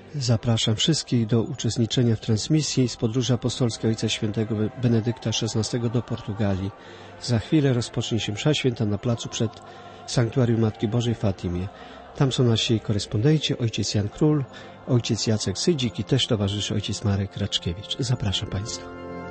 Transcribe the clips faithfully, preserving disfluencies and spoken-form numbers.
Zapraszam wszystkich do uczestniczenia w transmisji z podróży apostolskiej Ojca Świętego Benedykta szesnastego do Portugalii. Za chwilę rozpocznie się msza święta na placu przed Sanktuarium Matki Bożej w Fatimie. Tam są nasi korespondenci, ojciec Jan Król, ojciec Jacek Sydzik i też towarzyszy ojciec Marek Raczkiewicz. Zapraszam Państwa.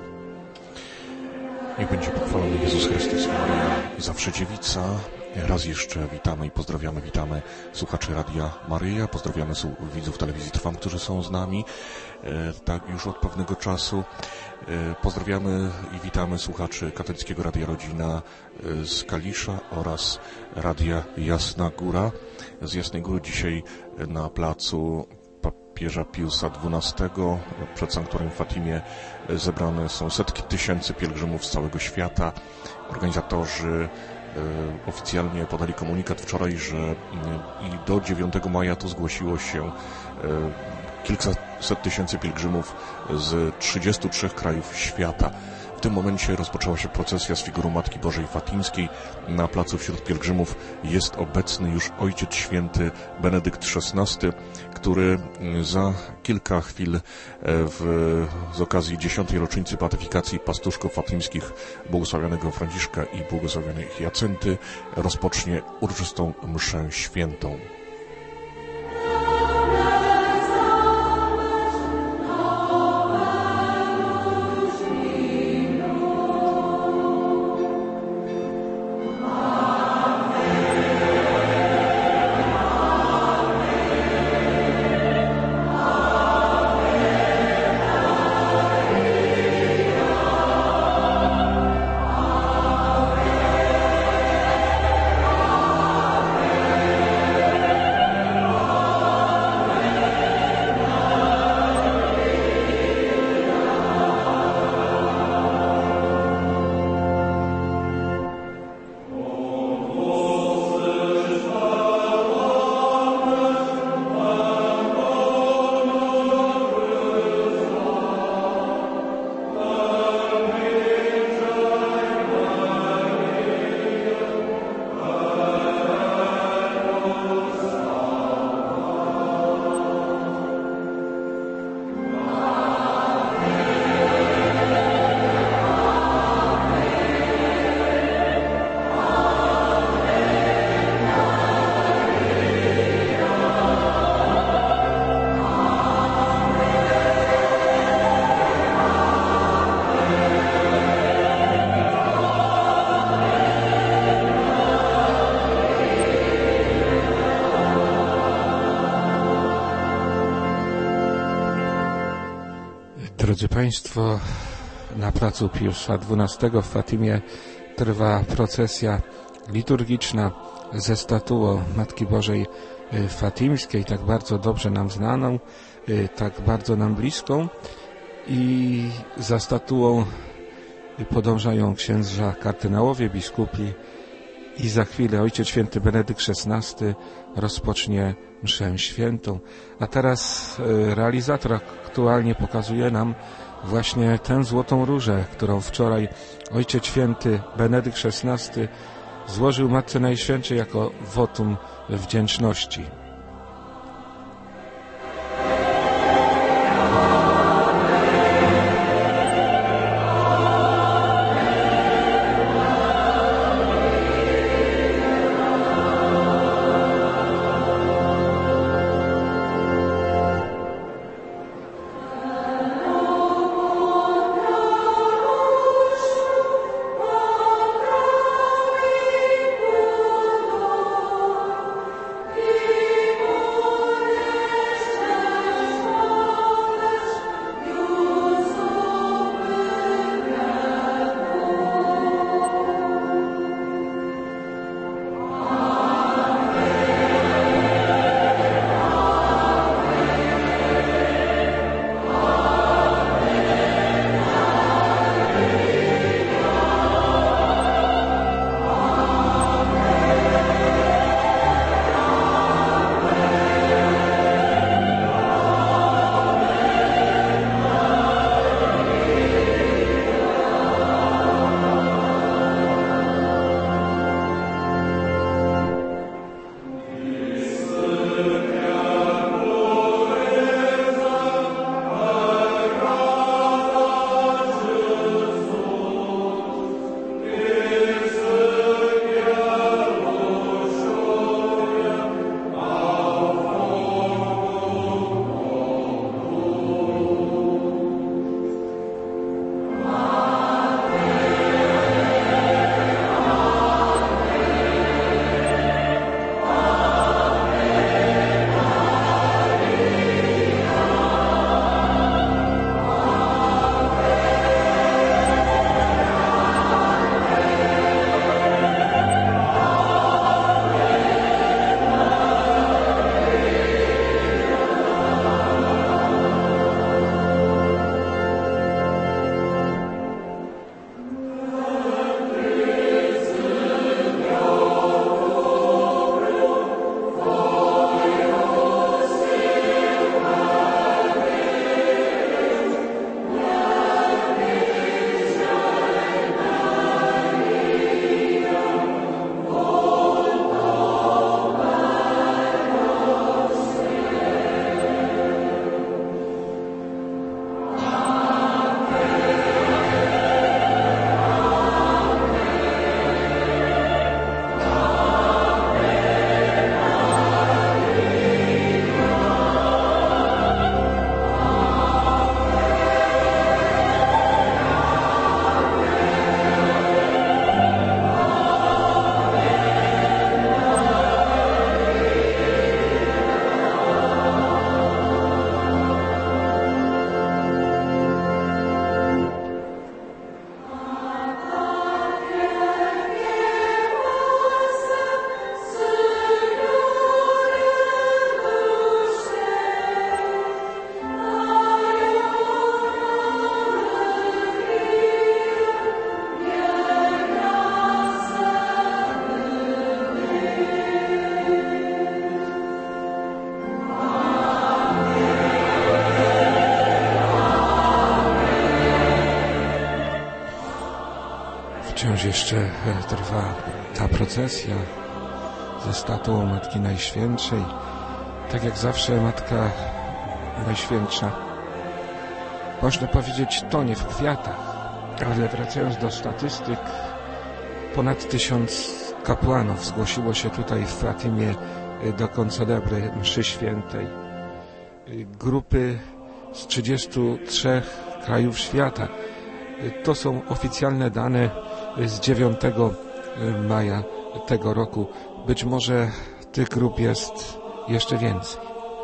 Niech będzie pochwalony Jezus Chrystus, Maryja, zawsze dziewica. Raz jeszcze witamy i pozdrawiamy, witamy słuchaczy Radia Maryja, pozdrawiamy widzów telewizji Trwam, którzy są z nami, e, tak już od pewnego czasu. E, pozdrawiamy i witamy słuchaczy Katolickiego Radia Rodzina e, z Kalisza oraz Radia Jasna Góra. Z Jasnej Góry dzisiaj na placu papieża Piusa dwunastego przed Sanktuarium w Fatimie zebrane są setki tysięcy pielgrzymów z całego świata. Organizatorzy oficjalnie podali komunikat wczoraj, że i do dziewiątego maja tu zgłosiło się kilkaset tysięcy pielgrzymów z trzydziestu trzech krajów świata. W tym momencie rozpoczęła się procesja z figurą Matki Bożej Fatimskiej. Na placu wśród pielgrzymów jest obecny już Ojciec Święty Benedykt szesnasty, który za kilka chwil w, z okazji dziesiątej rocznicy beatyfikacji pastuszków fatimskich błogosławionego Franciszka i błogosławionej Jacenty rozpocznie uroczystą mszę świętą. Drodzy Państwo, na placu Piusa dwunastego w Fatimie trwa procesja liturgiczna ze statuą Matki Bożej Fatimskiej, tak bardzo dobrze nam znaną, tak bardzo nam bliską, i za statuą podążają księża kardynałowie, biskupi, i za chwilę Ojciec Święty Benedykt szesnasty rozpocznie mszę świętą. A teraz realizator aktualnie pokazuje nam właśnie tę złotą różę, którą wczoraj Ojciec Święty Benedykt szesnasty złożył Matce Najświętszej jako wotum wdzięczności. Thank you. jeszcze trwa ta procesja ze statuą Matki Najświętszej. Tak jak zawsze Matka Najświętsza, można powiedzieć, tonie w kwiatach. Ale wracając do statystyk, ponad tysiąc kapłanów zgłosiło się tutaj w Fatimie do koncelebry mszy świętej. Grupy z trzydziestu trzech krajów świata. To są oficjalne dane z dziewiątego maja tego roku. Być może tych grup jest jeszcze więcej.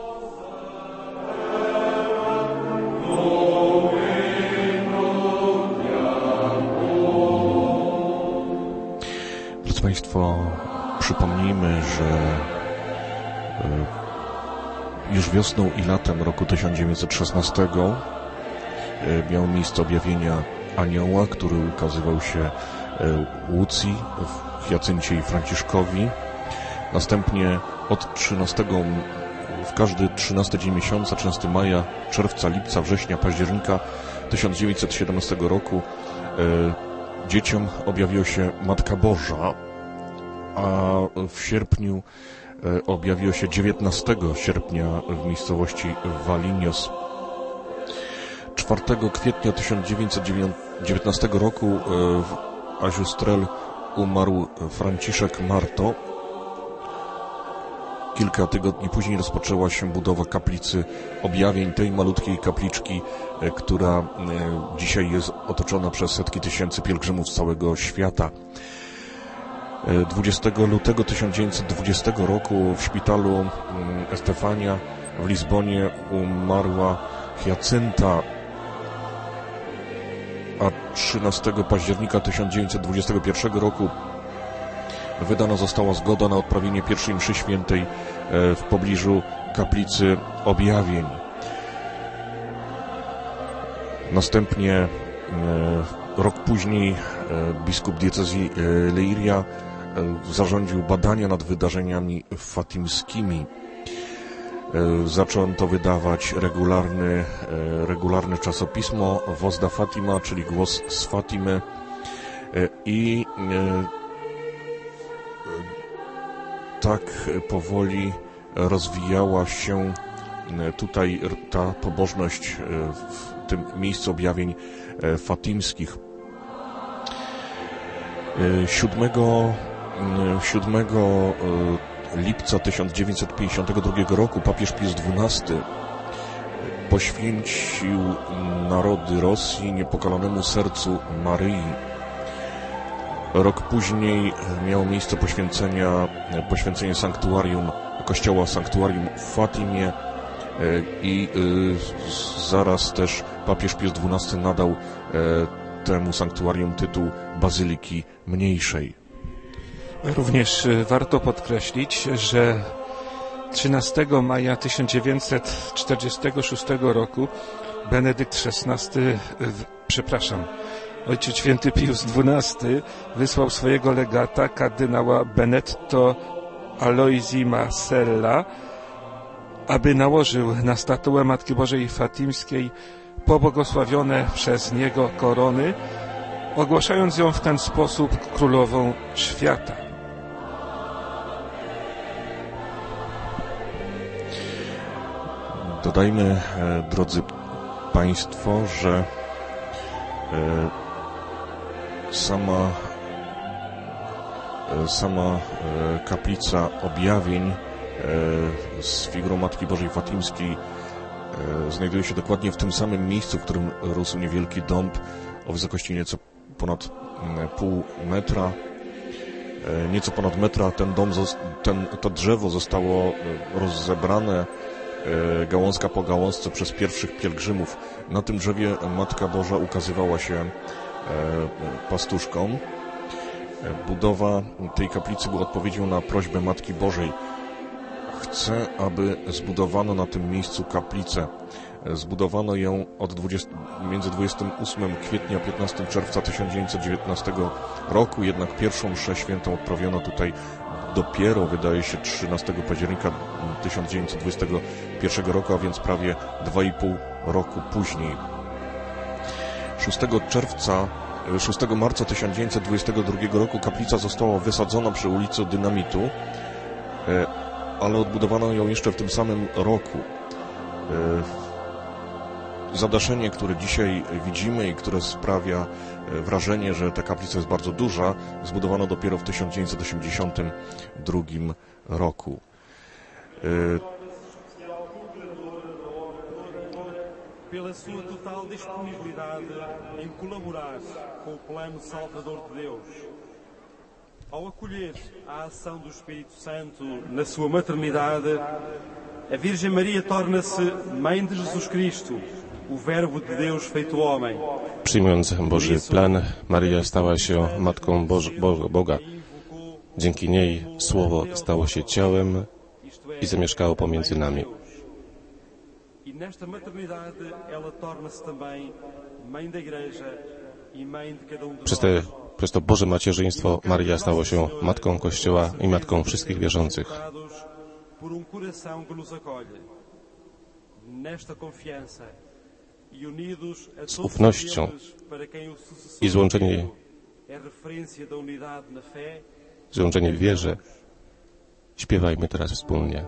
Drodzy Państwo, przypomnijmy, że już wiosną i latem roku tysiąc dziewięćset szesnastego miało miejsce objawienia anioła, który ukazywał się Łucji, Hiacyncie i Franciszkowi. Następnie od trzynastego, w każdy trzynasty dzień miesiąca, trzynastego maja, czerwca, lipca, września, października tysiąc dziewięćset siedemnastego roku dzieciom objawiła się Matka Boża, a w sierpniu objawiło się dziewiętnastego sierpnia w miejscowości Valinios. czwartego kwietnia tysiąc dziewięćset dziewiętnastego roku w Ajustrel umarł Franciszek Marto. Kilka tygodni później rozpoczęła się budowa kaplicy objawień, tej malutkiej kapliczki, która dzisiaj jest otoczona przez setki tysięcy pielgrzymów z całego świata. dwudziestego lutego tysiąc dziewięćset dwudziestego roku w szpitalu Estefania w Lizbonie umarła Hiacynta, a trzynastego października tysiąc dziewięćset dwudziestego pierwszego roku wydana została zgoda na odprawienie pierwszej mszy świętej w pobliżu kaplicy objawień. Następnie rok później biskup diecezji Leiria zarządził badania nad wydarzeniami fatimskimi. Zaczęto wydawać regularny, regularne czasopismo Voz da Fatima, czyli Głos z Fatimy, i tak powoli rozwijała się tutaj ta pobożność w tym miejscu objawień fatimskich. siódmego lipca tysiąc dziewięćset pięćdziesiątego drugiego roku papież Pius dwunasty poświęcił narody Rosji niepokalanemu sercu Maryi. Rok później miało miejsce poświęcenia, poświęcenie sanktuarium, kościoła sanktuarium w Fatimie i zaraz też papież Pius dwunasty nadał temu sanktuarium tytuł Bazyliki Mniejszej. Również warto podkreślić, że trzynastego maja tysiąc dziewięćset czterdziestego szóstego roku Benedykt szesnasty, przepraszam, Ojciec Święty Pius dwunasty wysłał swojego legata, kardynała Benedetto Aloisi Masella, aby nałożył na statuę Matki Bożej Fatimskiej pobłogosławione przez niego korony, ogłaszając ją w ten sposób królową świata. Dodajmy, drodzy Państwo, że sama, sama kaplica objawień z figurą Matki Bożej Fatimskiej znajduje się dokładnie w tym samym miejscu, w którym rósł niewielki dąb o wysokości nieco ponad pół metra. Nieco ponad metra ten dom, ten, to drzewo zostało rozebrane gałązka po gałązce przez pierwszych pielgrzymów. Na tym drzewie Matka Boża ukazywała się pastuszkom. Budowa tej kaplicy była odpowiedzią na prośbę Matki Bożej. Chcę, aby zbudowano na tym miejscu kaplicę. Zbudowano ją od dwudziestego, między dwudziestego ósmego kwietnia a piętnastego czerwca tysiąc dziewięćset dziewiętnastego roku, jednak pierwszą mszę świętą odprawiono tutaj dopiero, wydaje się, trzynastego października tysiąc dziewięćset dwudziestego pierwszego roku, a więc prawie dwa i pół roku później. szóstego czerwca szóstego marca tysiąc dziewięćset dwudziestego drugiego roku kaplica została wysadzona przy ulicy Dynamitu, ale odbudowano ją jeszcze w tym samym roku. Zadaszenie, które dzisiaj widzimy i które sprawia wrażenie, że ta kaplica jest bardzo duża, zbudowano dopiero w tysiąc dziewięćset osiemdziesiątym drugim roku. Pela sua total disponibilidade em colaborar com o plano salvador de Deus. Ao acolher a ação do Espírito Santo na sua maternidade, a Virgem Maria torna-se mãe de Jesus Cristo, o Verbo de Deus feito homem. Przyjmując Boży plan, Maria stała się Matką Boż Bo Boga. Dzięki niej Słowo stało się ciałem i zamieszkało pomiędzy nami. Przez, te, przez to Boże macierzyństwo Maria stała się Matką Kościoła i Matką wszystkich wierzących. Z ufnością i złączeni, złączeni w wierze śpiewajmy teraz wspólnie.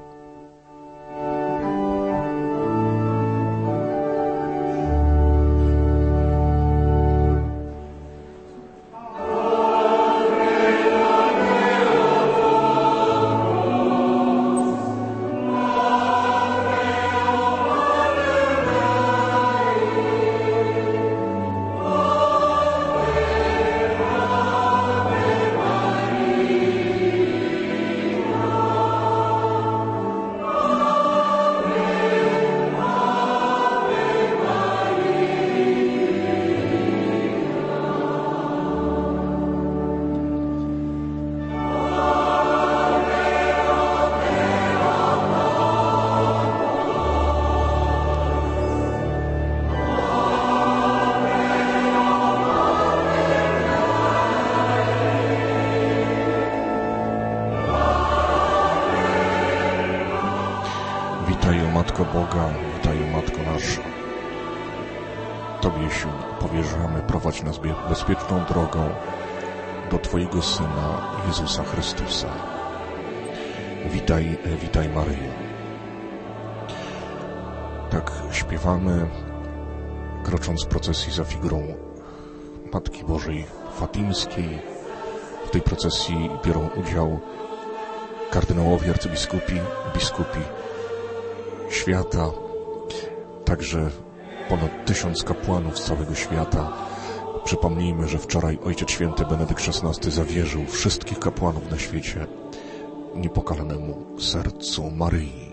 Witaj, Matko Boga, witaj, Matko nasza. Tobie się powierzamy, prowadź nas bezpieczną drogą do Twojego Syna, Jezusa Chrystusa. Witaj, witaj, Maryjo. Tak śpiewamy, krocząc w procesji za figurą Matki Bożej Fatimskiej. W tej procesji biorą udział kardynałowie, arcybiskupi, biskupi świata, także ponad tysiąc kapłanów z całego świata. Przypomnijmy, że wczoraj Ojciec Święty Benedykt szesnasty zawierzył wszystkich kapłanów na świecie niepokalanemu sercu Maryi.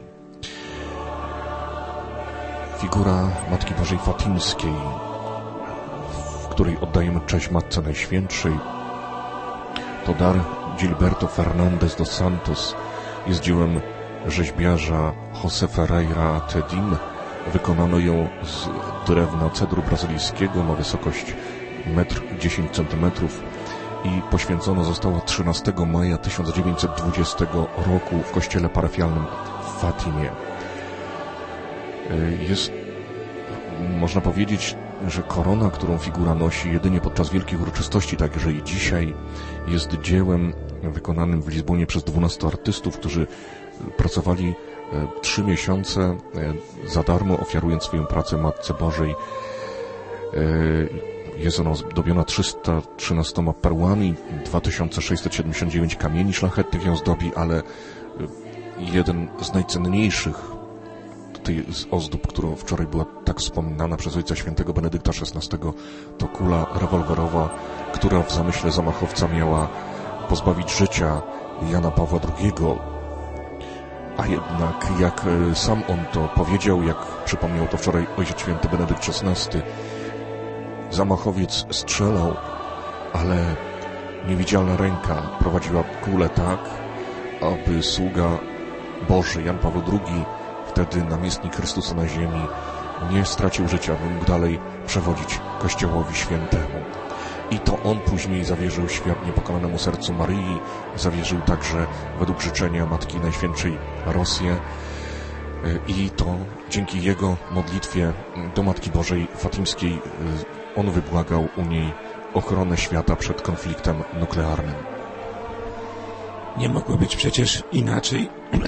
Figura Matki Bożej Fatimskiej, w której oddajemy cześć Matce Najświętszej, to dar Gilberto Fernandez dos Santos, jest dziełem rzeźbiarza José Ferreira Tedim. Wykonano ją z drewna cedru brazylijskiego, ma wysokość metr dziesięć centymetrów i poświęcona została trzynastego maja tysiąc dziewięćset dwudziestego roku w kościele parafialnym w Fatimie. Jest, można powiedzieć, że korona, którą figura nosi jedynie podczas wielkich uroczystości, także i dzisiaj, jest dziełem wykonanym w Lizbonie przez dwunastu artystów, którzy pracowali trzy miesiące za darmo, ofiarując swoją pracę Matce Bożej. Jest ona ozdobiona trzysta trzynastoma perłami, dwa tysiące sześćset siedemdziesiąt dziewięć kamieni szlachetnych ją zdobi, ale jeden z najcenniejszych tej z ozdób, którą wczoraj była tak wspominana przez Ojca Świętego Benedykta szesnastego, to kula rewolwerowa, która w zamyśle zamachowca miała pozbawić życia Jana Pawła drugiego. A jednak, jak sam on to powiedział, jak przypomniał to wczoraj Ojciec Święty Benedykt szesnasty, zamachowiec strzelał, ale niewidzialna ręka prowadziła kulę tak, aby sługa Boży, Jan Paweł drugi, wtedy namiestnik Chrystusa na ziemi, nie stracił życia, by mógł dalej przewodzić Kościołowi Świętemu. I to on później zawierzył świat niepokalanemu sercu Maryi, zawierzył także według życzenia Matki Najświętszej Rosję i to dzięki jego modlitwie do Matki Bożej Fatimskiej on wybłagał u niej ochronę świata przed konfliktem nuklearnym. Nie mogło być przecież inaczej,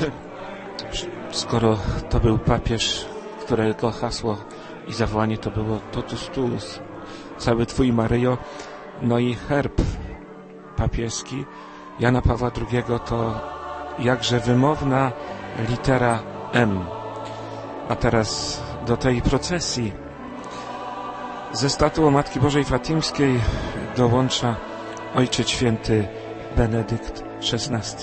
skoro to był papież, którego hasło i zawołanie to było Totus Tuus, cały Twój Maryjo, no i herb papieski Jana Pawła drugiego to jakże wymowna litera M. A teraz do tej procesji ze statuą Matki Bożej Fatimskiej dołącza Ojciec Święty Benedykt szesnasty.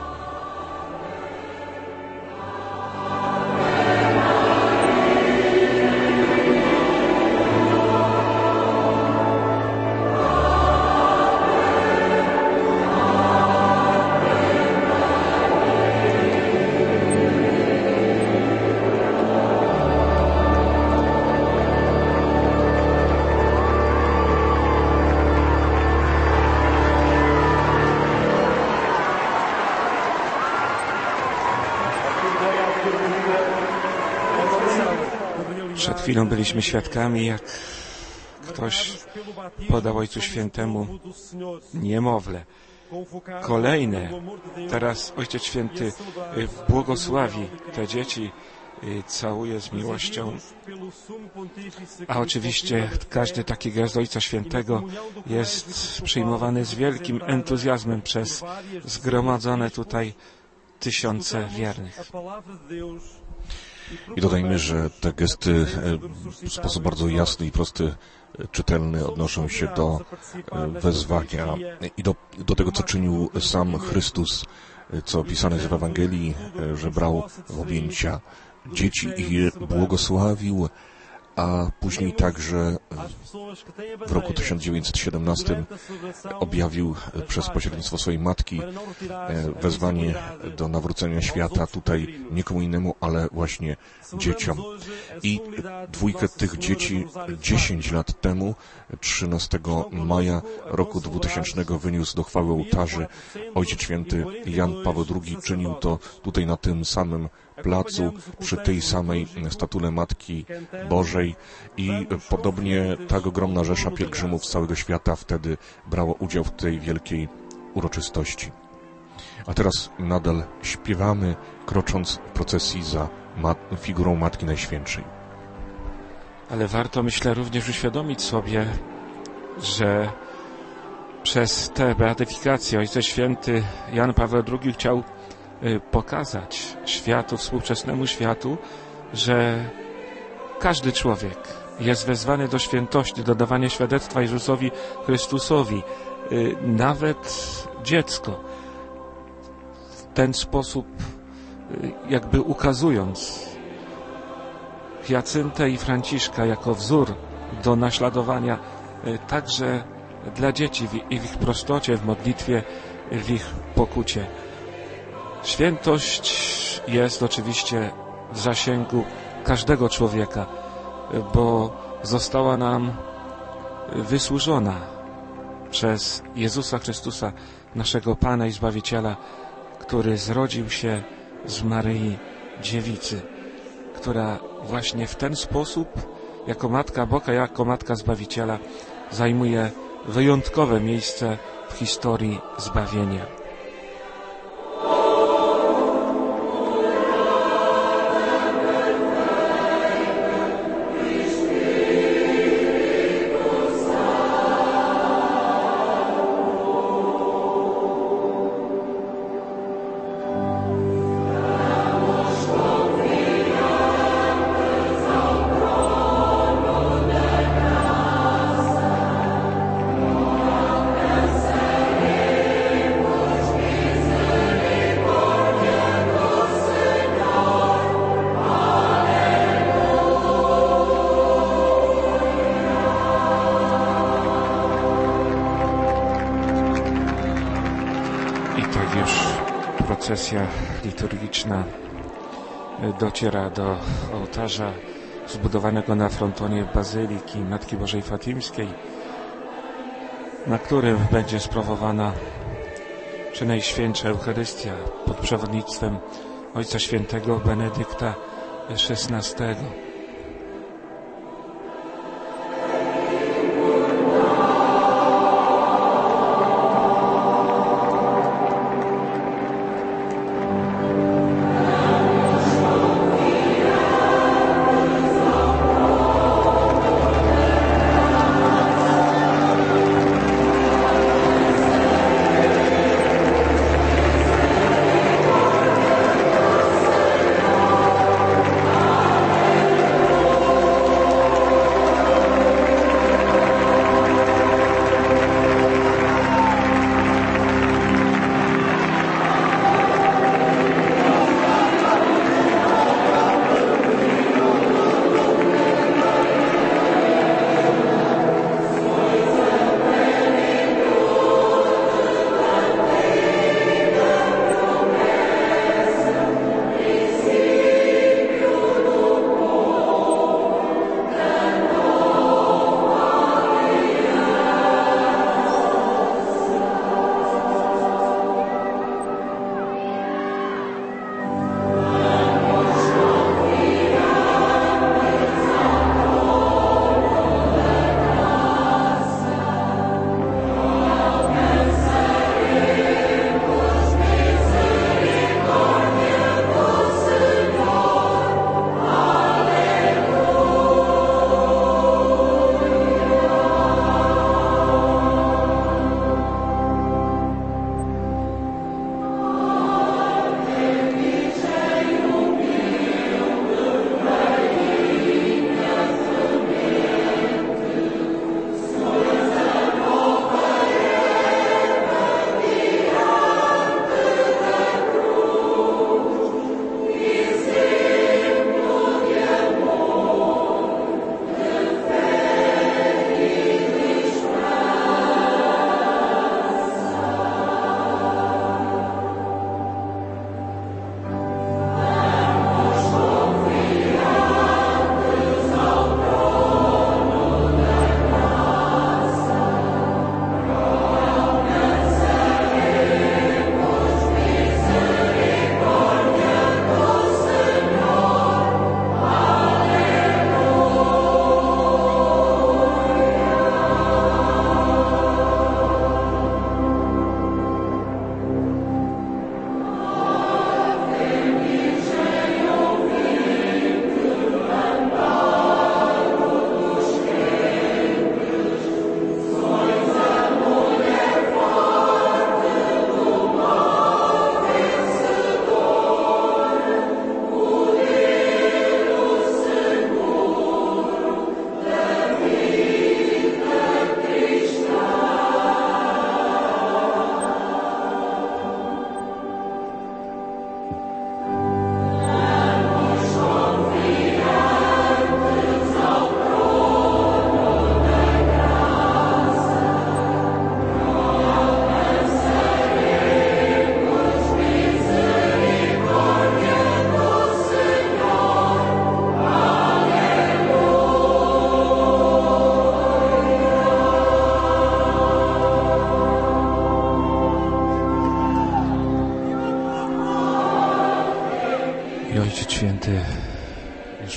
Przed chwilą byliśmy świadkami, jak ktoś podał Ojcu Świętemu niemowlę. Kolejne. Teraz Ojciec Święty błogosławi te dzieci, całuje z miłością. A oczywiście każdy taki gest Ojca Świętego jest przyjmowany z wielkim entuzjazmem przez zgromadzone tutaj tysiące wiernych. I dodajmy, że te gesty w sposób bardzo jasny i prosty, czytelny odnoszą się do wezwania i do, do tego, co czynił sam Chrystus, co opisane jest w Ewangelii, że brał w objęcia dzieci i je błogosławił, a później także w roku tysiąc dziewięćset siedemnastym objawił przez pośrednictwo swojej matki wezwanie do nawrócenia świata tutaj nie komu innemu, ale właśnie dzieciom. I dwójkę tych dzieci dziesięć lat temu, trzynastego maja roku dwutysięcznego, wyniósł do chwały ołtarzy Ojciec Święty Jan Paweł drugi. Czynił to tutaj na tym samym placu, przy tej samej statule Matki Bożej i podobnie tak ogromna rzesza pielgrzymów z całego świata wtedy brała udział w tej wielkiej uroczystości. A teraz nadal śpiewamy, krocząc w procesji za mat- figurą Matki Najświętszej. Ale warto, myślę, również uświadomić sobie, że przez tę beatyfikację Ojciec Święty Jan Paweł drugi chciał pokazać światu, współczesnemu światu, że każdy człowiek jest wezwany do świętości, do dawania świadectwa Jezusowi Chrystusowi, nawet dziecko. W ten sposób jakby ukazując Hiacyntę i Franciszka jako wzór do naśladowania także dla dzieci i w ich prostocie, w modlitwie, w ich pokucie. Świętość jest oczywiście w zasięgu każdego człowieka, bo została nam wysłużona przez Jezusa Chrystusa, naszego Pana i Zbawiciela, który zrodził się z Maryi Dziewicy, która właśnie w ten sposób, jako Matka Boga, jako Matka Zbawiciela, zajmuje wyjątkowe miejsce w historii zbawienia. Procesja liturgiczna dociera do ołtarza zbudowanego na frontonie Bazyliki Matki Bożej Fatimskiej, na którym będzie sprawowana Przenajświętsza Eucharystia pod przewodnictwem Ojca Świętego Benedykta szesnastego.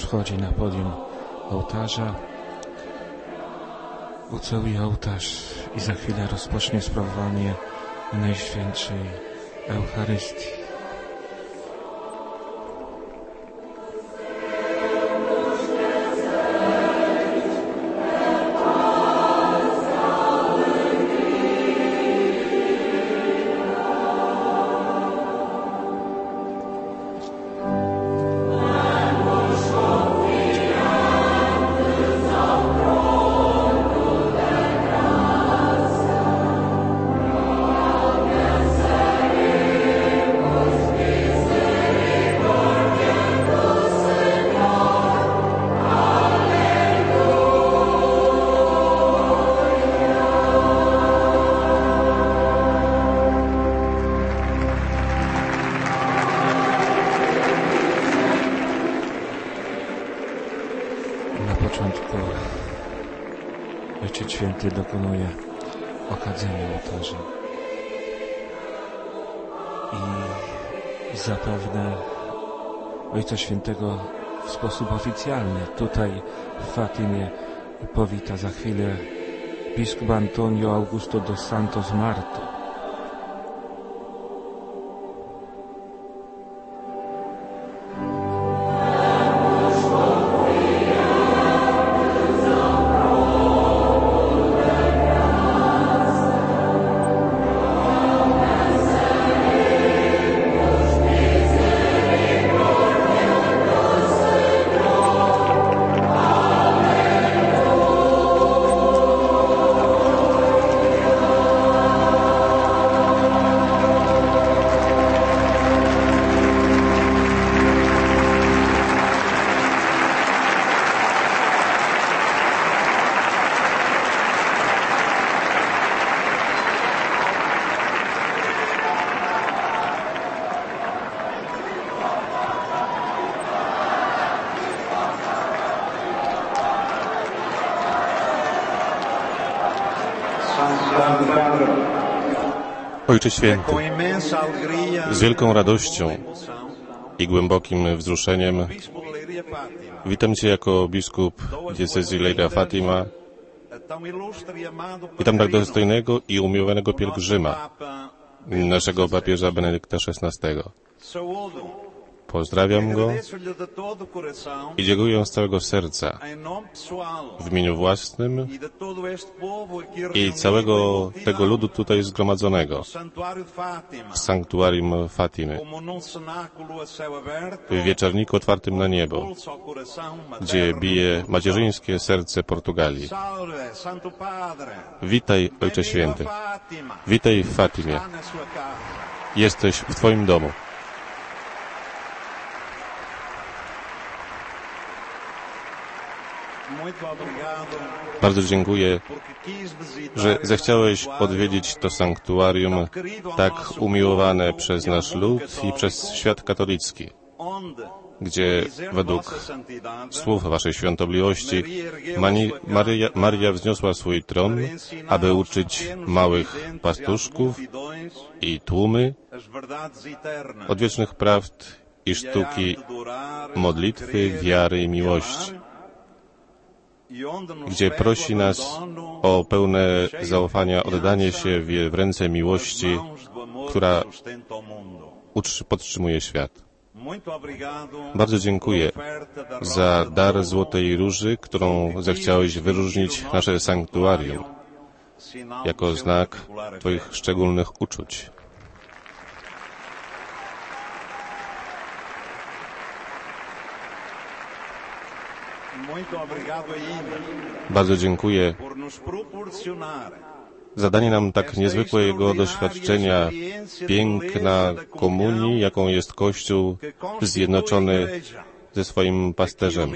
wchodzi na podium ołtarza, ucałuje ołtarz i za chwilę rozpocznie sprawowanie Najświętszej Eucharystii. Ojciec Święty dokonuje okadzenia ołtarza i zapewne Ojca Świętego w sposób oficjalny tutaj w Fatimie powita za chwilę biskup Antonio Augusto dos Santos Marto. Ojcze Święty, z wielką radością i głębokim wzruszeniem witam Cię jako biskup diecezji Leiria Fatima. Witam tak dostojnego i umiłowanego pielgrzyma, naszego papieża Benedykta szesnastego. Pozdrawiam go i dziękuję z całego serca w imieniu własnym i całego tego ludu tutaj zgromadzonego w sanktuarium Fatimy, w wieczorniku otwartym na niebo, gdzie bije macierzyńskie serce Portugalii. Witaj, Ojcze Święty. Witaj w Fatimie. Jesteś w Twoim domu. Bardzo dziękuję, że zechciałeś odwiedzić to sanktuarium tak umiłowane przez nasz lud i przez świat katolicki, gdzie według słów Waszej świątobliwości Mani, Maryja, Maria wzniosła swój tron, aby uczyć małych pastuszków i tłumy odwiecznych prawd i sztuki modlitwy, wiary i miłości, gdzie prosi nas o pełne zaufania, oddanie się w ręce miłości, która podtrzymuje świat. Bardzo dziękuję za dar Złotej Róży, którą zechciałeś wyróżnić nasze sanktuarium jako znak Twoich szczególnych uczuć. Bardzo dziękuję za danie nam tak niezwykłego doświadczenia piękna komunii, jaką jest Kościół zjednoczony ze swoim pasterzem.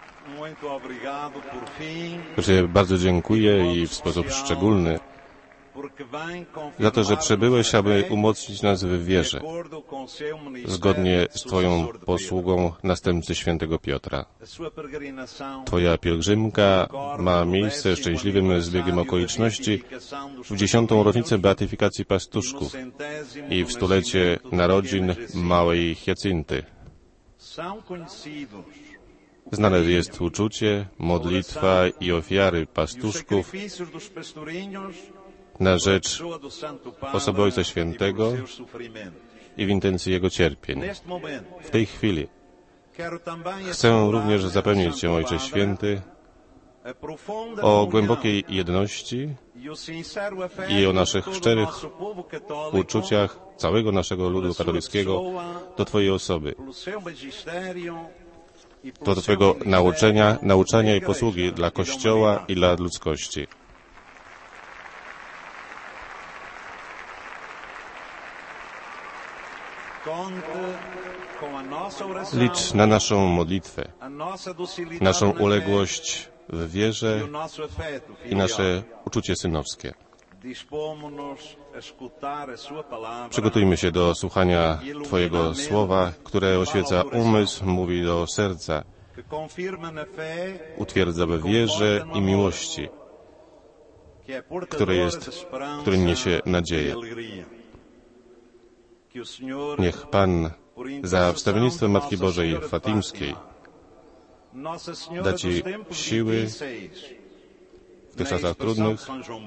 Bardzo dziękuję i w sposób szczególny za to, że przybyłeś, aby umocnić nas w wierze, zgodnie z Twoją posługą następcy świętego Piotra. Twoja pielgrzymka ma miejsce szczęśliwym zbiegiem okoliczności w dziesiątą rocznicę beatyfikacji pastuszków i w stulecie narodzin małej Hiacynty. Znane jest uczucie, modlitwa i ofiary pastuszków na rzecz osoby Ojca Świętego i w intencji Jego cierpień. W tej chwili chcę również zapewnić Cię, Ojcze Święty, o głębokiej jedności i o naszych szczerych uczuciach całego naszego ludu katolickiego do Twojej osoby, do Twojego nauczenia, nauczania i posługi dla Kościoła i dla ludzkości. Licz na naszą modlitwę, naszą uległość w wierze i nasze uczucie synowskie. Przygotujmy się do słuchania Twojego słowa, które oświeca umysł, mówi do serca, utwierdza we wierze i miłości, które jest, który niesie nadzieję. Niech Pan za wstawiennictwem Matki Bożej Fatimskiej da Ci siły w tych czasach trudnych,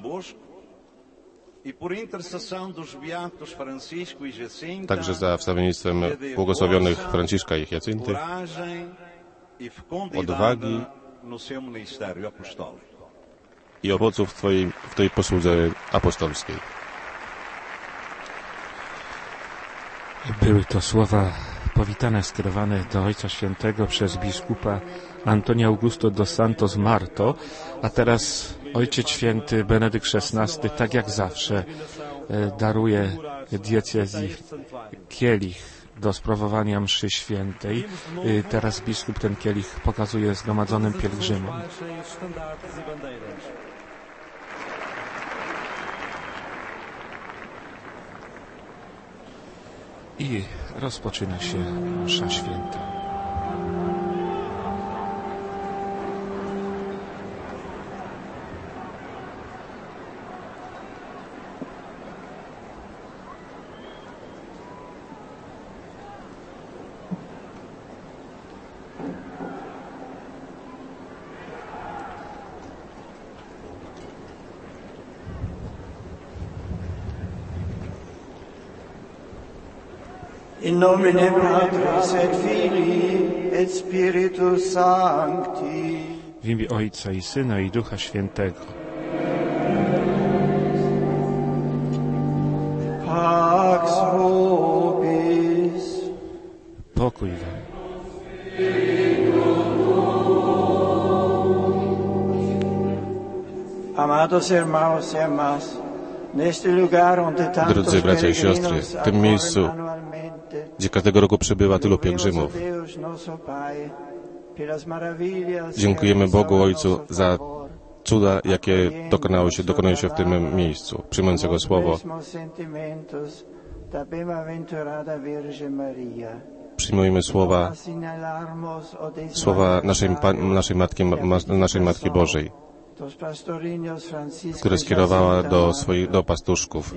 także za wstawiennictwem błogosławionych Franciszka i Hiacynty, odwagi i owoców w Twojej, w tej posłudze apostolskiej. Były to słowa powitane, skierowane do Ojca Świętego przez biskupa Antonio Augusto dos Santos Marto, a teraz Ojciec Święty Benedykt szesnasty, tak jak zawsze, daruje diecezji kielich do sprawowania mszy świętej. Teraz biskup ten kielich pokazuje zgromadzonym pielgrzymom. I rozpoczyna się msza święta. In nomine Patris et Filii et Spiritus Sancti. W imię Ojca i Syna i Ducha Świętego. Pax vobis. Pokój wam. Amados hermanos y hermanas, drodzy bracia i siostry, w tym miejscu, gdzie każdego roku przybywa tylu pielgrzymów, dziękujemy Bogu Ojcu za cuda, jakie dokonały się, dokonają się w tym miejscu, przyjmując Jego słowo. Przyjmujemy słowa, słowa naszej, naszej, Matki, naszej Matki Bożej, które skierowała do swoich, do pastuszków.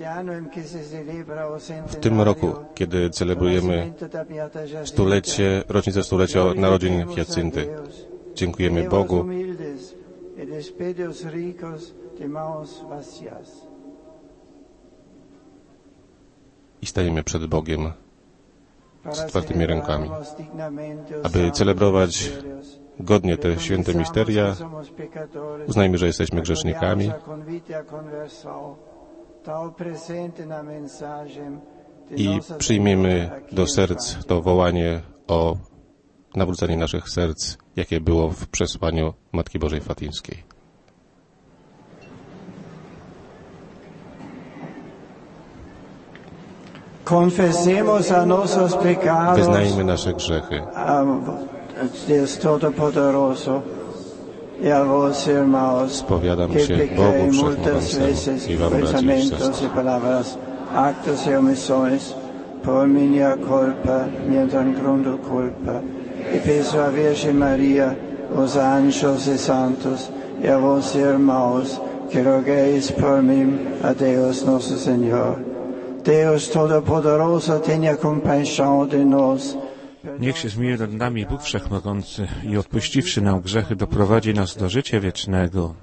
W tym roku, kiedy celebrujemy stulecie, rocznicę stulecia narodzin Hiacynty, dziękujemy Bogu i stajemy przed Bogiem z otwartymi rękami, aby celebrować godnie te święte misteria. Uznajmy, że jesteśmy grzesznikami i przyjmiemy do serc to wołanie o nawrócenie naszych serc, jakie było w przesłaniu Matki Bożej Fatimskiej. Wyznajmy nasze grzechy Spowiadam się Bogu Wszechmogącemu i wam, bracia i siostry, actos e omissiones, por minha culpa, mientras grundo culpa, e peço a Virgem Maria, os anjos e santos, e a vos, irmãos, que rogueis por mim a Deus nosso Senhor. Deus Todo-Poderoso, tenha compaixão de nós. Niech się zmiłuje nad nami Bóg Wszechmogący i odpuściwszy nam grzechy, doprowadzi nas do życia wiecznego.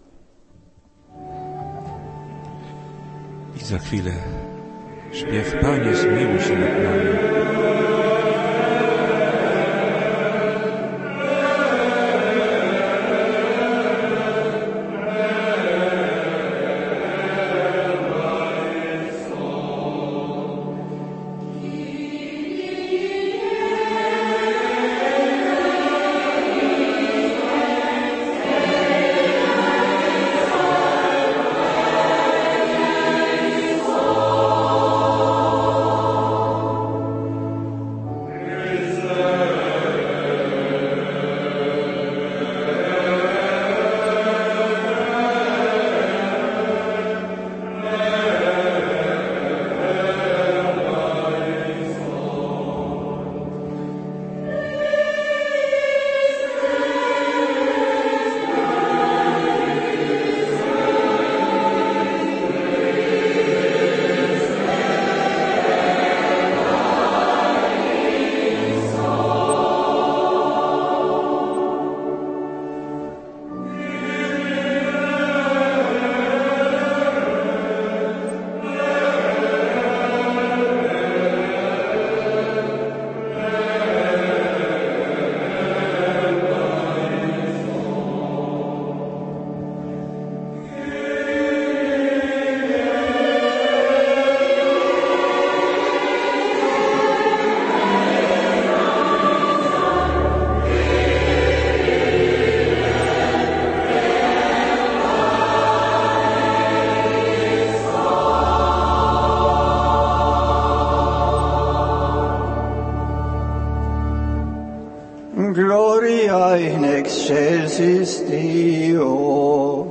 I za chwilę śpiew Panie, zmiłuj się nad nami. Gloria in excelsis Deo.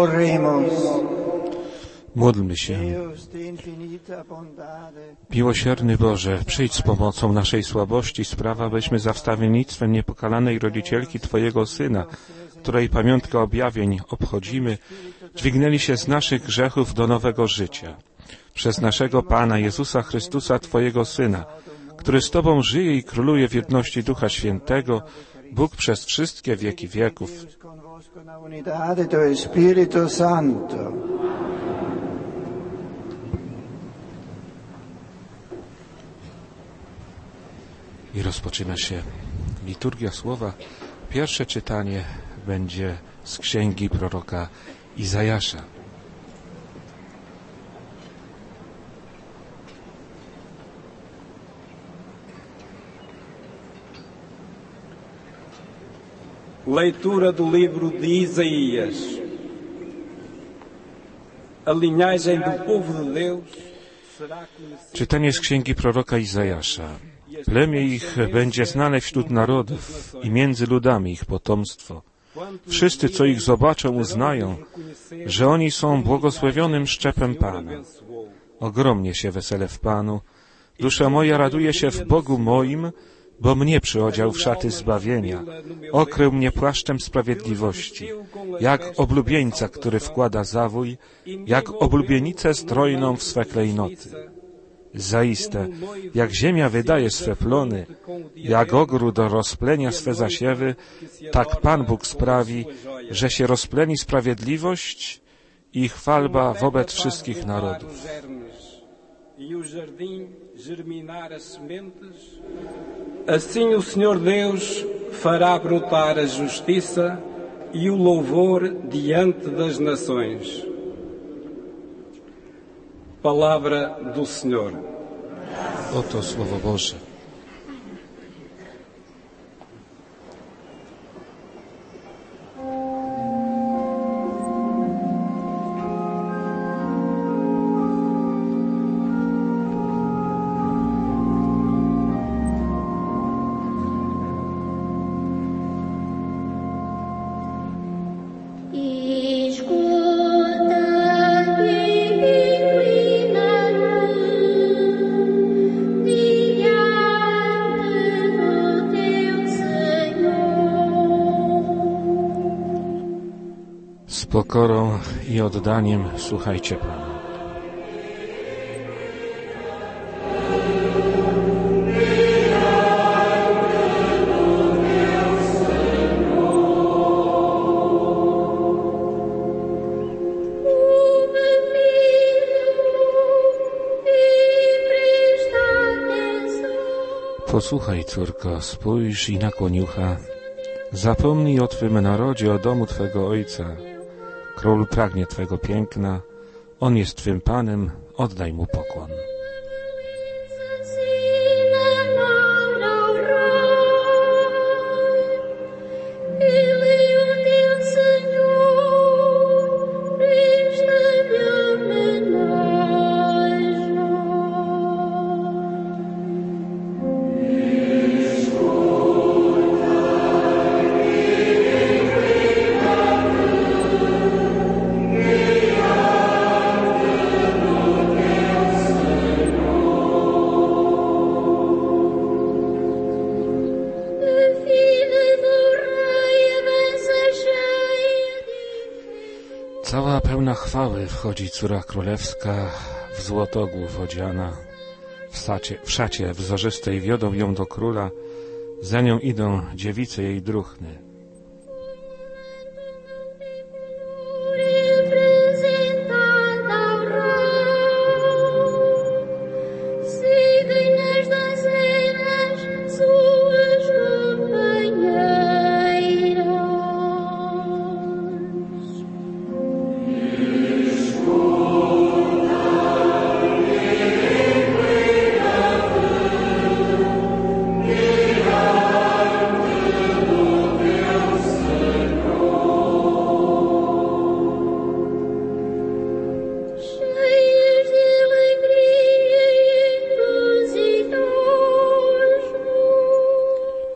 Oremus. Módlmy się. Miłosierny Boże, przyjdź z pomocą naszej słabości, sprawa, byśmy za wstawiennictwem niepokalanej rodzicielki Twojego Syna, której pamiątkę objawień obchodzimy, dźwignęli się z naszych grzechów do nowego życia. Przez naszego Pana Jezusa Chrystusa, Twojego Syna, który z Tobą żyje i króluje w jedności Ducha Świętego, Bóg przez wszystkie wieki wieków. I rozpoczyna się liturgia słowa. Pierwsze czytanie będzie z księgi proroka Izajasza. Leitura do livro de Isaías. A linhagem do povo de Deus será conhecida. Czytanie z księgi proroka Izajasza. Plemię ich będzie znane wśród narodów i między ludami ich potomstwo. Wszyscy, co ich zobaczą, uznają, że oni są błogosławionym szczepem Pana. Ogromnie się weselę w Panu. Dusza moja raduje się w Bogu moim, bo mnie przyodział w szaty zbawienia, okrył mnie płaszczem sprawiedliwości, jak oblubieńca, który wkłada zawój, jak oblubienicę strojną w swe klejnoty. Zaiste, jak ziemia wydaje swe plony, jak ogród rozplenia swe zasiewy, tak Pan Bóg sprawi, że się rozpleni sprawiedliwość i chwalba wobec wszystkich narodów. Assim o Senhor Deus fará brotar a justiça e o louvor diante das nações. Palavra do Senhor. Oto Słowo Boże. Z pokorą i oddaniem słuchajcie Pana. Posłuchaj, córko, spójrz i nakłoń ucha. Zapomnij o Twym narodzie, o domu Twego Ojca. Król pragnie Twego piękna, On jest Twym Panem, oddaj Mu pokłon. Cała pełna chwały wchodzi córa królewska, w złotogłów odziana, w, sacie, w szacie wzorzystej wiodą ją do króla, za nią idą dziewice jej druhny.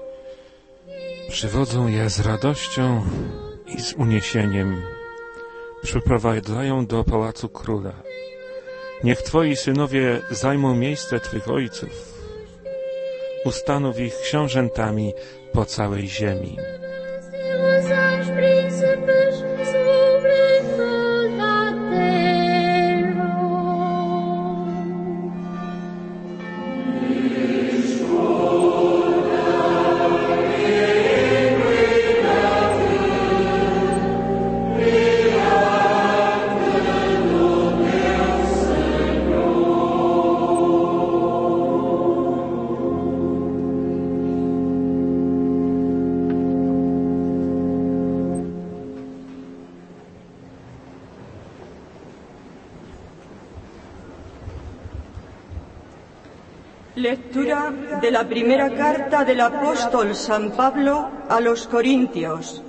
Przywodzą je z radością i z uniesieniem. przyprowadzają do pałacu króla. Niech Twoi synowie zajmą miejsce Twych ojców. Ustanów ich książętami po całej ziemi. Lectura de la primera carta del apóstol San Pablo a los Corintios.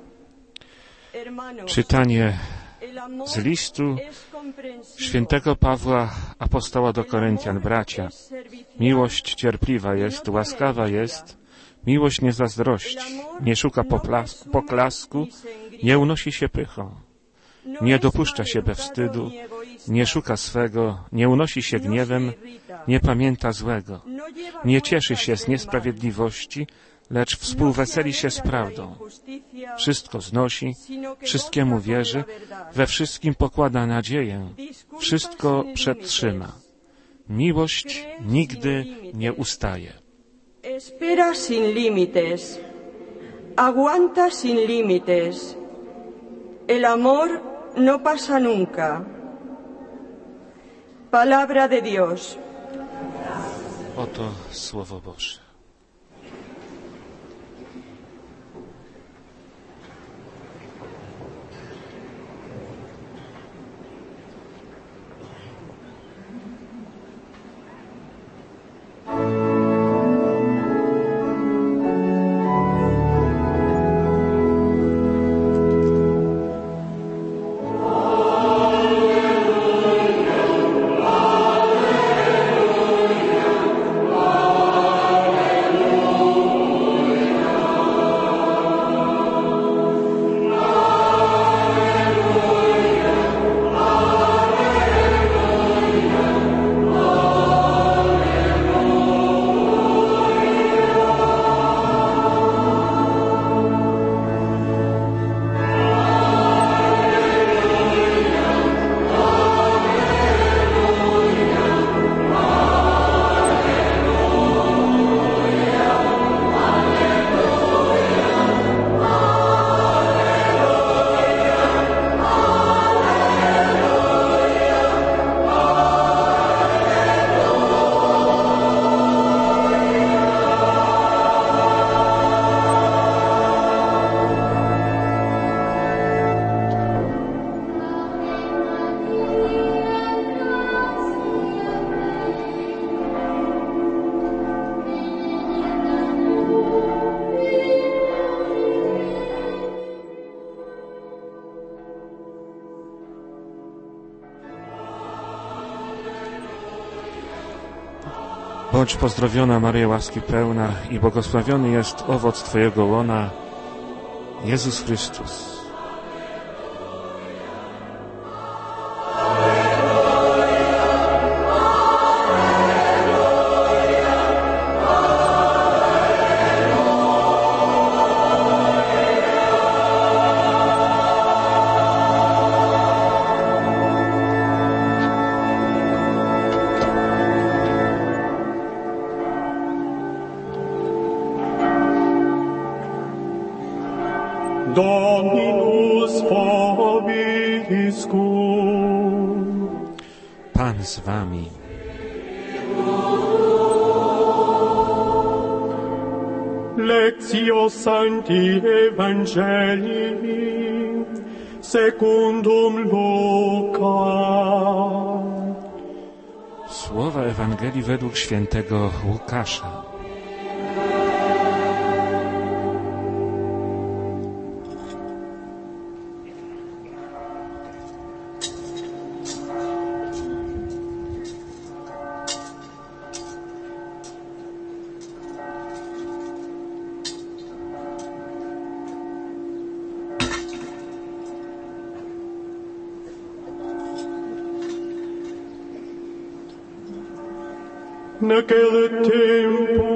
Czytanie z listu świętego Pawła, apostoła do Koryntian. Bracia, miłość cierpliwa jest, łaskawa jest, miłość nie zazdrości, nie szuka poplas- poklasku, nie unosi się pychą, nie dopuszcza się wstydu, nie szuka swego, nie unosi się gniewem, nie pamięta złego, nie cieszy się z niesprawiedliwości, lecz współweseli się z prawdą. Wszystko znosi, wszystkiemu wierzy, we wszystkim pokłada nadzieję, wszystko przetrzyma. Miłość nigdy nie ustaje. Espera sin límites, aguanta sin límites. El amor no pasa nunca. Palabra de Dios. Oto Słowo Boże. Bądź pozdrowiona, Maryjo, łaski pełna, i błogosławiony jest owoc Twojego łona, Jezus Chrystus. Dominus vobiscum. Pan z Wami. Lectio Sancti Evangelii secundum Luca. Słowa Ewangelii według świętego Łukasza. Naquele tempo,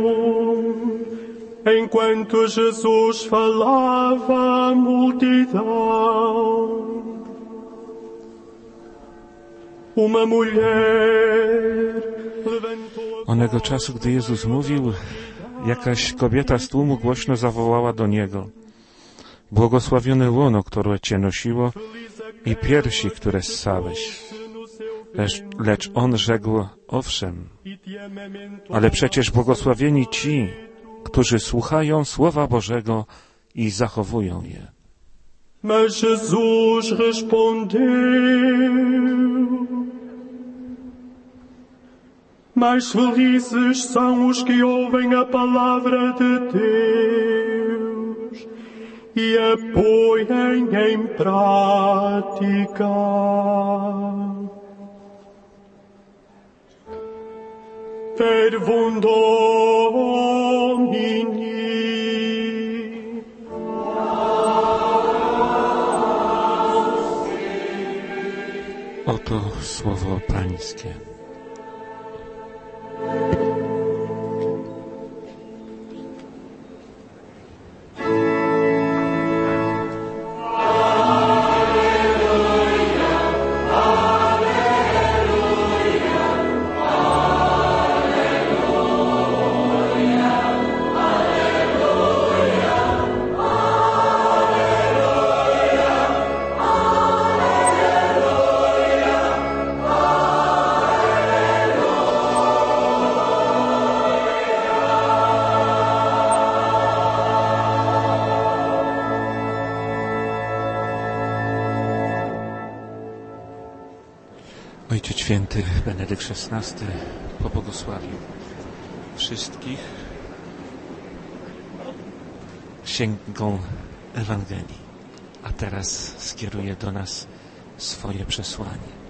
enquanto Jesus falava à multidão, uma mulher levantou... Onego czasu, gdy Jezus mówił, jakaś kobieta z tłumu głośno zawołała do Niego: błogosławione łono, które Cię nosiło, i piersi, które ssałeś. Lecz, lecz On rzekł: owszem, ale przecież błogosławieni ci, którzy słuchają Słowa Bożego i zachowują je. Mas Jesus respondeu: mais felizes são os que ouvem a palavra de Deus e a põem em prática. Verbum Domini. Oto słowo Pańskie. Ojciec Święty Benedykt szesnasty pobłogosławił wszystkich księgą Ewangelii, a teraz skieruje do nas swoje przesłanie.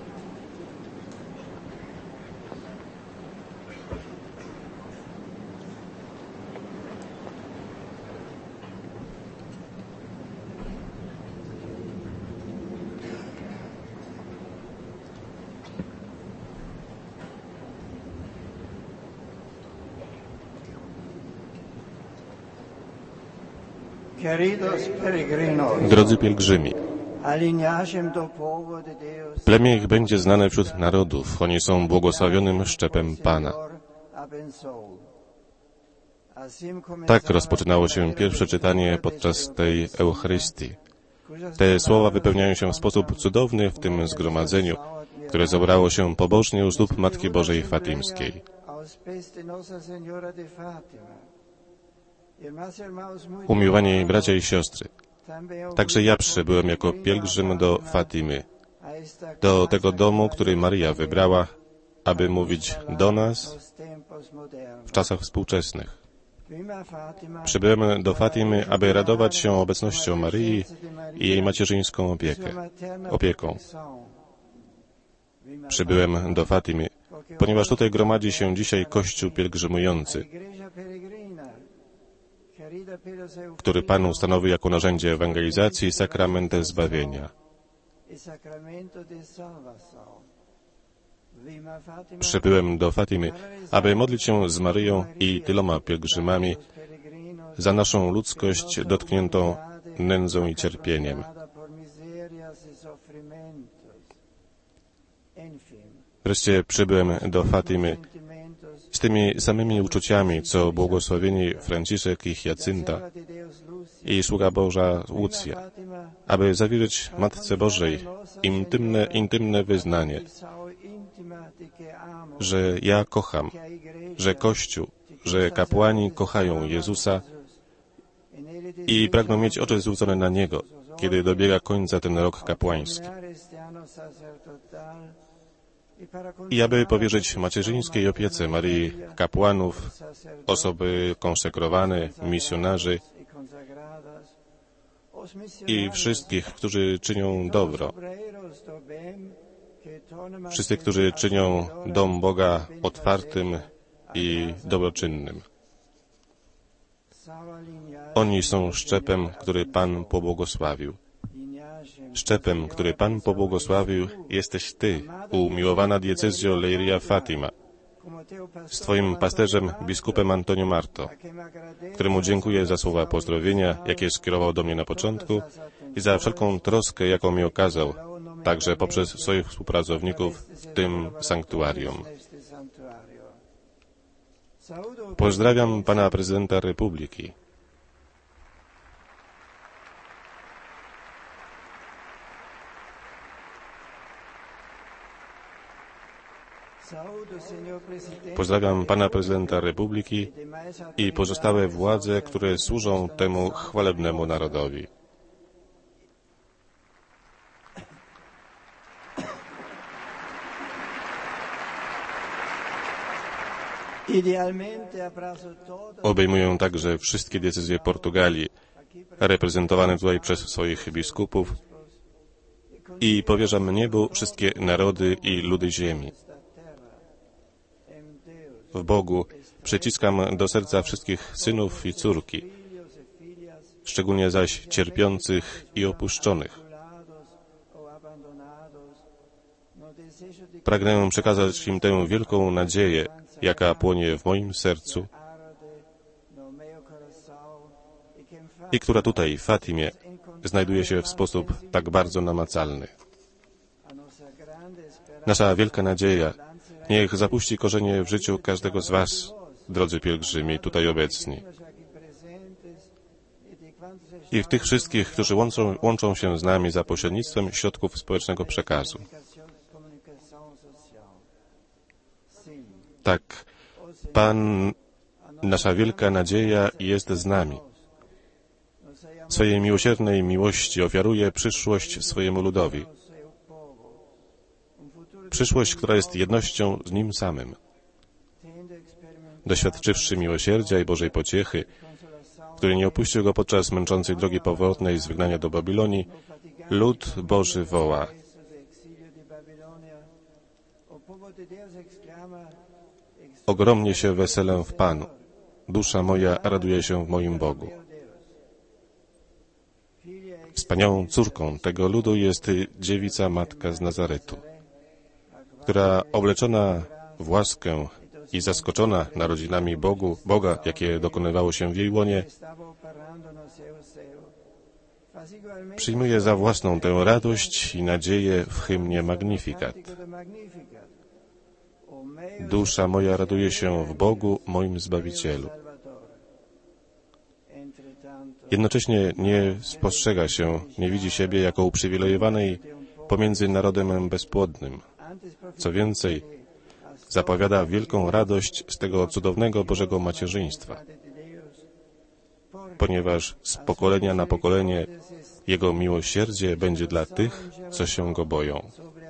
Drodzy pielgrzymi, plemię ich będzie znane wśród narodów. Oni są błogosławionym szczepem Pana. Tak rozpoczynało się pierwsze czytanie podczas tej Eucharystii. Te słowa wypełniają się w sposób cudowny w tym zgromadzeniu, które zebrało się pobożnie u stóp Matki Bożej Fatimskiej. Umiłowani bracia i siostry, także ja przybyłem jako pielgrzym do Fatimy, do tego domu, który Maryja wybrała, aby mówić do nas w czasach współczesnych. Przybyłem do Fatimy, aby radować się obecnością Maryi i jej macierzyńską opiekę, opieką. Przybyłem do Fatimy, ponieważ tutaj gromadzi się dzisiaj Kościół pielgrzymujący, który Pan ustanowił jako narzędzie ewangelizacji i sakrament zbawienia. Przybyłem do Fatimy, aby modlić się z Maryją i tyloma pielgrzymami za naszą ludzkość dotkniętą nędzą i cierpieniem. Wreszcie przybyłem do Fatimy z tymi samymi uczuciami, co błogosławieni Franciszek i Jacynta i sługa Boża Łucja, aby zawierzyć Matce Bożej intymne, intymne wyznanie, że ja kocham, że Kościół, że kapłani kochają Jezusa i pragną mieć oczy zwrócone na Niego, kiedy dobiega końca ten rok kapłański. I aby powierzyć macierzyńskiej opiece Maryi kapłanów, osoby konsekrowane, misjonarzy i wszystkich, którzy czynią dobro, wszyscy, którzy czynią dom Boga otwartym i dobroczynnym. Oni są szczepem, który Pan pobłogosławił. Szczepem, który Pan pobłogosławił, jesteś Ty, umiłowana diecezjo Leiria Fatima, z Twoim pasterzem, biskupem Antonio Marto, któremu dziękuję za słowa pozdrowienia, jakie skierował do mnie na początku i za wszelką troskę, jaką mi okazał, także poprzez swoich współpracowników w tym sanktuarium. Pozdrawiam Pana Prezydenta Republiki. Pozdrawiam Pana Prezydenta Republiki i pozostałe władze, które służą temu chwalebnemu narodowi. Obejmują także wszystkie decyzje Portugalii, reprezentowane tutaj przez swoich biskupów, i powierzam niebu wszystkie narody i ludy ziemi. W Bogu przyciskam do serca wszystkich synów i córki, szczególnie zaś cierpiących i opuszczonych. Pragnę przekazać im tę wielką nadzieję, jaka płonie w moim sercu i która tutaj, w Fatimie, znajduje się w sposób tak bardzo namacalny. Nasza wielka nadzieja niech zapuści korzenie w życiu każdego z Was, drodzy pielgrzymi, tutaj obecni. I w tych wszystkich, którzy łączą, łączą się z nami za pośrednictwem środków społecznego przekazu. Tak, Pan, nasza wielka nadzieja, jest z nami. W swojej miłosiernej miłości ofiaruje przyszłość swojemu ludowi. Przyszłość, która jest jednością z Nim samym. Doświadczywszy miłosierdzia i Bożej pociechy, który nie opuścił Go podczas męczącej drogi powrotnej z wygnania do Babilonii, lud Boży woła: ogromnie się weselę w Panu, dusza moja raduje się w moim Bogu. Wspaniałą córką tego ludu jest dziewica Matka z Nazaretu, która obleczona w łaskę i zaskoczona narodzinami Bogu, Boga, jakie dokonywało się w jej łonie, przyjmuje za własną tę radość i nadzieję w hymnie Magnificat. Dusza moja raduje się w Bogu, moim Zbawicielu. Jednocześnie nie spostrzega się, nie widzi siebie jako uprzywilejowanej pomiędzy narodem bezpłodnym. Co więcej, zapowiada wielką radość z tego cudownego Bożego macierzyństwa, ponieważ z pokolenia na pokolenie Jego miłosierdzie będzie dla tych, co się Go boją.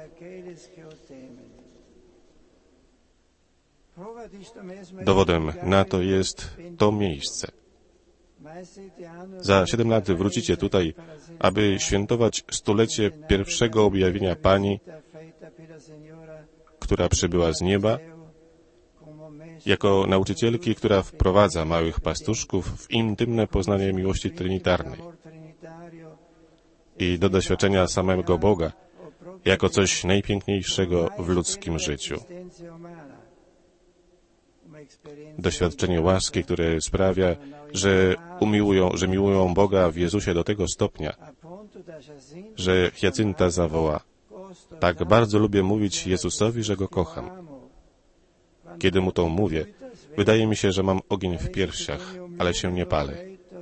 Dowodem na to jest to miejsce. Za siedem lat wrócicie tutaj, aby świętować stulecie pierwszego objawienia Pani, która przybyła z nieba, jako nauczycielki, która wprowadza małych pastuszków w intymne poznanie miłości trinitarnej i do doświadczenia samego Boga, jako coś najpiękniejszego w ludzkim życiu. Doświadczenie łaski, które sprawia, że umiłują, że miłują Boga w Jezusie do tego stopnia, że Hiacynta zawoła: tak bardzo lubię mówić Jezusowi, że Go kocham. Kiedy Mu to mówię, wydaje mi się, że mam ogień w piersiach, ale się nie palę.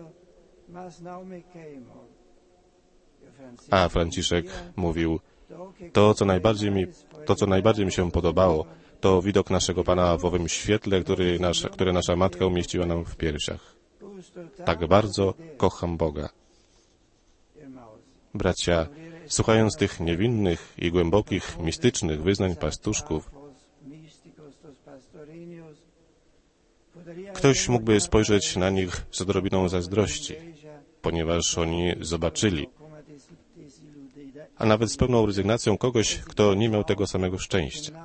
A Franciszek mówił: to, co najbardziej mi, to, co najbardziej mi się podobało, to widok naszego Pana w owym świetle, który nasza, które nasza Matka umieściła nam w piersiach. Tak bardzo kocham Boga. Bracia, słuchając tych niewinnych i głębokich, mistycznych wyznań pastuszków, ktoś mógłby spojrzeć na nich z odrobiną zazdrości, ponieważ oni zobaczyli, a nawet z pełną rezygnacją kogoś, kto nie miał tego samego szczęścia.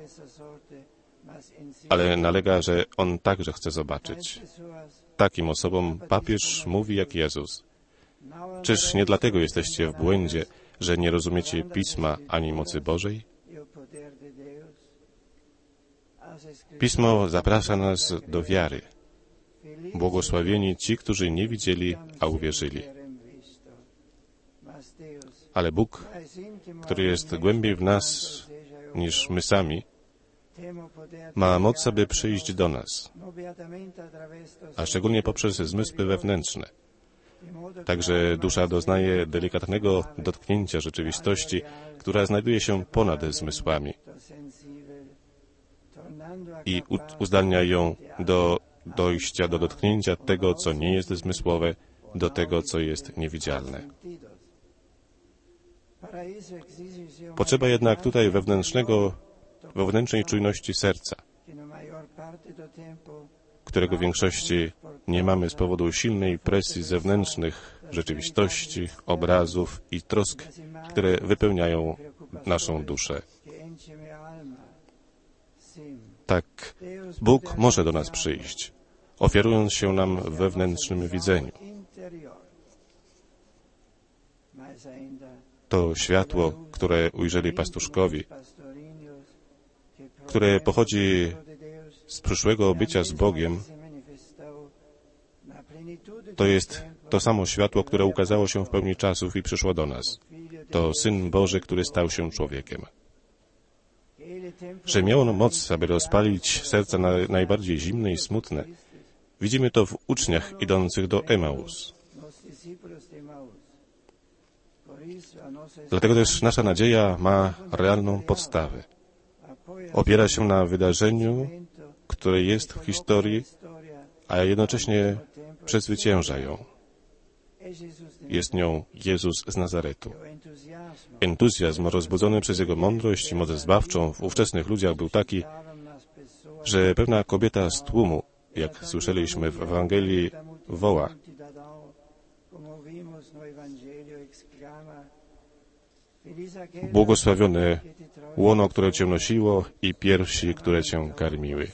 Ale nalega, że on także chce zobaczyć. Takim osobom papież mówi jak Jezus: czyż nie dlatego jesteście w błędzie, że nie rozumiecie Pisma ani mocy Bożej? Pismo zaprasza nas do wiary. Błogosławieni ci, którzy nie widzieli, a uwierzyli. Ale Bóg, który jest głębiej w nas niż my sami, ma moc, aby przyjść do nas, a szczególnie poprzez zmysły wewnętrzne. Także dusza doznaje delikatnego dotknięcia rzeczywistości, która znajduje się ponad zmysłami i uzdalnia ją do dojścia, do dotknięcia tego, co nie jest zmysłowe, do tego, co jest niewidzialne. Potrzeba jednak tutaj wewnętrznego, wewnętrznej czujności serca, którego w większości nie mamy z powodu silnej presji zewnętrznych rzeczywistości, obrazów i trosk, które wypełniają naszą duszę. Tak, Bóg może do nas przyjść, ofiarując się nam w wewnętrznym widzeniu. To światło, które ujrzeli pastuszkowi, które pochodzi z przyszłego bycia z Bogiem, to jest to samo światło, które ukazało się w pełni czasów i przyszło do nas. To Syn Boży, który stał się człowiekiem. Że miał on moc, aby rozpalić serca na najbardziej zimne i smutne, widzimy to w uczniach idących do Emaus. Dlatego też nasza nadzieja ma realną podstawę. Opiera się na wydarzeniu, które jest w historii, a jednocześnie przezwycięża ją. Jest nią Jezus z Nazaretu. Entuzjazm rozbudzony przez Jego mądrość i moc zbawczą w ówczesnych ludziach był taki, że pewna kobieta z tłumu, jak słyszeliśmy w Ewangelii, woła: błogosławione łono, które Cię nosiło i piersi, które Cię karmiły.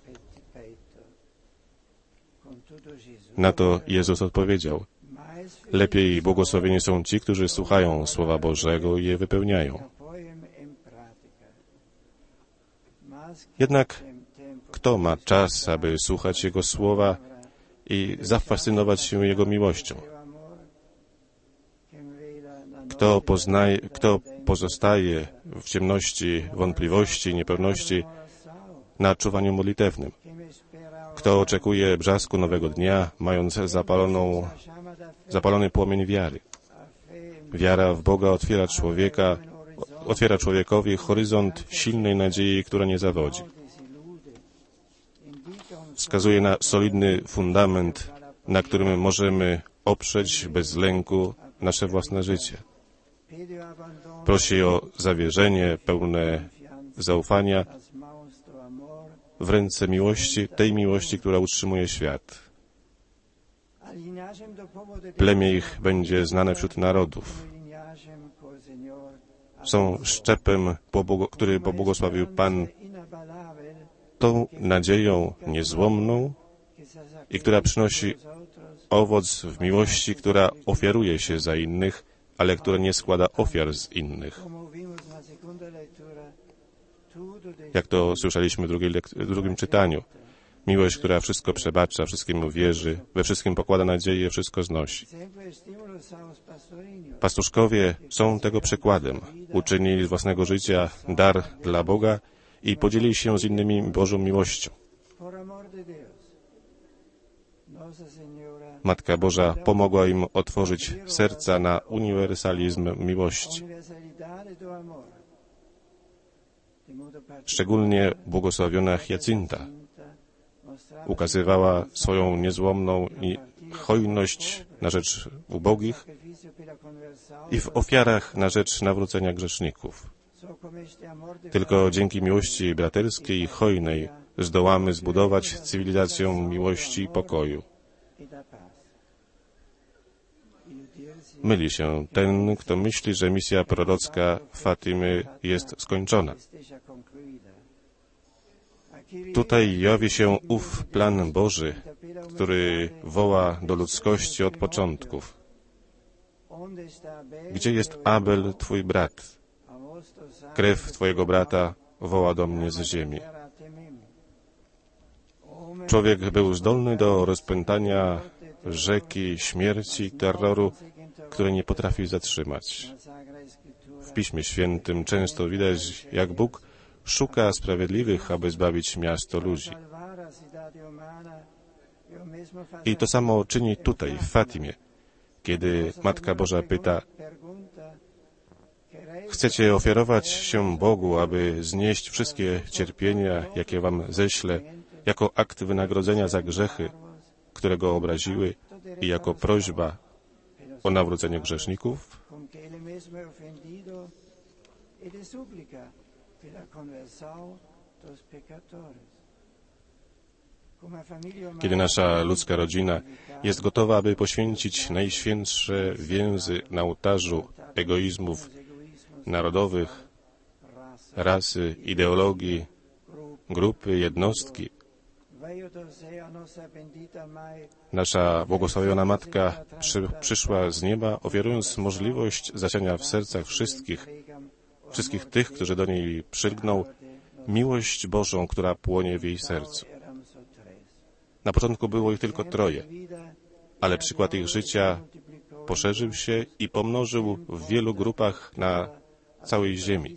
Na to Jezus odpowiedział: lepiej błogosławieni są ci, którzy słuchają Słowa Bożego i je wypełniają. Jednak kto ma czas, aby słuchać Jego Słowa i zafascynować się Jego miłością? Kto, poznaje, kto pozostaje w ciemności, wątpliwości i niepewności na czuwaniu modlitewnym? Kto oczekuje brzasku nowego dnia, mając zapaloną, zapalony płomień wiary? Wiara w Boga otwiera człowieka, otwiera człowiekowi horyzont silnej nadziei, która nie zawodzi. Wskazuje na solidny fundament, na którym możemy oprzeć bez lęku nasze własne życie. Prosi o zawierzenie pełne zaufania w ręce miłości, tej miłości, która utrzymuje świat. Plemię ich będzie znane wśród narodów. Są szczepem, który pobłogosławił Pan, tą nadzieją niezłomną i która przynosi owoc w miłości, która ofiaruje się za innych, ale która nie składa ofiar z innych. Jak to słyszeliśmy w, drugiej lek- w drugim czytaniu. Miłość, która wszystko przebacza, wszystkiemu wierzy, we wszystkim pokłada nadzieję, wszystko znosi. Pastuszkowie są tego przykładem. Uczynili z własnego życia dar dla Boga i podzielili się z innymi Bożą miłością. Matka Boża pomogła im otworzyć serca na uniwersalizm miłości. Szczególnie błogosławiona Hiacynta ukazywała swoją niezłomną i hojność na rzecz ubogich i w ofiarach na rzecz nawrócenia grzeszników. Tylko dzięki miłości braterskiej i hojnej zdołamy zbudować cywilizację miłości i pokoju. Myli się ten, kto myśli, że misja prorocka Fatimy jest skończona. Tutaj jawi się ów plan Boży, który woła do ludzkości od początków. Gdzie jest Abel, twój brat? Krew twojego brata woła do mnie z ziemi. Człowiek był zdolny do rozpętania rzeki śmierci, terroru, który nie potrafi zatrzymać. W Piśmie Świętym często widać, jak Bóg szuka sprawiedliwych, aby zbawić miasto ludzi. I to samo czyni tutaj, w Fatimie, kiedy Matka Boża pyta: chcecie ofiarować się Bogu, aby znieść wszystkie cierpienia, jakie wam ześlę, jako akt wynagrodzenia za grzechy, które go obraziły, i jako prośba o nawrócenie grzeszników? Kiedy nasza ludzka rodzina jest gotowa, aby poświęcić najświętsze więzy na ołtarzu egoizmów narodowych, rasy, ideologii, grupy, jednostki, nasza błogosławiona Matka przy, przyszła z nieba, ofiarując możliwość zasiania w sercach wszystkich, wszystkich tych, którzy do niej przylgną, miłość Bożą, która płonie w jej sercu. Na początku było ich tylko troje, ale przykład ich życia poszerzył się i pomnożył w wielu grupach na całej ziemi.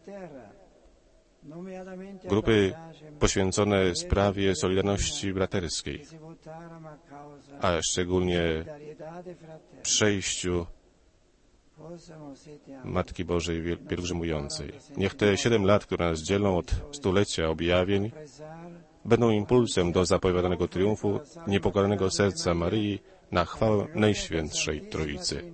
Grupy poświęcone sprawie solidarności braterskiej, a szczególnie przejściu Matki Bożej Pielgrzymującej. Niech te siedem lat, które nas dzielą od stulecia objawień, będą impulsem do zapowiadanego triumfu niepokalanego serca Maryi na chwałę Najświętszej Trójcy.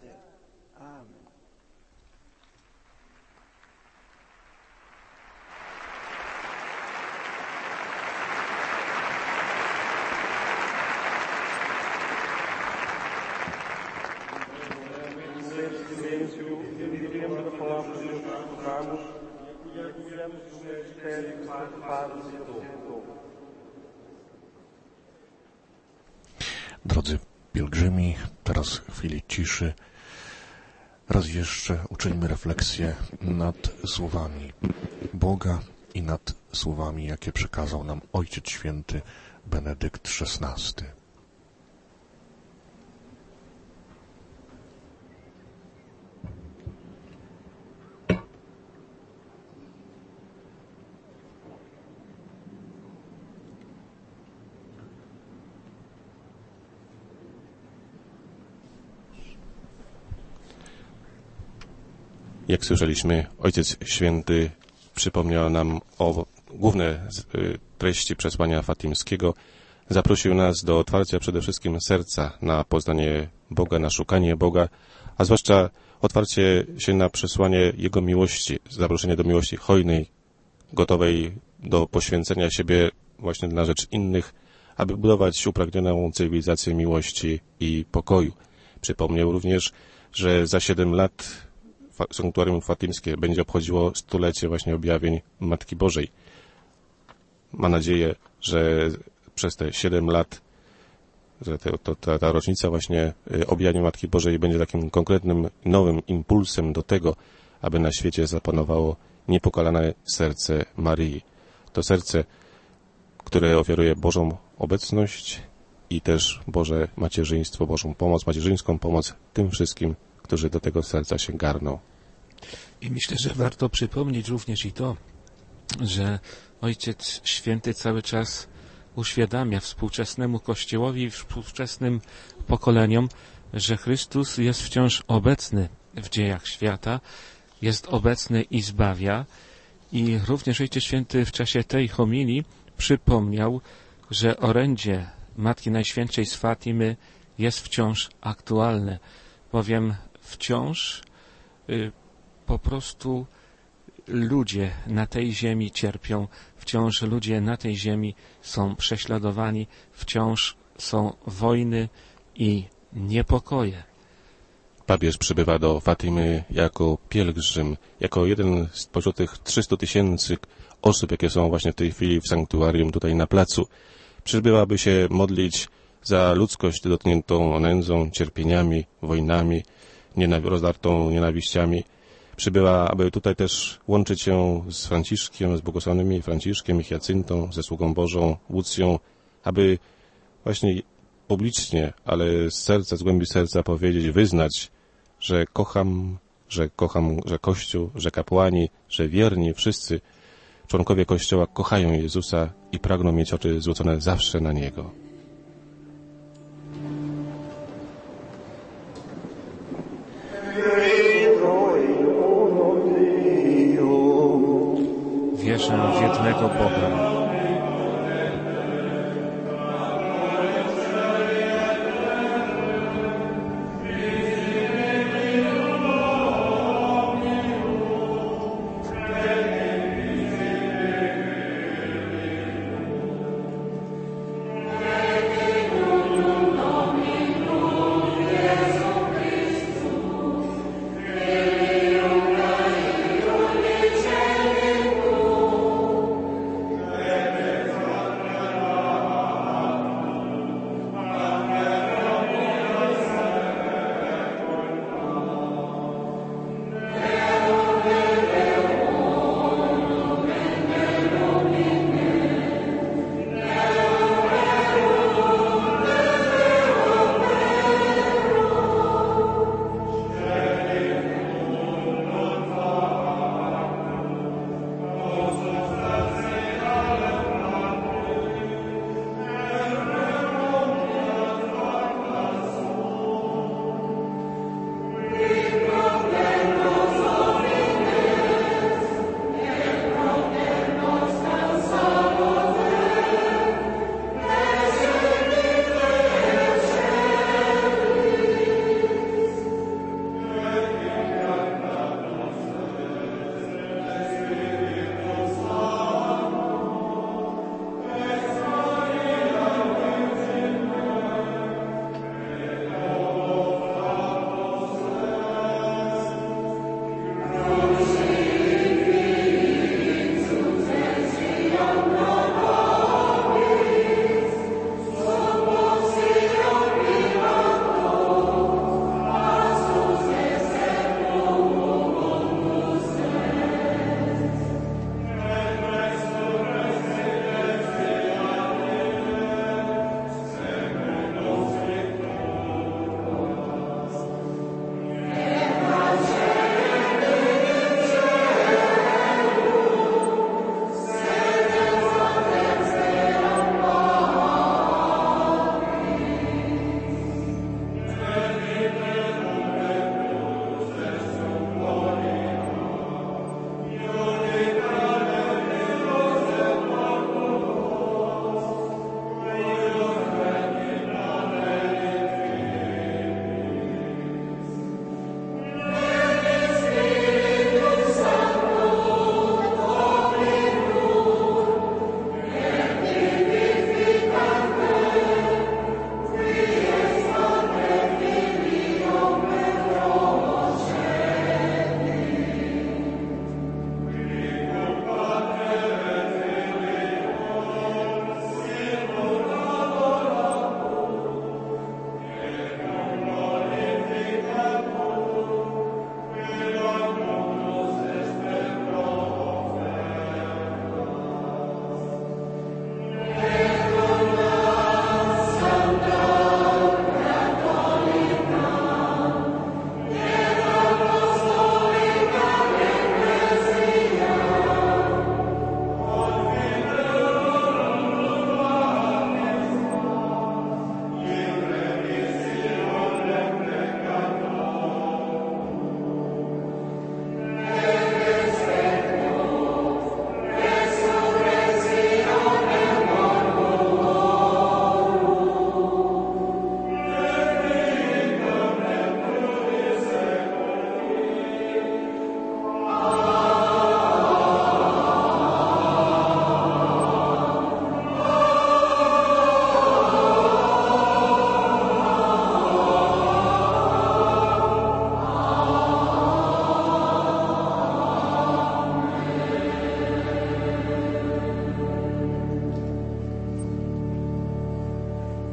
Drodzy pielgrzymi, teraz w chwili ciszy raz jeszcze uczyńmy refleksję nad słowami Boga i nad słowami, jakie przekazał nam Ojciec Święty Benedykt szesnasty. Jak słyszeliśmy, Ojciec Święty przypomniał nam o główne treści przesłania fatimskiego. Zaprosił nas do otwarcia przede wszystkim serca na poznanie Boga, na szukanie Boga, a zwłaszcza otwarcie się na przesłanie Jego miłości, zaproszenie do miłości hojnej, gotowej do poświęcenia siebie właśnie na rzecz innych, aby budować upragnioną cywilizację miłości i pokoju. Przypomniał również, że za siedem lat sanktuarium fatimskie będzie obchodziło stulecie właśnie objawień Matki Bożej. Mam nadzieję, że przez te siedem lat, że te, to, ta, ta rocznica właśnie objawień Matki Bożej będzie takim konkretnym, nowym impulsem do tego, aby na świecie zapanowało niepokalane serce Maryi. To serce, które ofiaruje Bożą obecność i też Boże macierzyństwo, Bożą pomoc, macierzyńską pomoc tym wszystkim, którzy do tego serca się garną. I myślę, że warto przypomnieć również i to, że Ojciec Święty cały czas uświadamia współczesnemu Kościołowi i współczesnym pokoleniom, że Chrystus jest wciąż obecny w dziejach świata, jest obecny i zbawia. I również Ojciec Święty w czasie tej homilii przypomniał, że orędzie Matki Najświętszej z Fatimy jest wciąż aktualne, bowiem wciąż y, po prostu ludzie na tej ziemi cierpią, wciąż ludzie na tej ziemi są prześladowani, wciąż są wojny i niepokoje. Papież przybywa do Fatimy jako pielgrzym, jako jeden spośród tych trzystu tysięcy osób, jakie są właśnie w tej chwili w sanktuarium tutaj na placu. Przybywa, by się modlić za ludzkość dotkniętą nędzą, cierpieniami, wojnami, nienaw- rozdartą nienawiściami. przybyła, aby tutaj też łączyć się z Franciszkiem, z błogosławionymi Franciszkiem i Hiacyntą, ze sługą Bożą, Łucją, aby właśnie publicznie, ale z serca, z głębi serca powiedzieć, wyznać, że kocham, że kocham, że Kościół, że kapłani, że wierni, wszyscy członkowie Kościoła kochają Jezusa i pragną mieć oczy zwrócone zawsze na Niego. Wierzę w jednego Boga,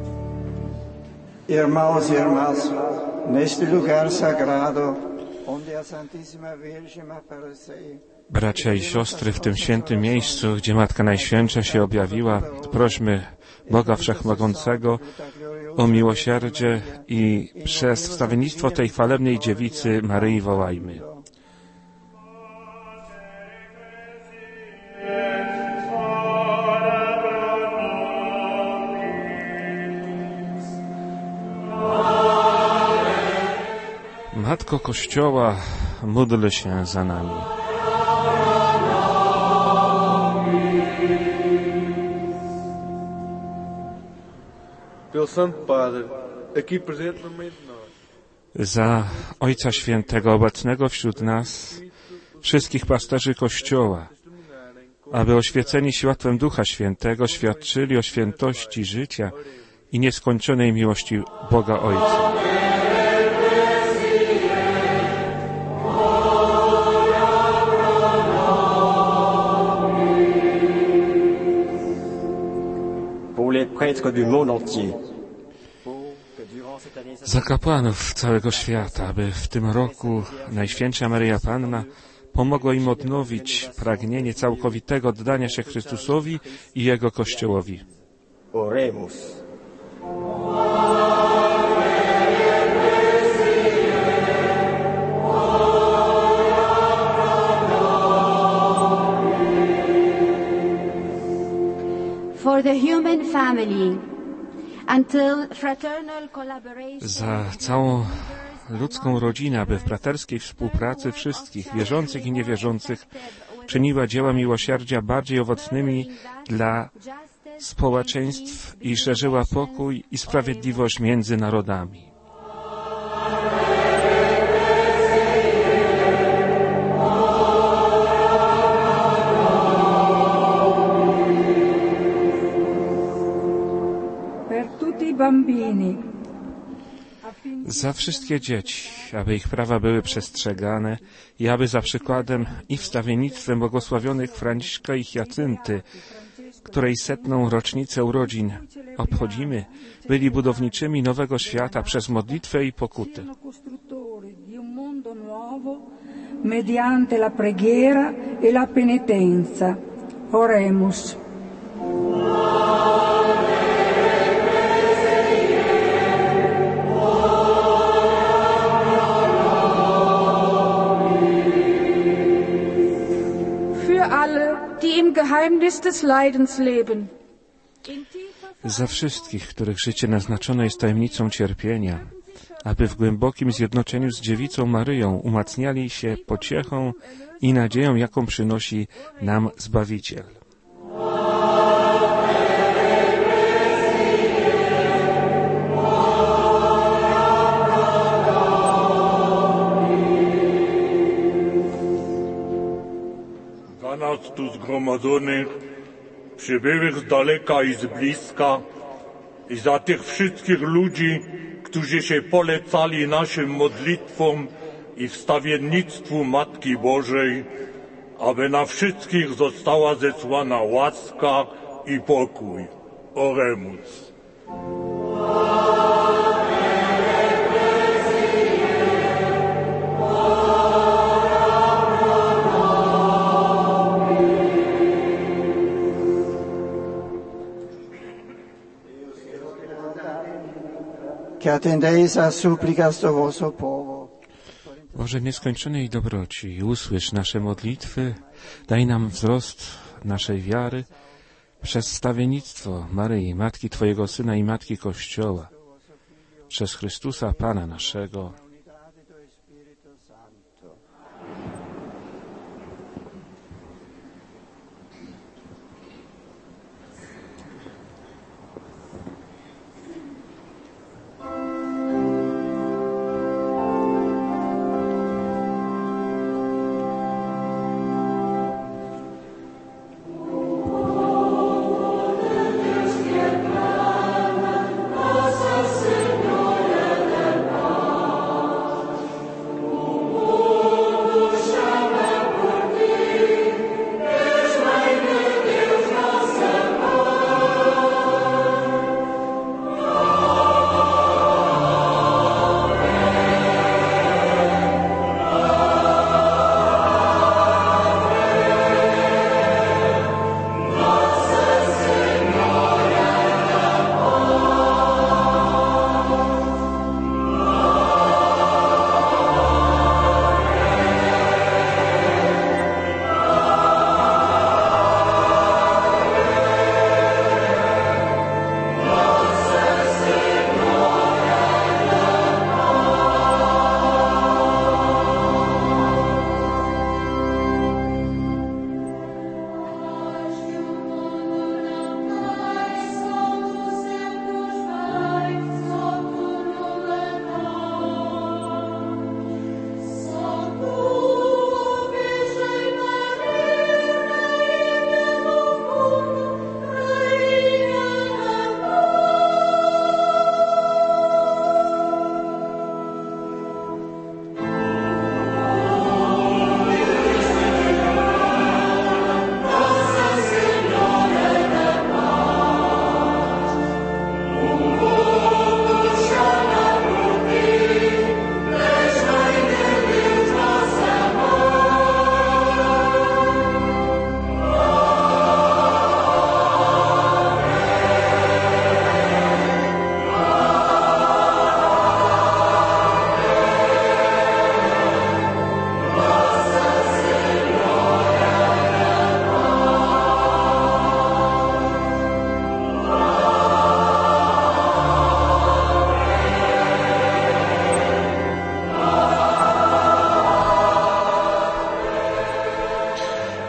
Irmãos e irmãs, neste lugar sagrado, Bracia i siostry, w tym świętym miejscu, gdzie Matka Najświętsza się objawiła, prośmy Boga Wszechmogącego o miłosierdzie i przez wstawiennictwo tej chwalebnej dziewicy Maryi wołajmy. Matko Kościoła, módl się za nami. Za Ojca Świętego obecnego wśród nas, wszystkich pasterzy Kościoła, aby oświeceni światłem Ducha Świętego świadczyli o świętości życia i nieskończonej miłości Boga Ojca. Za kapłanów całego świata, aby w tym roku Najświętsza Maryja Panna pomogła im odnowić pragnienie całkowitego oddania się Chrystusowi i Jego Kościołowi. Oremus. For the human family, until fraternal collaboration... Za całą ludzką rodzinę, aby w braterskiej współpracy wszystkich, wierzących i niewierzących, czyniła dzieła miłosierdzia bardziej owocnymi dla społeczeństw i szerzyła pokój i sprawiedliwość między narodami. Za wszystkie dzieci, aby ich prawa były przestrzegane i aby za przykładem i wstawiennictwem błogosławionych Franciszka i Hiacynty, której setną rocznicę urodzin obchodzimy, byli budowniczymi nowego świata przez modlitwę i pokutę. Mediante la preghiera e la penitenza. Oremus. Za wszystkich, których życie naznaczone jest tajemnicą cierpienia, aby w głębokim zjednoczeniu z Dziewicą Maryją umacniali się pociechą i nadzieją, jaką przynosi nam Zbawiciel. Za nas tu zgromadzonych, przybyłych z daleka i z bliska, i za tych wszystkich ludzi, którzy się polecali naszym modlitwom i wstawiennictwu Matki Bożej, aby na wszystkich została zesłana łaska i pokój. Oremus. Boże nieskończonej dobroci, usłysz nasze modlitwy, daj nam wzrost naszej wiary przez wstawiennictwo Maryi, Matki Twojego Syna i Matki Kościoła, przez Chrystusa Pana naszego.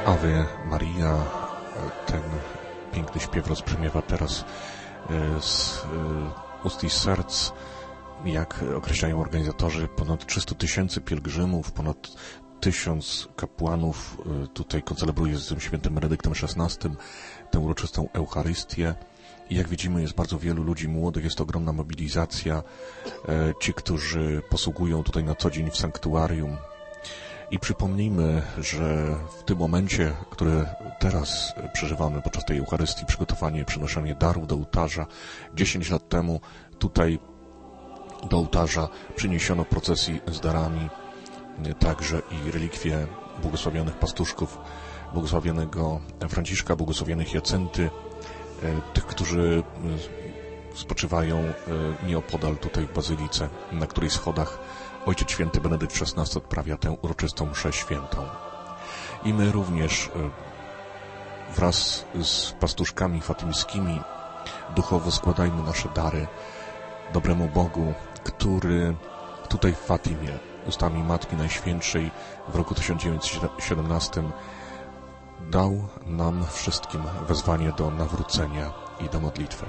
Ave Maria, ten piękny śpiew rozbrzmiewa teraz z ust i serc. Jak określają organizatorzy, ponad trzysta tysięcy pielgrzymów, ponad tysiąc kapłanów tutaj koncelebruje z tym świętym Benedyktem szesnastym tę uroczystą Eucharystię. I jak widzimy, jest bardzo wielu ludzi młodych, jest to ogromna mobilizacja. Ci, którzy posługują tutaj na co dzień w sanktuarium. I przypomnijmy, że w tym momencie, który teraz przeżywamy podczas tej Eucharystii, przygotowanie i przynoszenie darów do ołtarza, dziesięć lat temu tutaj do ołtarza przyniesiono procesji z darami, także i relikwie błogosławionych pastuszków, błogosławionego Franciszka, błogosławionych Jacynty, tych, którzy spoczywają nieopodal tutaj w Bazylice, na której schodach Ojciec Święty Benedykt szesnasty odprawia tę uroczystą mszę świętą. I my również wraz z pastuszkami fatymskimi duchowo składajmy nasze dary dobremu Bogu, który tutaj w Fatimie ustami Matki Najświętszej w roku tysiąc dziewięćset siedemnastym dał nam wszystkim wezwanie do nawrócenia i do modlitwy.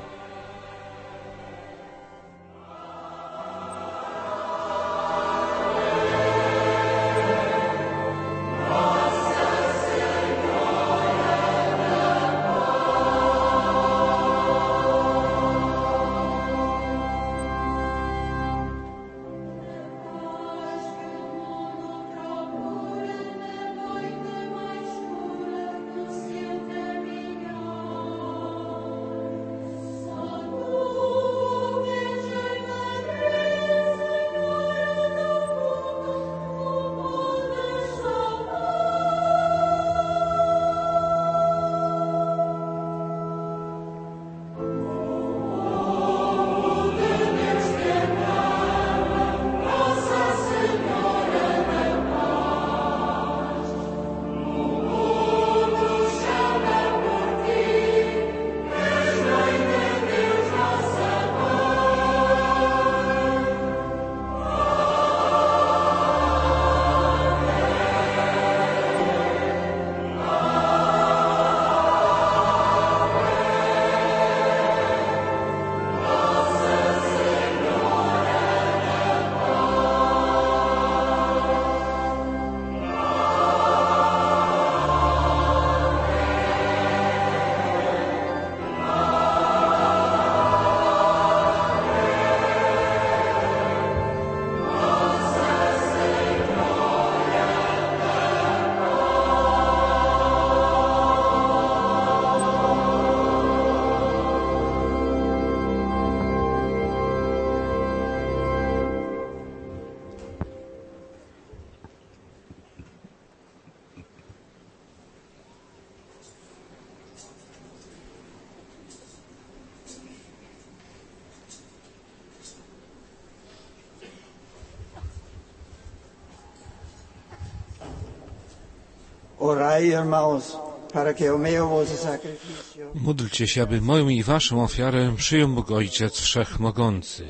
Módlcie się, aby moją i waszą ofiarę przyjął Bóg Ojciec Wszechmogący.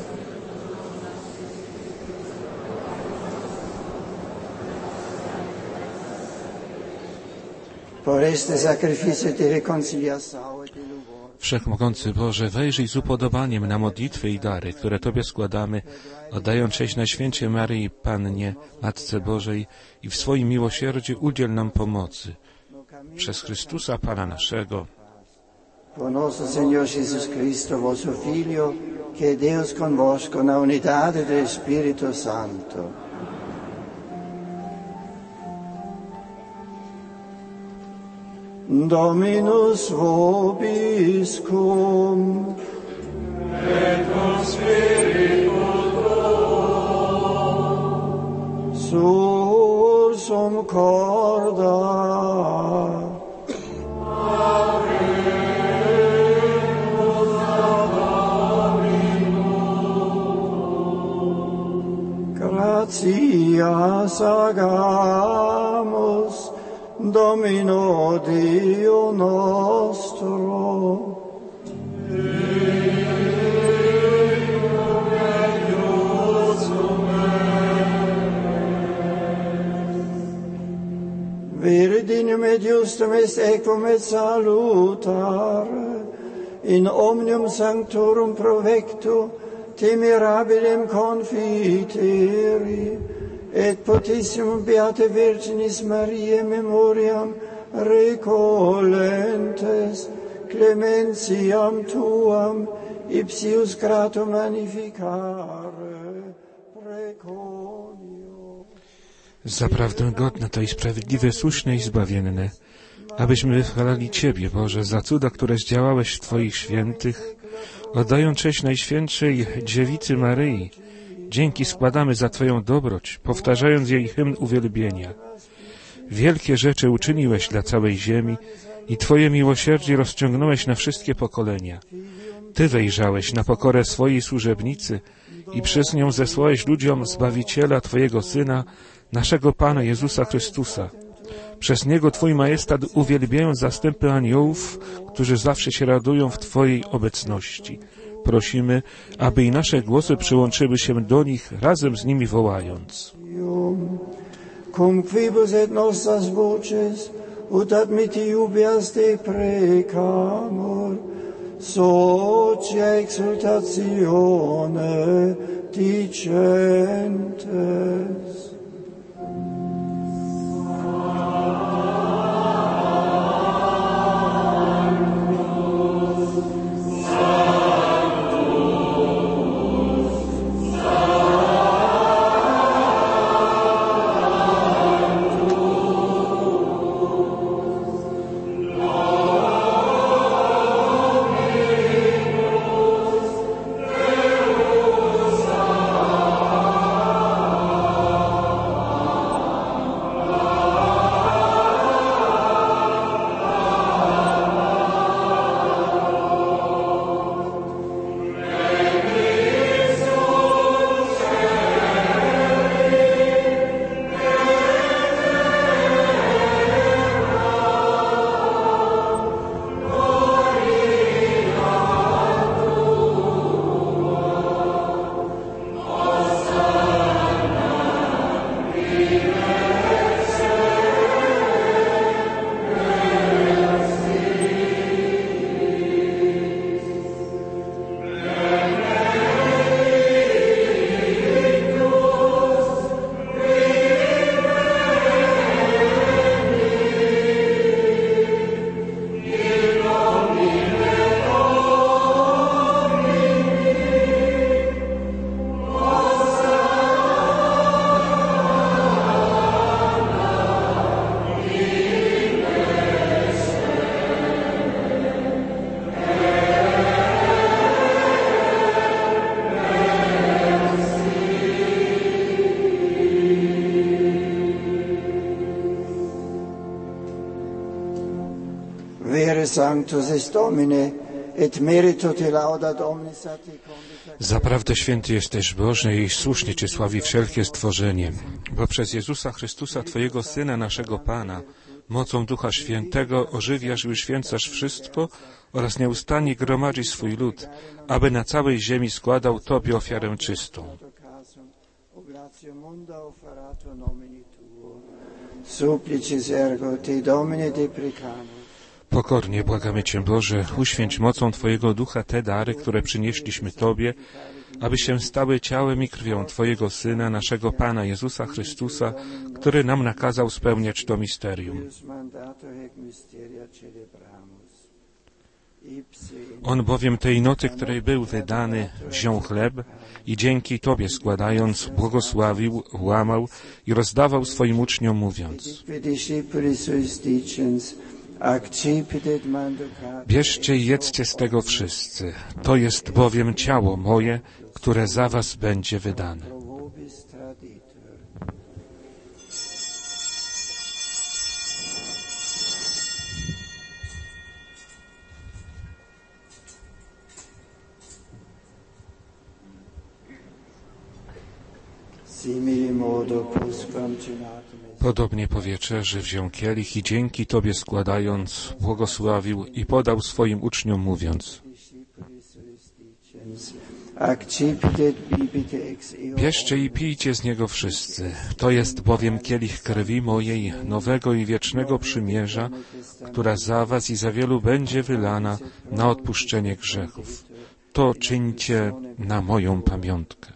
Wszechmogący Boże, wejrzyj z upodobaniem na modlitwy i dary, które Tobie składamy, oddając cześć Najświętszej Maryi Pannie, Matce Bożej, i w swoim miłosierdziu udziel nam pomocy. Przez Chrystusa Pana naszego. Por nosso Senhor Jesus Cristo, vosso Filho, que é Deus convosco na unidade do Espírito Santo. Dominus vobiscum. Et cum spiritu tuo. Sursum corda. Gratias agamus Domino Dio nostro. Verdine regnum et justum est equum et salutare, in omnium sanctorum provectu, te mirabilem confiteri, et potissimum beate Virginis Mariae memoriam recolentes, clementiam tuam, ipsius gratum magnificare, preconio. Zaprawdę godne to i sprawiedliwe, słuszne i zbawienne, abyśmy chwalali Ciebie, Boże, za cuda, które zdziałałeś w Twoich świętych, oddając cześć Najświętszej Dziewicy Maryi. Dzięki składamy za Twoją dobroć, powtarzając jej hymn uwielbienia. Wielkie rzeczy uczyniłeś dla całej ziemi i Twoje miłosierdzie rozciągnąłeś na wszystkie pokolenia. Ty wejrzałeś na pokorę swojej służebnicy i przez nią zesłałeś ludziom Zbawiciela Twojego Syna, naszego Pana Jezusa Chrystusa. Przez Niego Twój majestat uwielbiają zastępy aniołów, którzy zawsze się radują w Twojej obecności. Prosimy, aby i nasze głosy przyłączyły się do nich, razem z nimi wołając. Cum quibus et nostras voces, ut admitti jubias te precamur, socia exultatione dicentes. Sanctus est Domine, et merito te laudat omnis a te convita. Zaprawdę święty jesteś Boże i słusznie Cię sławi wszelkie stworzenie, bo przez Jezusa Chrystusa, Twojego Syna, naszego Pana, mocą Ducha Świętego ożywiasz i uświęcasz wszystko oraz nieustannie gromadzisz swój lud, aby na całej ziemi składał Tobie ofiarę czystą. Supplicis ergo te Domine deprecamus. Pokornie błagamy Cię, Boże, uświęć mocą Twojego Ducha te dary, które przynieśliśmy Tobie, aby się stały ciałem i krwią Twojego Syna, naszego Pana Jezusa Chrystusa, który nam nakazał spełniać to misterium. On bowiem tej nocy, której był wydany, wziął chleb i dzięki Tobie składając, błogosławił, łamał i rozdawał swoim uczniom, mówiąc: bierzcie i jedzcie z tego wszyscy, to jest bowiem ciało moje, które za was będzie wydane. Podobnie po wieczerzy wziął kielich i dzięki Tobie składając, błogosławił i podał swoim uczniom, mówiąc: Bierzcie i pijcie z niego wszyscy. To jest bowiem kielich krwi mojej, nowego i wiecznego przymierza, która za was i za wielu będzie wylana na odpuszczenie grzechów. To czyńcie na moją pamiątkę.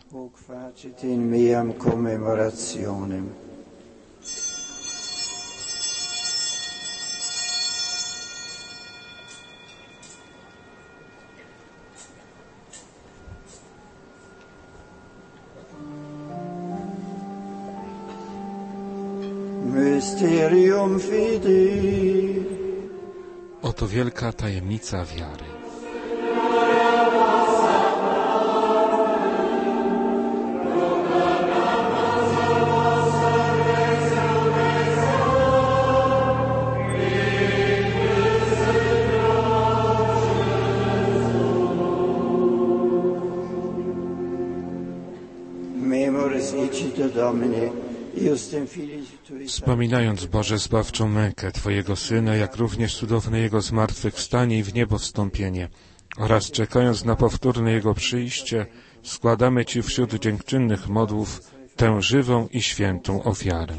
Mysterium Fidei. Oto wielka tajemnica wiary. Memoris icite Domine. Wspominając, Boże, zbawczą mękę Twojego Syna, jak również cudowne Jego zmartwychwstanie i w niebo wstąpienie, oraz czekając na powtórne Jego przyjście, składamy Ci wśród dziękczynnych modłów tę żywą i świętą ofiarę.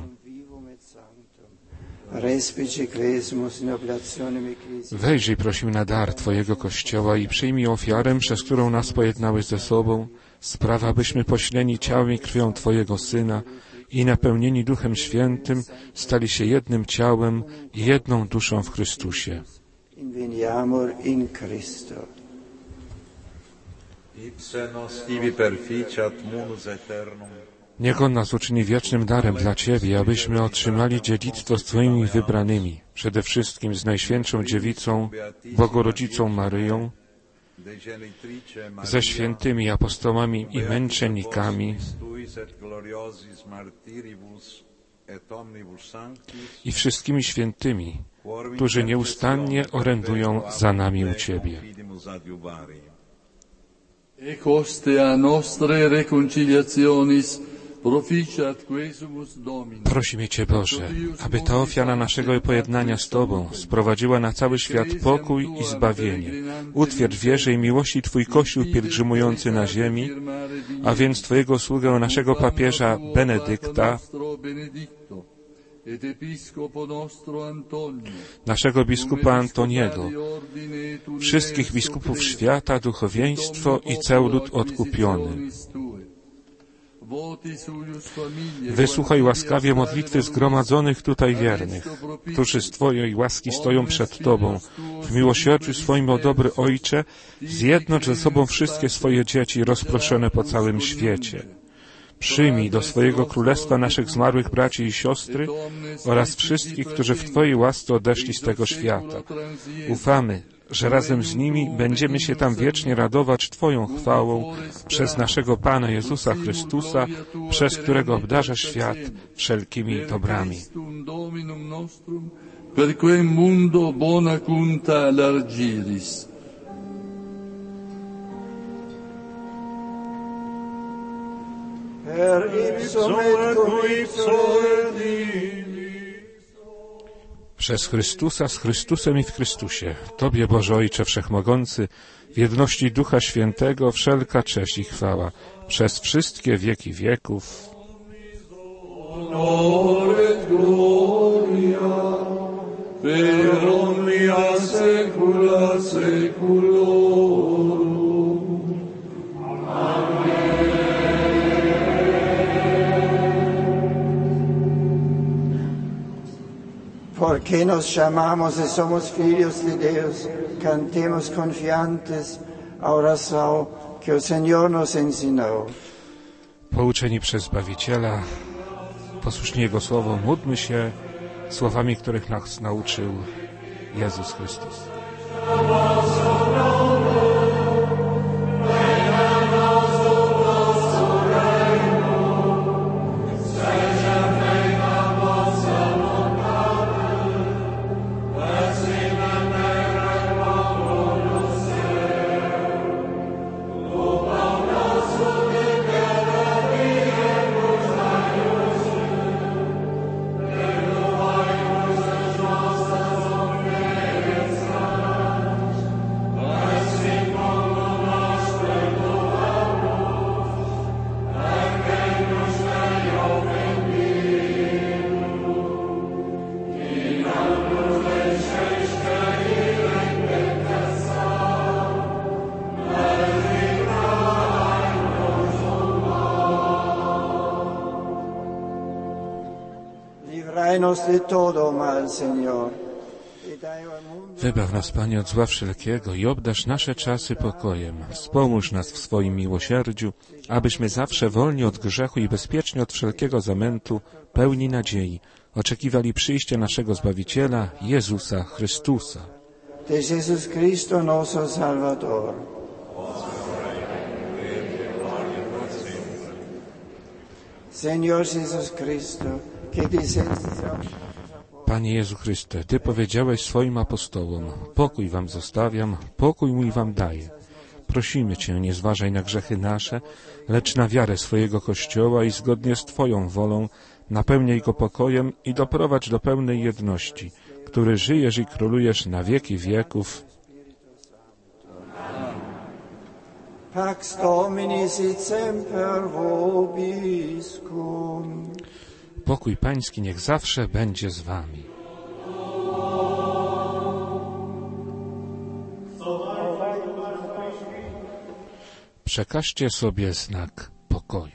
Wejrzyj, prosimy, na dar Twojego Kościoła i przyjmij ofiarę, przez którą nas pojednałeś ze sobą, sprawa, byśmy pośleni ciałem i krwią Twojego Syna i napełnieni Duchem Świętym stali się jednym ciałem i jedną duszą w Chrystusie. Niech On nas uczyni wiecznym darem dla Ciebie, abyśmy otrzymali dziedzictwo z Twoimi wybranymi, przede wszystkim z Najświętszą Dziewicą, Bogorodzicą Maryją, ze świętymi apostołami i męczennikami i wszystkimi świętymi, którzy nieustannie orędują za nami u Ciebie. Prosimy Cię, Boże, aby ta ofiara naszego pojednania z Tobą sprowadziła na cały świat pokój i zbawienie. Utwierdź w wierze i miłości Twój Kościół pielgrzymujący na ziemi, a więc Twojego sługę, naszego papieża Benedykta, naszego biskupa Antoniego, wszystkich biskupów świata, duchowieństwo i cały lud odkupiony. Wysłuchaj łaskawie modlitwy zgromadzonych tutaj wiernych, którzy z Twojej łaski stoją przed Tobą. W miłosierdziu swoim, o dobry Ojcze, zjednocz ze sobą wszystkie swoje dzieci rozproszone po całym świecie. Przyjmij do swojego królestwa naszych zmarłych braci i siostry oraz wszystkich, którzy w Twojej łasce odeszli z tego świata. Ufamy, że razem z nimi będziemy się tam wiecznie radować Twoją chwałą przez naszego Pana Jezusa Chrystusa, przez którego obdarza świat wszelkimi dobrami. Per quem mundo bona cunta largiris. Per ipsum et cum ipso et Przez Chrystusa, z Chrystusem i w Chrystusie. Tobie, Boże Ojcze Wszechmogący, w jedności Ducha Świętego, wszelka cześć i chwała, przez wszystkie wieki wieków. Per omnia saecula saeculorum. Porque nos chamamos e somos filhos de Deus, cantemos confiantes a oração que o Senhor nos ensinou. Pouczeni przez Zbawiciela, posłuszni Jego słowom, módlmy się słowami, których nas nauczył Jezus Chrystus. líbranos de todo mal, Señor. Wybaw nas, Panie, od zła wszelkiego i obdarz nasze czasy pokojem. Wspomóż nas w swoim miłosierdziu, abyśmy zawsze wolni od grzechu i bezpiecznie od wszelkiego zamętu, pełni nadziei, oczekiwali przyjścia naszego Zbawiciela, Jezusa Chrystusa. De Jesus Cristo nosso Salvador. Señor Jesus Cristo, que disseste Panie Jezu Chryste, Ty powiedziałeś swoim apostołom, pokój wam zostawiam, pokój mój wam daję. Prosimy Cię, nie zważaj na grzechy nasze, lecz na wiarę swojego Kościoła i zgodnie z Twoją wolą napełniaj go pokojem i doprowadź do pełnej jedności, który żyjesz i królujesz na wieki wieków. Pax Domini sit semper vobiscum. Pokój Pański niech zawsze będzie z Wami. Przekażcie sobie znak pokoju.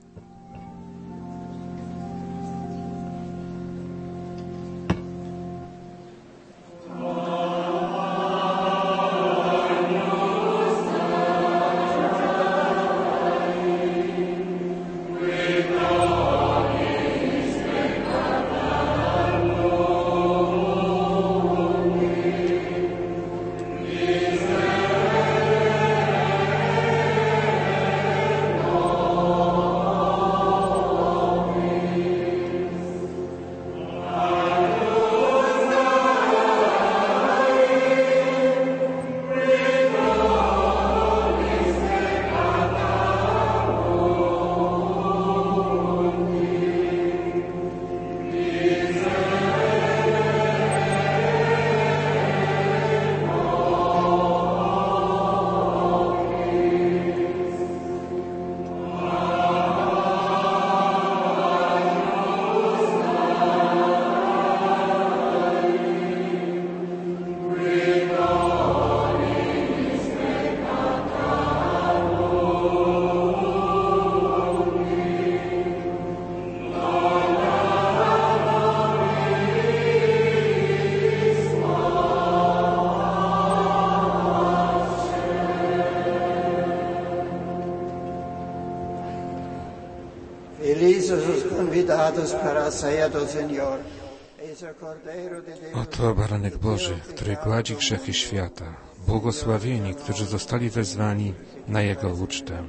Oto baranek Boży, który gładzi grzechy świata. Błogosławieni, którzy zostali wezwani na Jego ucztę.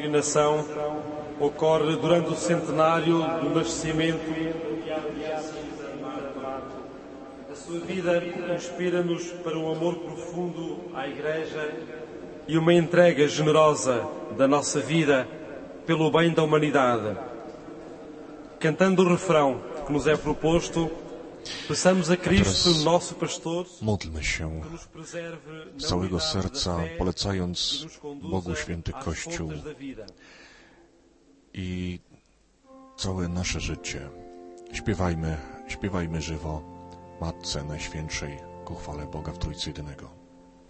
peregrinação ocorre durante o centenário do nascimento. A sua vida inspira-nos para um amor profundo à Igreja e uma entrega generosa da nossa vida pelo bem da humanidade. Cantando o refrão que nos é proposto, peçamos a Cristo, nosso pastor, módlmy się z całego serca, polecając Bogu święty Kościół i całe nasze życie. Śpiewajmy, śpiewajmy żywo Matce Najświętszej ku chwale Boga w Trójcy Jedynego.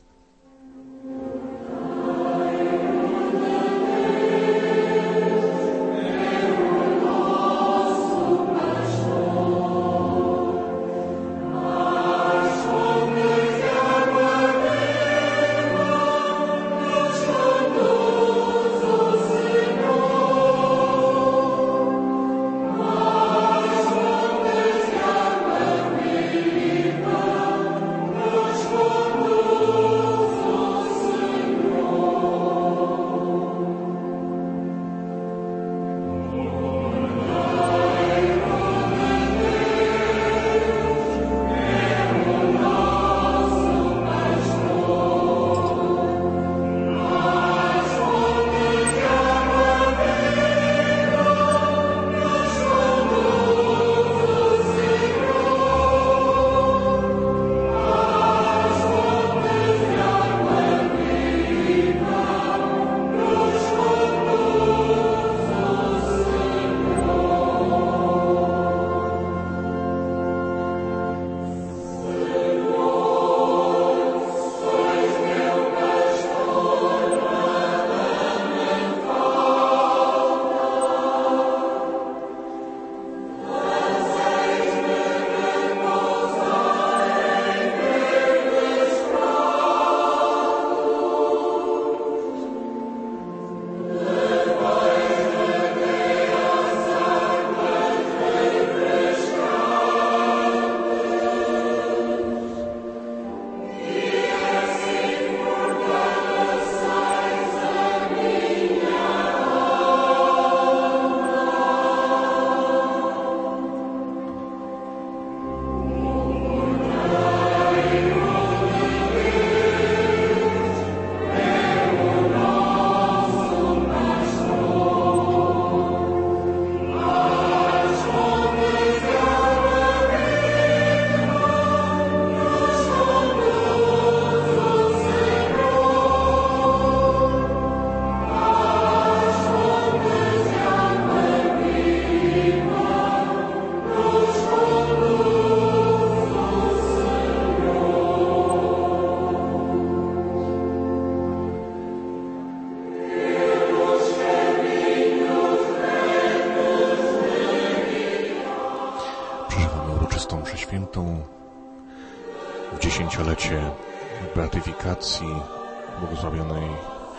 W dziesięciolecie beatyfikacji błogosławionej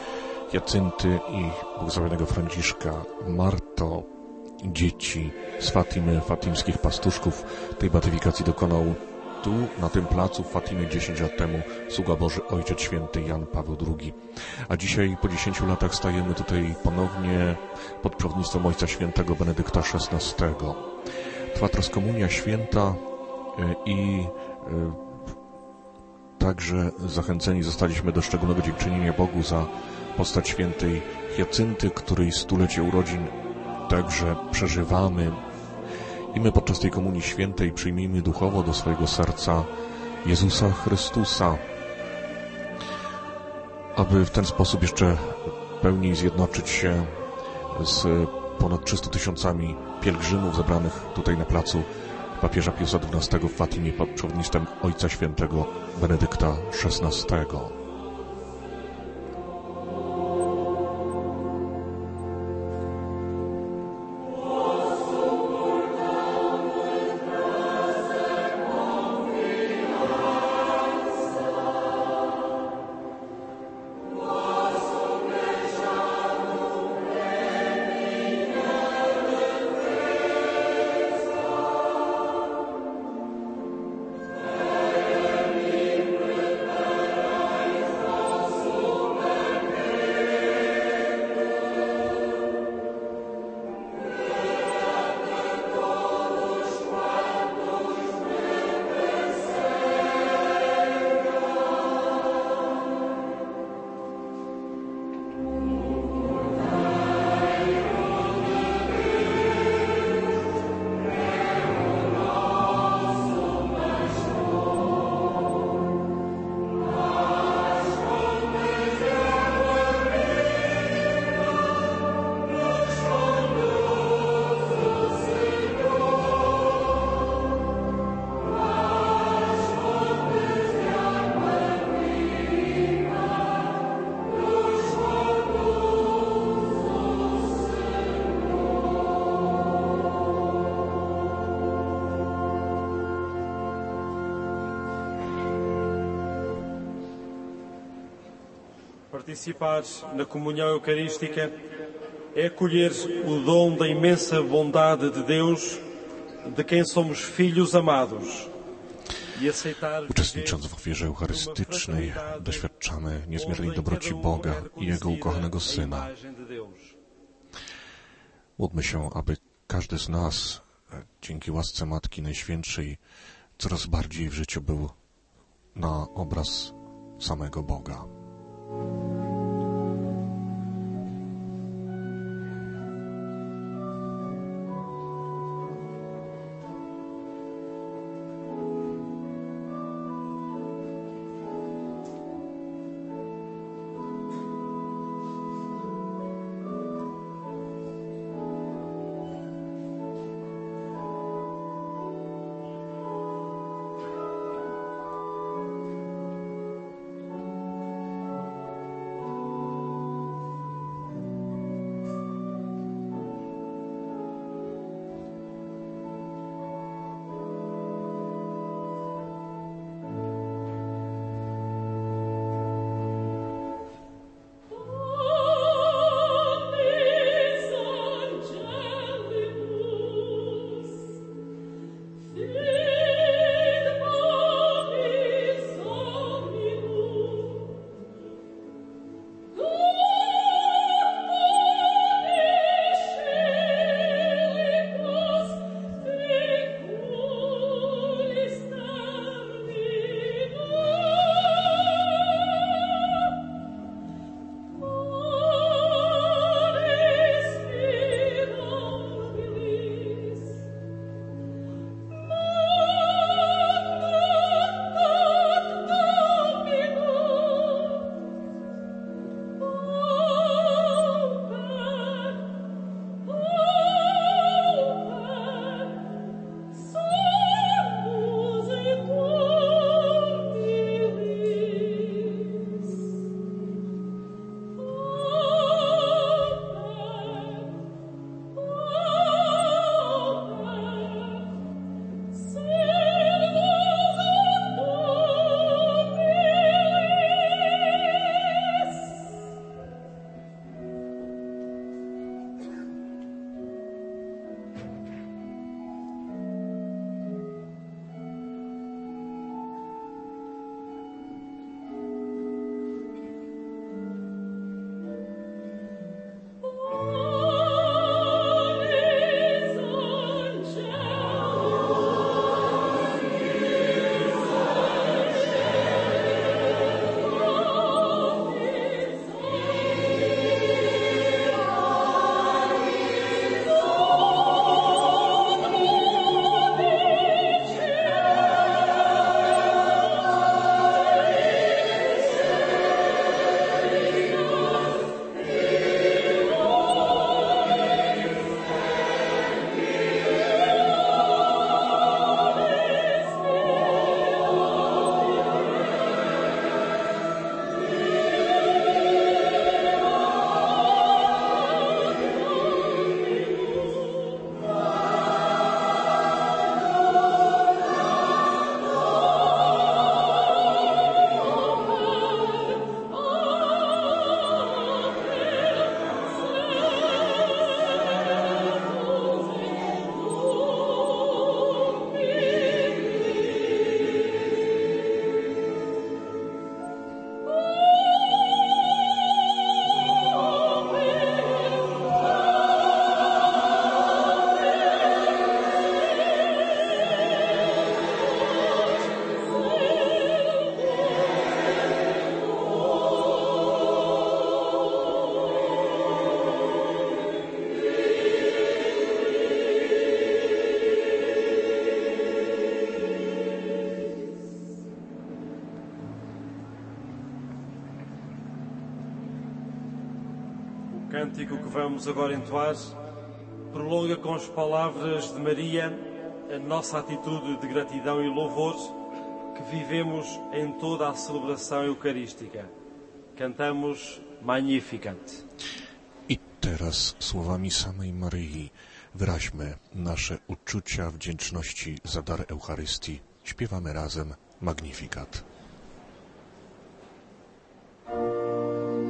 Jacynty i błogosławionego Franciszka. Marto, dzieci z Fatimy, fatimskich pastuszków, tej beatyfikacji dokonał tu, na tym placu w Fatimie dziesięć lat temu sługa Boży Ojciec Święty Jan Paweł drugi. A dzisiaj po dziesięciu latach stajemy tutaj ponownie pod przewodnictwem Ojca Świętego Benedykta szesnastego. Trwa teraz Komunia Święta i także zachęceni zostaliśmy do szczególnego dziękczynienia Bogu za postać świętej Jacynty, której stulecie urodzin także przeżywamy. I my podczas tej Komunii Świętej przyjmijmy duchowo do swojego serca Jezusa Chrystusa, aby w ten sposób jeszcze pełniej zjednoczyć się z ponad trzystu tysiącami pielgrzymów zebranych tutaj na placu papieża Piusa dwunastego w Fatimie pod przewodnictwem Ojca Świętego Benedykta szesnastego. Participar na comunhão eucarística é acolher o dom da imensa bondade de Deus, de quem somos filhos amados. Uczestnicząc w ofierze eucharystycznej, doświadczamy niezmiernej dobroci Boga i Jego ukochanego Syna. Módlmy się, aby każdy z nas, dzięki łasce Matki Najświętszej, coraz bardziej w życiu był na obraz samego Boga. cântico que vamos agora entoar prolonga com as palavras de Maria a nossa atitude de gratidão e louvor que vivemos em toda a celebração eucarística. Cantamos Magnificat. I teraz słowami samej Maryi wyraźmy nasze uczucia wdzięczności za dar Eucharystii. Śpiewamy razem Magnificat.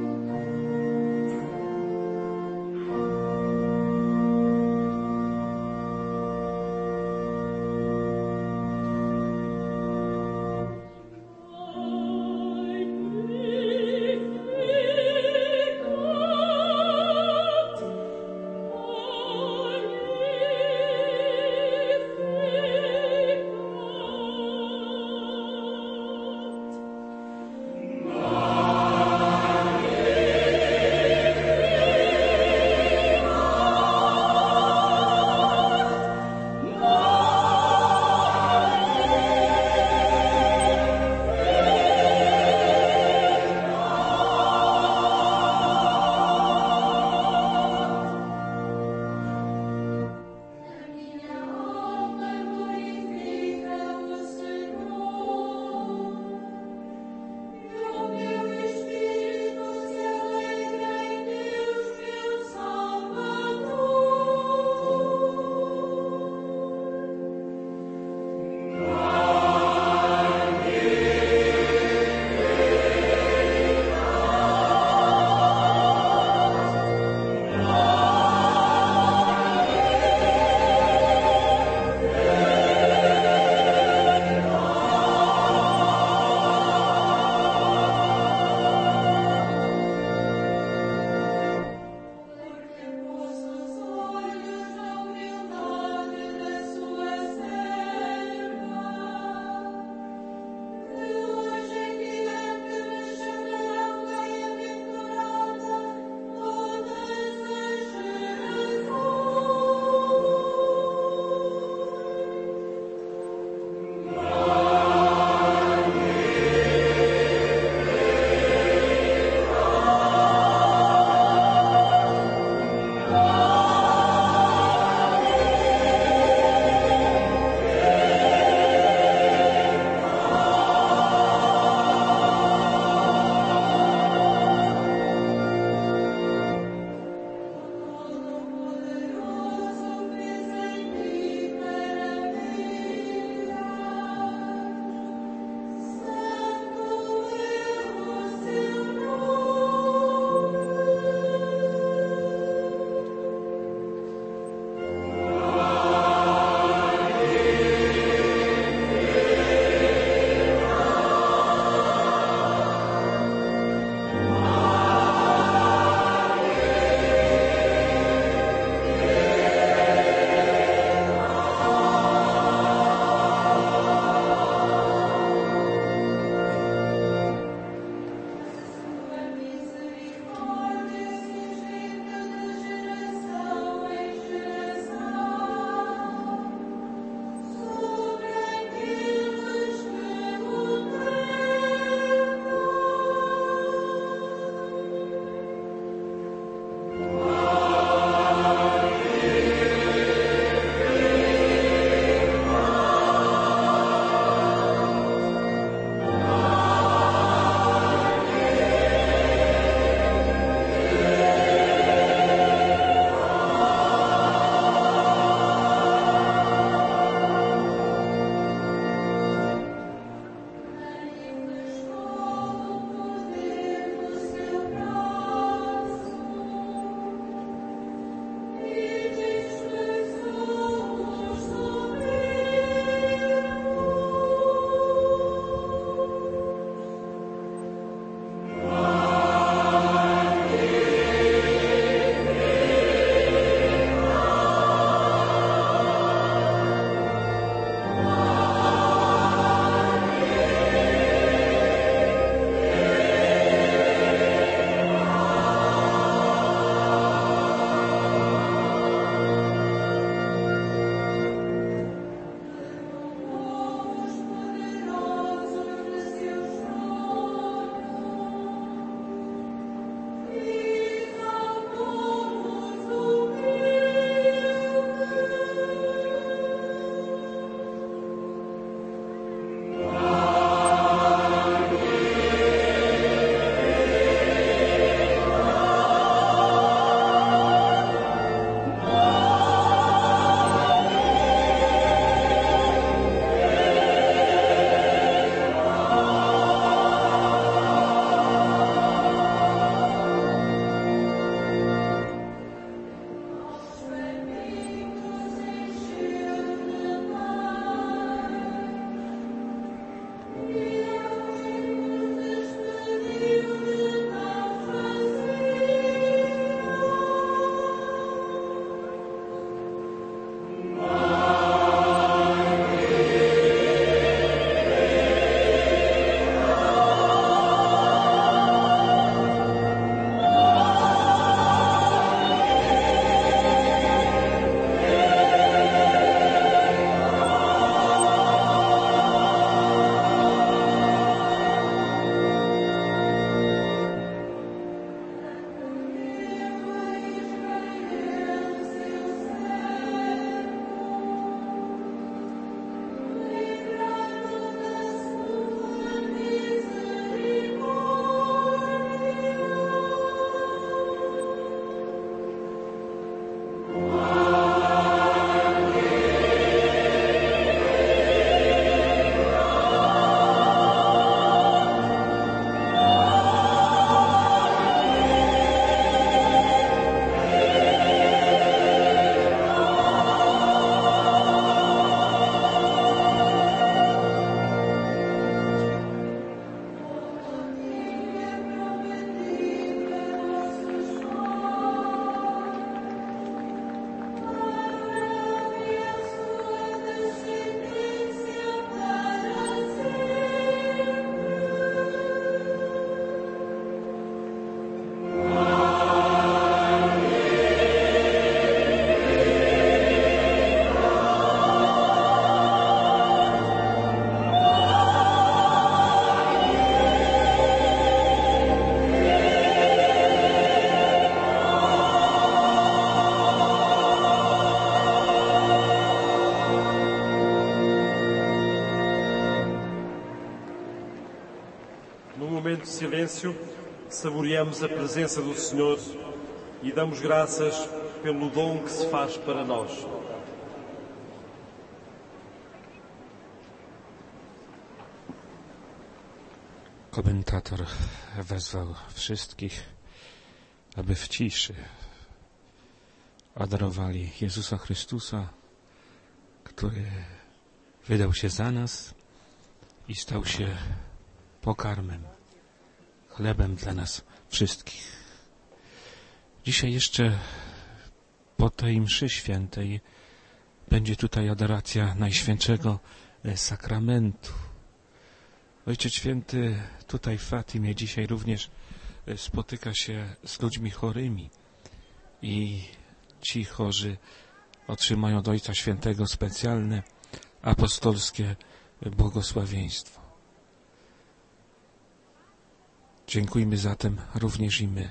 momento de silêncio, saboreamos a presença do Senhor e damos graças pelo dom que se faz para nós. Komentator wezwał wszystkich, aby w ciszy adorowali Jezusa Chrystusa, który wydał się za nas i stał się pokarmem, chlebem dla nas wszystkich. Dzisiaj jeszcze po tej mszy świętej będzie tutaj adoracja Najświętszego Sakramentu. Ojciec Święty tutaj w Fatimie dzisiaj również spotyka się z ludźmi chorymi i ci chorzy otrzymają od Ojca Świętego specjalne apostolskie błogosławieństwo. Dziękujmy zatem również i my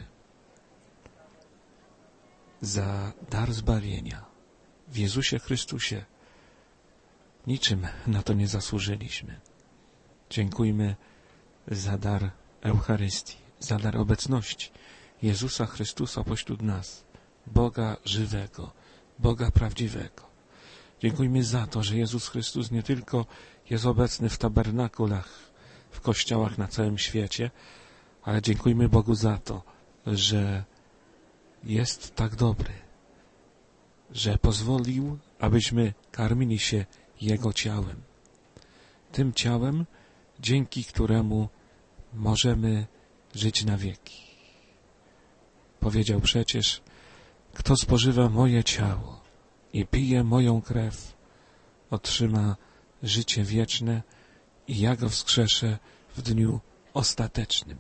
za dar zbawienia w Jezusie Chrystusie. Niczym na to nie zasłużyliśmy. Dziękujmy za dar Eucharystii, za dar obecności Jezusa Chrystusa pośród nas, Boga żywego, Boga prawdziwego. Dziękujmy za to, że Jezus Chrystus nie tylko jest obecny w tabernakulach, w kościołach na całym świecie, ale dziękujmy Bogu za to, że jest tak dobry, że pozwolił, abyśmy karmili się Jego ciałem. Tym ciałem, dzięki któremu możemy żyć na wieki. Powiedział przecież, kto spożywa moje ciało i pije moją krew, otrzyma życie wieczne i ja go wskrzeszę w dniu ostatecznym.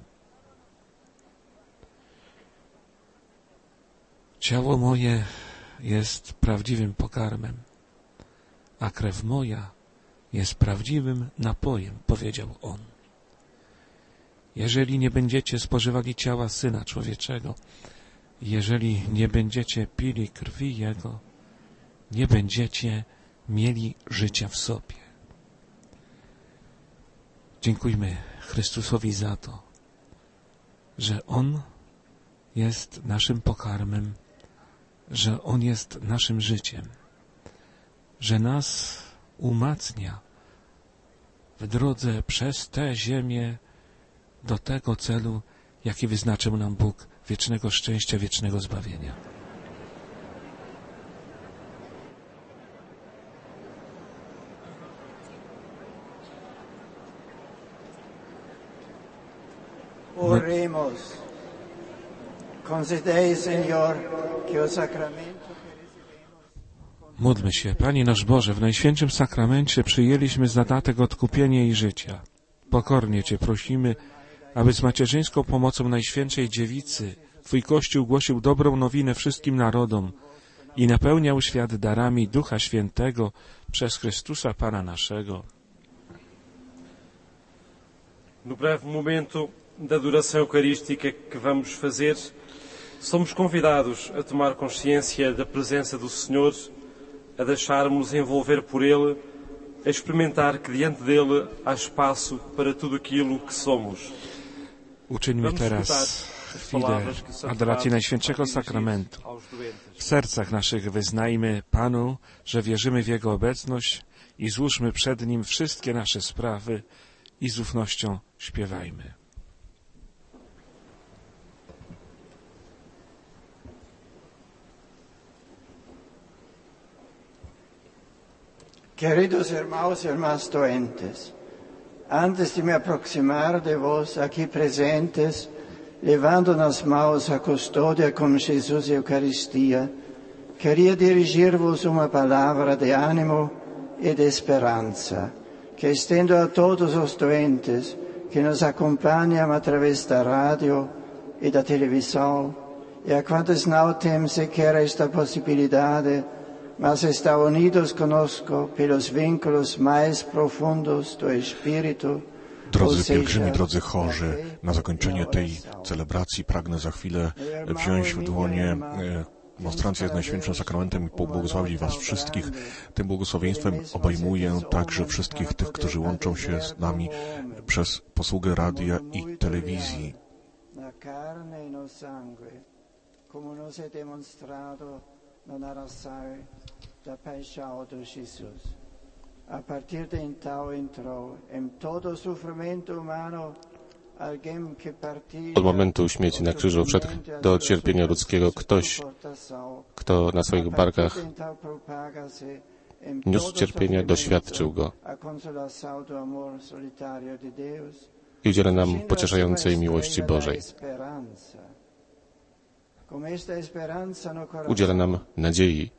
Ciało moje jest prawdziwym pokarmem, a krew moja jest prawdziwym napojem, powiedział On. Jeżeli nie będziecie spożywali ciała Syna Człowieczego, jeżeli nie będziecie pili krwi Jego, nie będziecie mieli życia w sobie. Dziękujmy Chrystusowi za to, że On jest naszym pokarmem, że On jest naszym życiem, że nas umacnia w drodze przez tę ziemię do tego celu, jaki wyznaczył nam Bóg, wiecznego szczęścia, wiecznego zbawienia. Oremos. Concedei, Señor, que o sacramento. Módlmy się. Panie nasz Boże, w Najświętszym Sakramencie przyjęliśmy zadatek odkupienia i życia. Pokornie Cię prosimy, aby z macierzyńską pomocą Najświętszej Dziewicy Twój Kościół głosił dobrą nowinę wszystkim narodom i napełniał świat darami Ducha Świętego przez Chrystusa Pana naszego. No breve momento da adoração eucarística que vamos fazer, somos convidados a tomar consciência da presença do Senhor, a deixarmos envolver por Ele, a experimentar que diante dele há espaço para tudo aquilo que somos. Uczyńmy teraz chwilę adoracji Najświętszego Sakramentu. W sercach naszych wyznajmy Panu, że wierzymy w Jego obecność i złóżmy przed Nim wszystkie nasze sprawy i z ufnością śpiewajmy. Queridos hermanos y hermanas doentes, antes de me aproximar de vos aquí presentes, levando nas mãos a custódia com Jesus e Eucaristia, queria dirigir-vos uma palavra de ânimo e de esperança, que estendo a todos os doentes que nos acompanham através da rádio e da televisão, e a quantos não têm sequer esta possibilidade, mas estão unidos conosco pelos vínculos mais profundos do Espírito. Drodzy pielgrzymi, drodzy chorzy, na zakończenie tej celebracji pragnę za chwilę wziąć w dłonie monstrancja jest Najświętszym Sakramentem i pobłogosławić Was wszystkich. Tym błogosławieństwem obejmuję także wszystkich tych, którzy łączą się z nami przez posługę radia i telewizji. A partir de então entrou em todo o sofrimento humano. Od momentu śmierci na krzyżu wszedł do cierpienia ludzkiego ktoś, kto na swoich barkach niósł cierpienie, doświadczył go i udziela nam pocieszającej miłości Bożej. Udziela nam nadziei.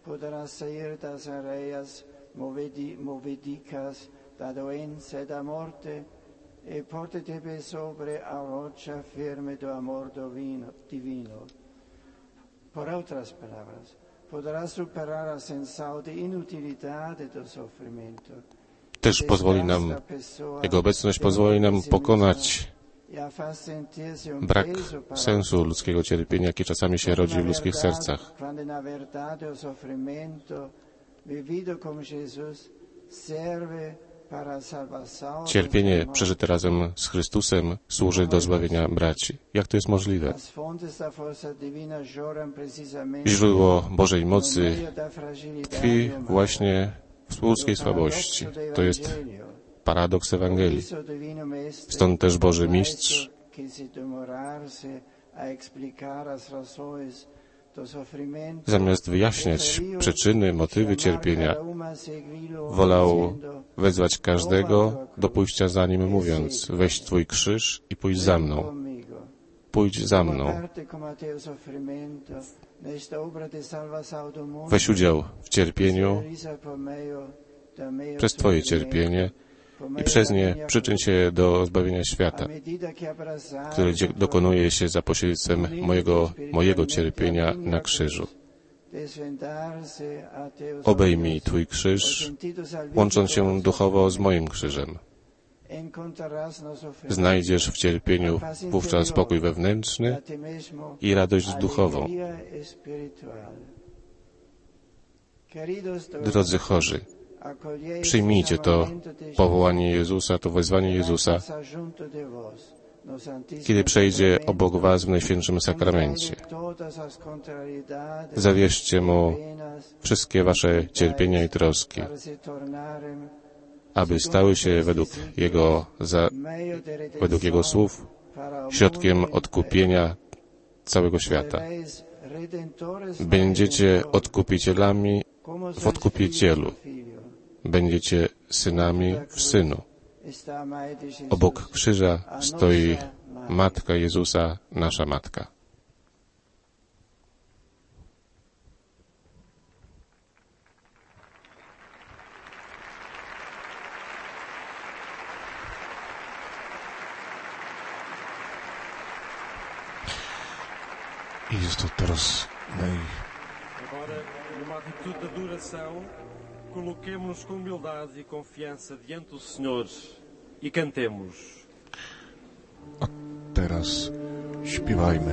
E porta-te per sobre a rocha firme do amor divino. Por outras palavras, poderás superar a sensação de inutilidade do sofrimento. Też pozwoli nam, Jego obecność pozwoli nam pokonać brak sensu ludzkiego cierpienia, jaki czasami się rodzi w ludzkich sercach. Cierpienie przeżyte razem z Chrystusem służy do zbawienia braci. Jak to jest możliwe? Źródło Bożej mocy tkwi właśnie w ludzkiej słabości. To jest paradoks Ewangelii. Stąd też Boży Mistrz zamiast wyjaśniać przyczyny, motywy cierpienia, wolał wezwać każdego do pójścia za Nim, mówiąc: weź Twój krzyż i pójdź za mną. Pójdź za mną. Weź udział w cierpieniu przez Twoje cierpienie i przez nie przyczyn się do zbawienia świata, które dokonuje się za pośrednictwem mojego, mojego cierpienia na krzyżu. Obejmij Twój krzyż, łącząc się duchowo z moim krzyżem. Znajdziesz w cierpieniu wówczas spokój wewnętrzny i radość duchową. Drodzy chorzy, przyjmijcie to powołanie Jezusa, to wezwanie Jezusa, kiedy przejdzie obok Was w Najświętszym Sakramencie. Zawierzcie Mu wszystkie Wasze cierpienia i troski, aby stały się według Jego, za, według Jego słów środkiem odkupienia całego świata. Będziecie odkupicielami w odkupicielu. Będziecie synami w Synu. Obok krzyża stoi Matka Jezusa, nasza Matka. I jest to teraz naj... Agora, numa atitude de adoração, coloquemo-nos com humildade e confiança diante do Senhor e cantemos. A teraz śpiewajmy.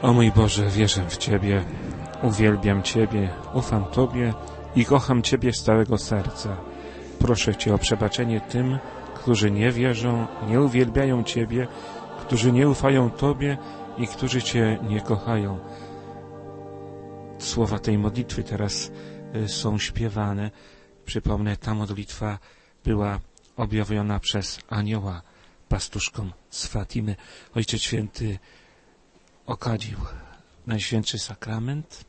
O mój Boże, wierzę w Ciebie, uwielbiam Ciebie, ufam Tobie i kocham Ciebie z całego serca. Proszę Cię o przebaczenie tym, którzy nie wierzą, nie uwielbiają Ciebie, którzy nie ufają Tobie i którzy Cię nie kochają. Słowa tej modlitwy teraz są śpiewane. Przypomnę, ta modlitwa była objawiona przez anioła pastuszkom z Fatimy. Ojciec Święty okadził Najświętszy Sakrament.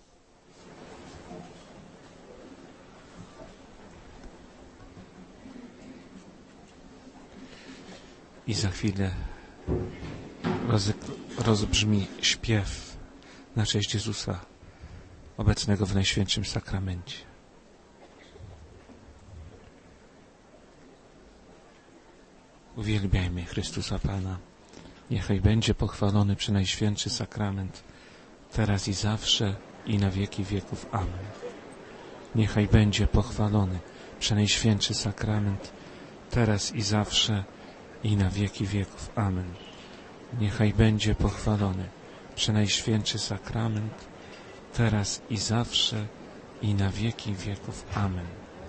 I za chwilę roz, rozbrzmi śpiew na cześć Jezusa obecnego w Najświętszym Sakramencie. Uwielbiajmy Chrystusa Pana. Niechaj będzie pochwalony Przenajświętszy Sakrament, teraz i zawsze, i na wieki wieków. Amen. Niechaj będzie pochwalony Przenajświętszy Sakrament, teraz i zawsze, i na wieki wieków. Amen. Niechaj będzie pochwalony Przenajświętszy Sakrament, teraz i zawsze, i na wieki wieków. Amen.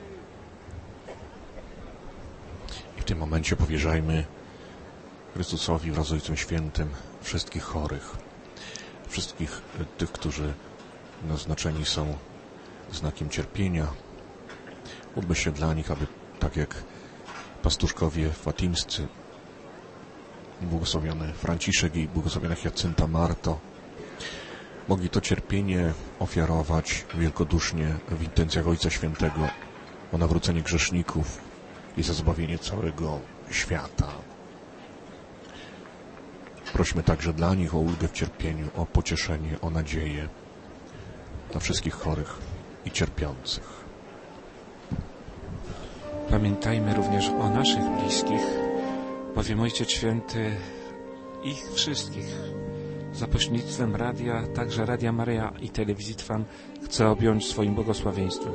I w tym momencie powierzajmy Chrystusowi wraz z Ojcem Świętym wszystkich chorych, wszystkich tych, którzy naznaczeni są znakiem cierpienia. Módlmy się dla nich, aby tak jak pastuszkowie fatimscy, błogosławiony Franciszek i błogosławiona Jacynta Marto, mogli to cierpienie ofiarować wielkodusznie w intencjach Ojca Świętego o nawrócenie grzeszników i za zbawienie całego świata. Prośmy także dla nich o ulgę w cierpieniu, o pocieszenie, o nadzieję dla wszystkich chorych i cierpiących. Pamiętajmy również o naszych bliskich, bowiem Ojciec Święty ich wszystkich za pośrednictwem radia, także Radia Maryja i Telewizji Trwam chce objąć swoim błogosławieństwem.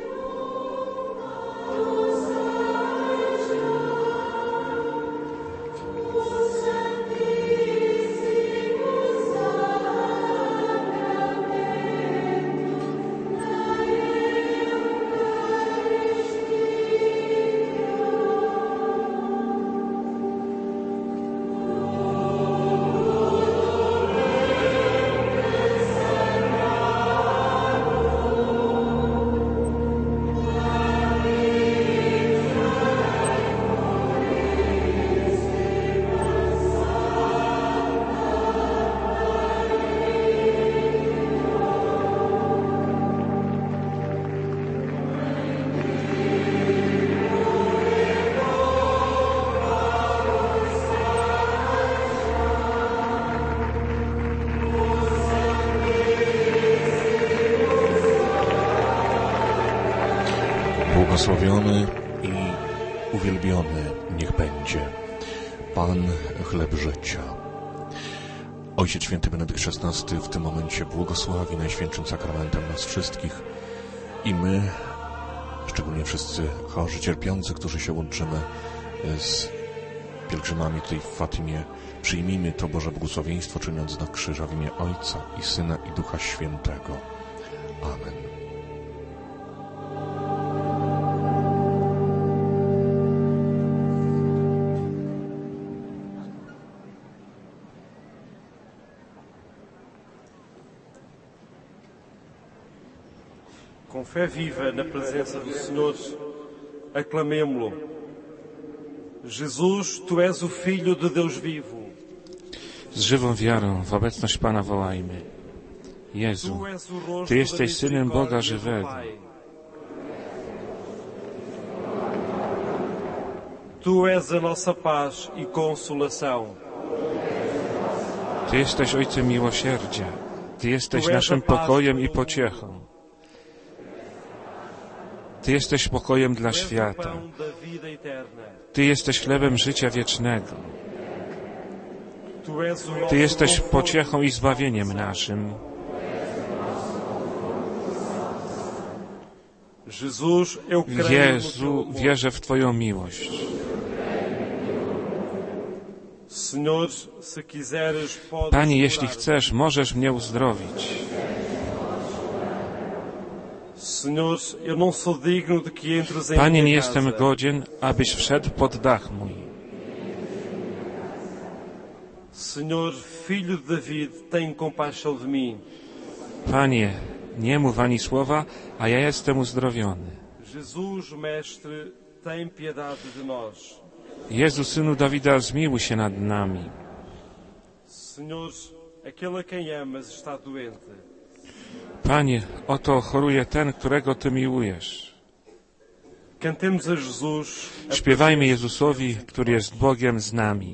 Błogosławiony i uwielbiony niech będzie Pan, chleb życia. Ojciec Święty Benedykt szesnasty w tym momencie błogosławi Najświętszym Sakramentem nas wszystkich i my, szczególnie wszyscy chorzy, cierpiący, którzy się łączymy z pielgrzymami tutaj w Fatimie, przyjmijmy to Boże błogosławieństwo, czyniąc znak krzyża w imię Ojca i Syna i Ducha Świętego. Amen. Com fé viva na presença do Senhor, aclamemo-lo. Jesus, Tu és o Filho de Deus vivo. Z żywą wiarą w obecność Pana wołajmy. Jezu, Ty jesteś Synem Boga żywego. Tu és a nossa paz e consolação. Ty jesteś Ojcem miłosierdzia. Ty jesteś naszym pokojem i pociechą. Ty jesteś pokojem dla świata. Ty jesteś chlebem życia wiecznego. Ty jesteś pociechą i zbawieniem naszym. Jezu, wierzę w Twoją miłość. Panie, jeśli chcesz, możesz mnie uzdrowić. Panie, nie jestem godzien, abyś wszedł pod dach mój. Panie, nie mów ani słowa, a ja jestem uzdrowiony. Jezu, Synu Dawida, zmiłuj się nad nami. Panie, oto choruje ten, którego Ty miłujesz. Śpiewajmy Jezusowi, który jest Bogiem z nami.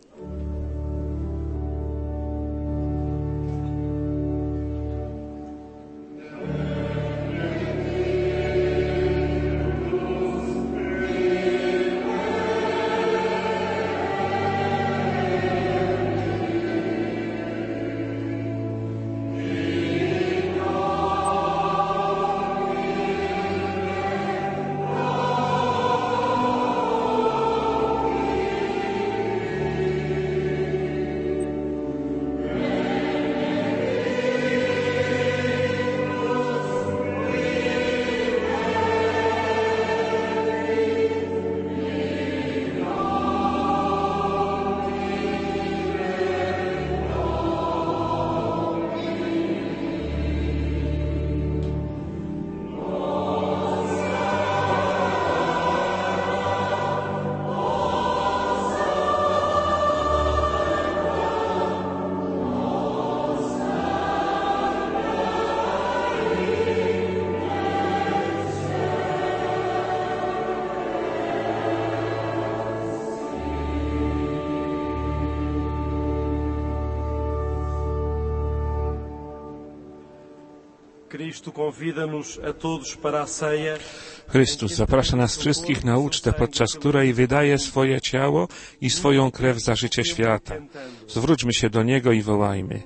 Chrystus zaprasza nas wszystkich na ucztę, podczas której wydaje swoje ciało i swoją krew za życie świata. Zwróćmy się do Niego i wołajmy.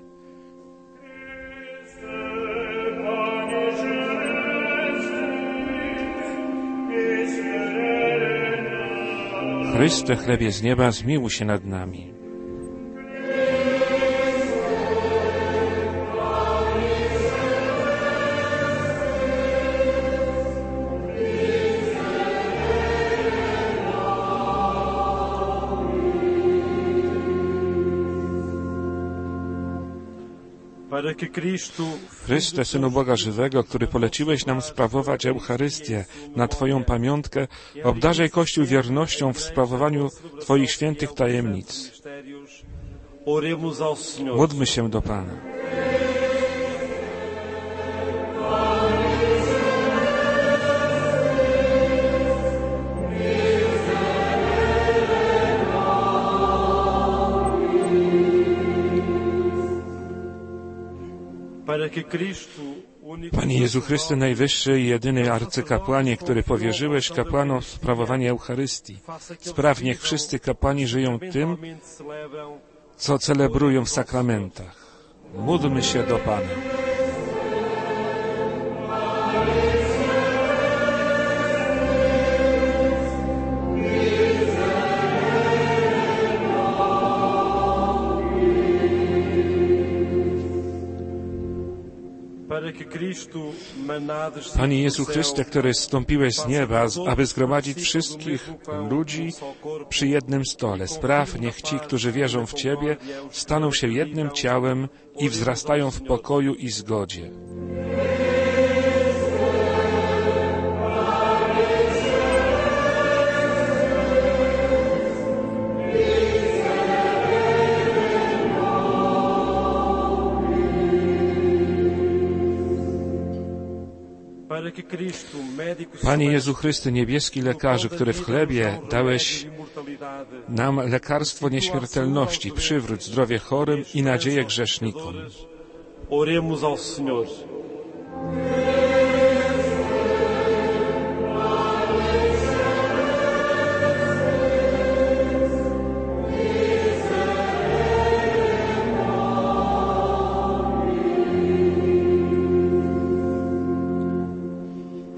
Chryste, chlebie z nieba, zmiłuj się nad nami. Chryste, Synu Boga żywego, który poleciłeś nam sprawować Eucharystię na Twoją pamiątkę, obdarzaj Kościół wiernością w sprawowaniu Twoich świętych tajemnic. Módlmy się do Pana. Panie Jezu Chryste, najwyższy i jedyny arcykapłanie, który powierzyłeś kapłanom sprawowanie Eucharystii, spraw, niech wszyscy kapłani żyją tym, co celebrują w sakramentach. Módlmy się do Pana. Panie Jezu Chryste, który zstąpiłeś z nieba, aby zgromadzić wszystkich ludzi przy jednym stole, spraw, niech ci, którzy wierzą w Ciebie, staną się jednym ciałem i wzrastają w pokoju i zgodzie. Panie Jezu Chryste, niebieski lekarzu, który w chlebie dałeś nam lekarstwo nieśmiertelności, przywróć zdrowie chorym i nadzieję grzesznikom. Oremos ao Senhor.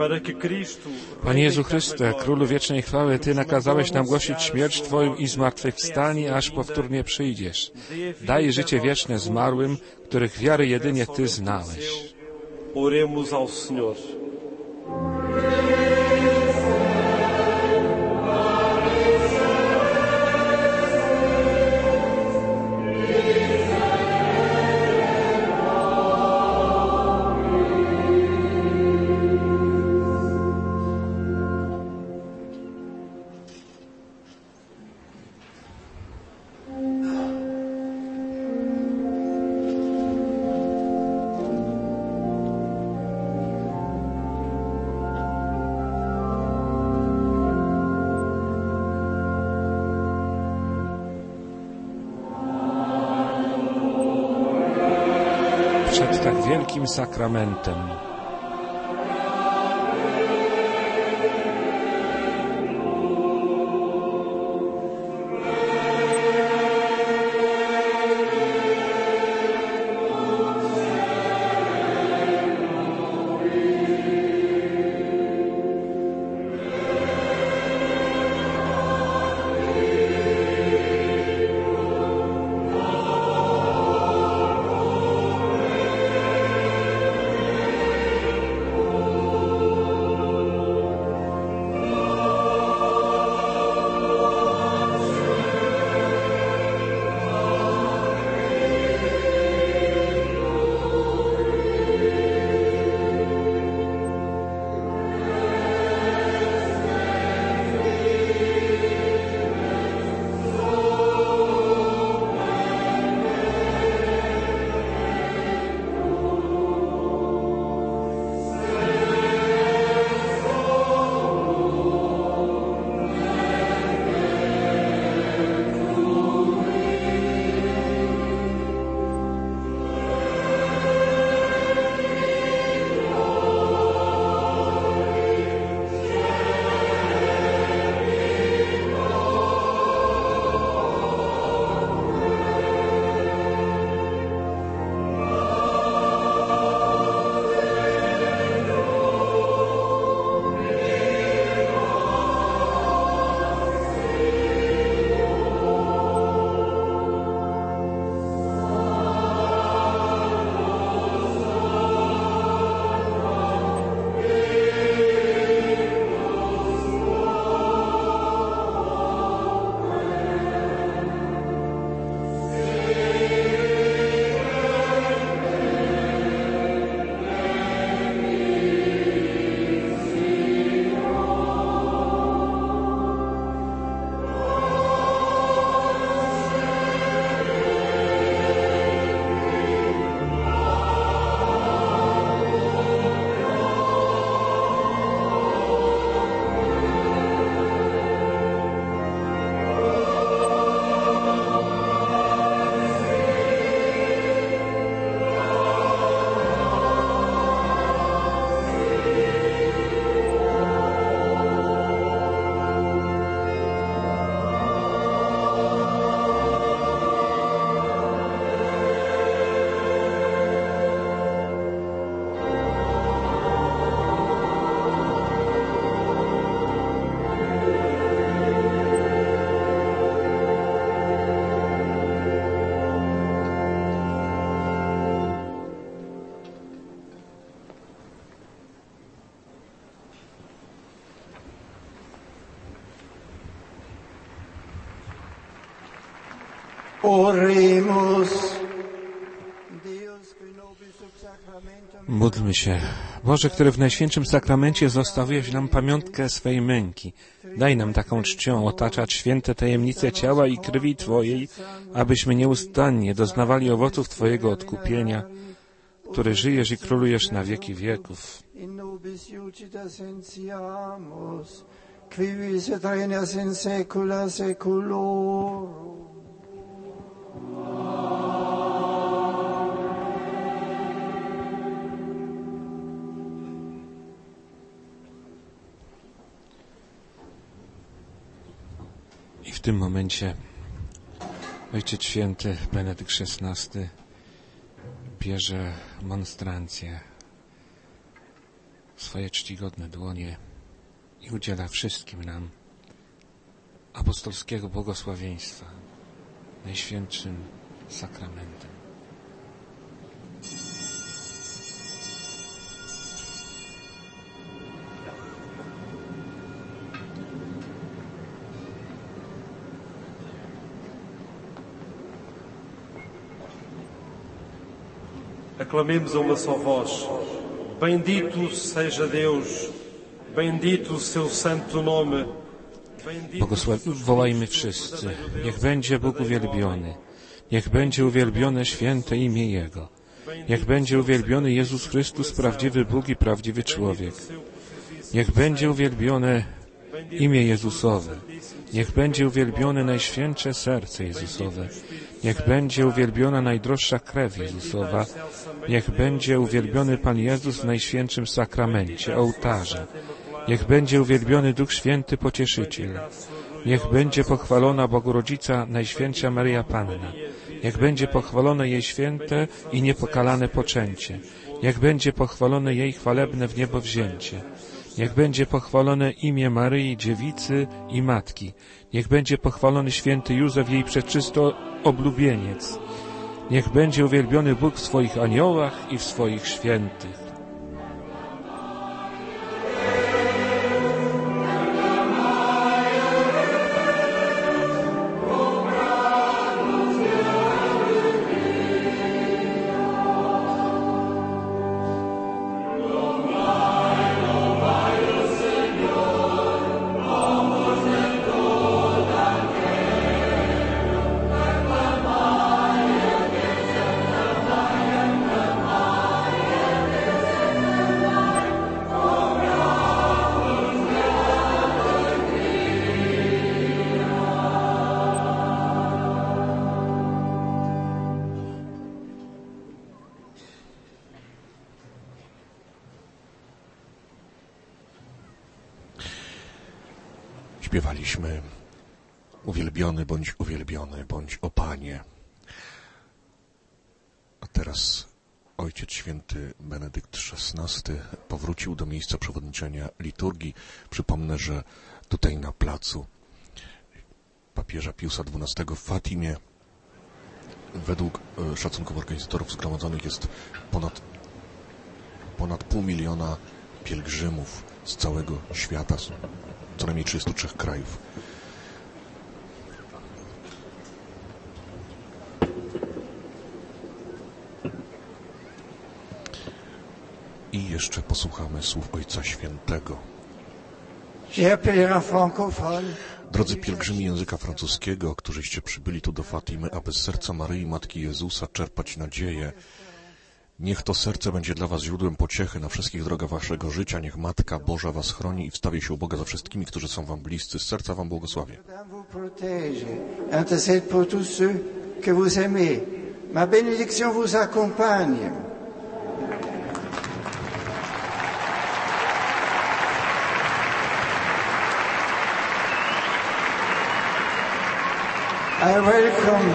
Panie Jezu Chryste, Królu wiecznej chwały, Ty nakazałeś nam głosić śmierć Twoją i zmartwychwstanie, aż powtórnie przyjdziesz. Daj życie wieczne zmarłym, których wiary jedynie Ty znałeś. Oremos ao Senhor. Przed tak wielkim sakramentem. Oremus. Módlmy się. Boże, który w Najświętszym Sakramencie zostawiłeś nam pamiątkę swej męki. Daj nam taką czcią otaczać święte tajemnice ciała i krwi Twojej, abyśmy nieustannie doznawali owoców Twojego odkupienia, który żyjesz i królujesz na wieki wieków. I w tym momencie Ojciec Święty Benedykt szesnasty bierze monstrancję swoje czcigodne dłonie i udziela wszystkim nam apostolskiego błogosławieństwa najświętszym sakramentem. Aclamemos a uma só voz. Bendito seja Deus, bendito seu santo nome. Błogosław... Wołajmy wszyscy. Niech będzie Bóg uwielbiony. Niech będzie uwielbione święte imię Jego. Niech będzie uwielbiony Jezus Chrystus, prawdziwy Bóg i prawdziwy człowiek. Niech będzie uwielbione imię Jezusowe. Niech będzie uwielbione najświętsze serce Jezusowe. Niech będzie uwielbiona najdroższa krew Jezusowa. Niech będzie uwielbiony Pan Jezus w najświętszym sakramencie, ołtarze. Niech będzie uwielbiony Duch Święty Pocieszyciel. Niech będzie pochwalona Bogu Rodzica, Najświętsza Maryja Panna. Niech będzie pochwalone jej święte i niepokalane poczęcie. Niech będzie pochwalone jej chwalebne w niebo wzięcie. Niech będzie pochwalone imię Maryi, Dziewicy i Matki. Niech będzie pochwalony święty Józef, jej przeczysty oblubieniec. Niech będzie uwielbiony Bóg w swoich aniołach i w swoich świętych. Śpiewaliśmy uwielbiony bądź uwielbiony, bądź o Panie. A teraz Ojciec Święty Benedykt szesnasty powrócił do miejsca przewodniczenia liturgii. Przypomnę, że tutaj na placu papieża Piusa dwunastego w Fatimie według szacunków organizatorów zgromadzonych jest ponad, ponad pół miliona pielgrzymów z całego świata, z co najmniej trzydziestu trzech krajów. I jeszcze posłuchamy słów Ojca Świętego. Drodzy pielgrzymi języka francuskiego, którzyście przybyli tu do Fatimy, aby z serca Maryi, Matki Jezusa, czerpać nadzieję, niech to serce będzie dla was źródłem pociechy na wszystkich drogach waszego życia. Niech Matka Boża was chroni i wstawi się u Boga za wszystkimi, którzy są wam bliscy. Z serca wam błogosławię. Ma bénédiction vous accompagne. I welcome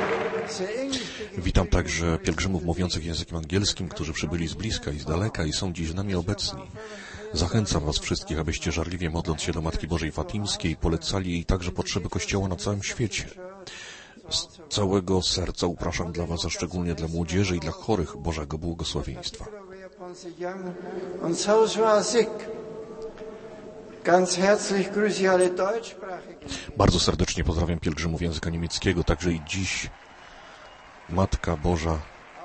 Witam także pielgrzymów mówiących językiem angielskim, którzy przybyli z bliska i z daleka i są dziś z nami obecni. Zachęcam was wszystkich, abyście żarliwie modląc się do Matki Bożej Fatimskiej polecali jej także potrzeby Kościoła na całym świecie. Z całego serca upraszam dla was, a szczególnie dla młodzieży i dla chorych, Bożego błogosławieństwa. Bardzo serdecznie pozdrawiam pielgrzymów języka niemieckiego, także i dziś Matka Boża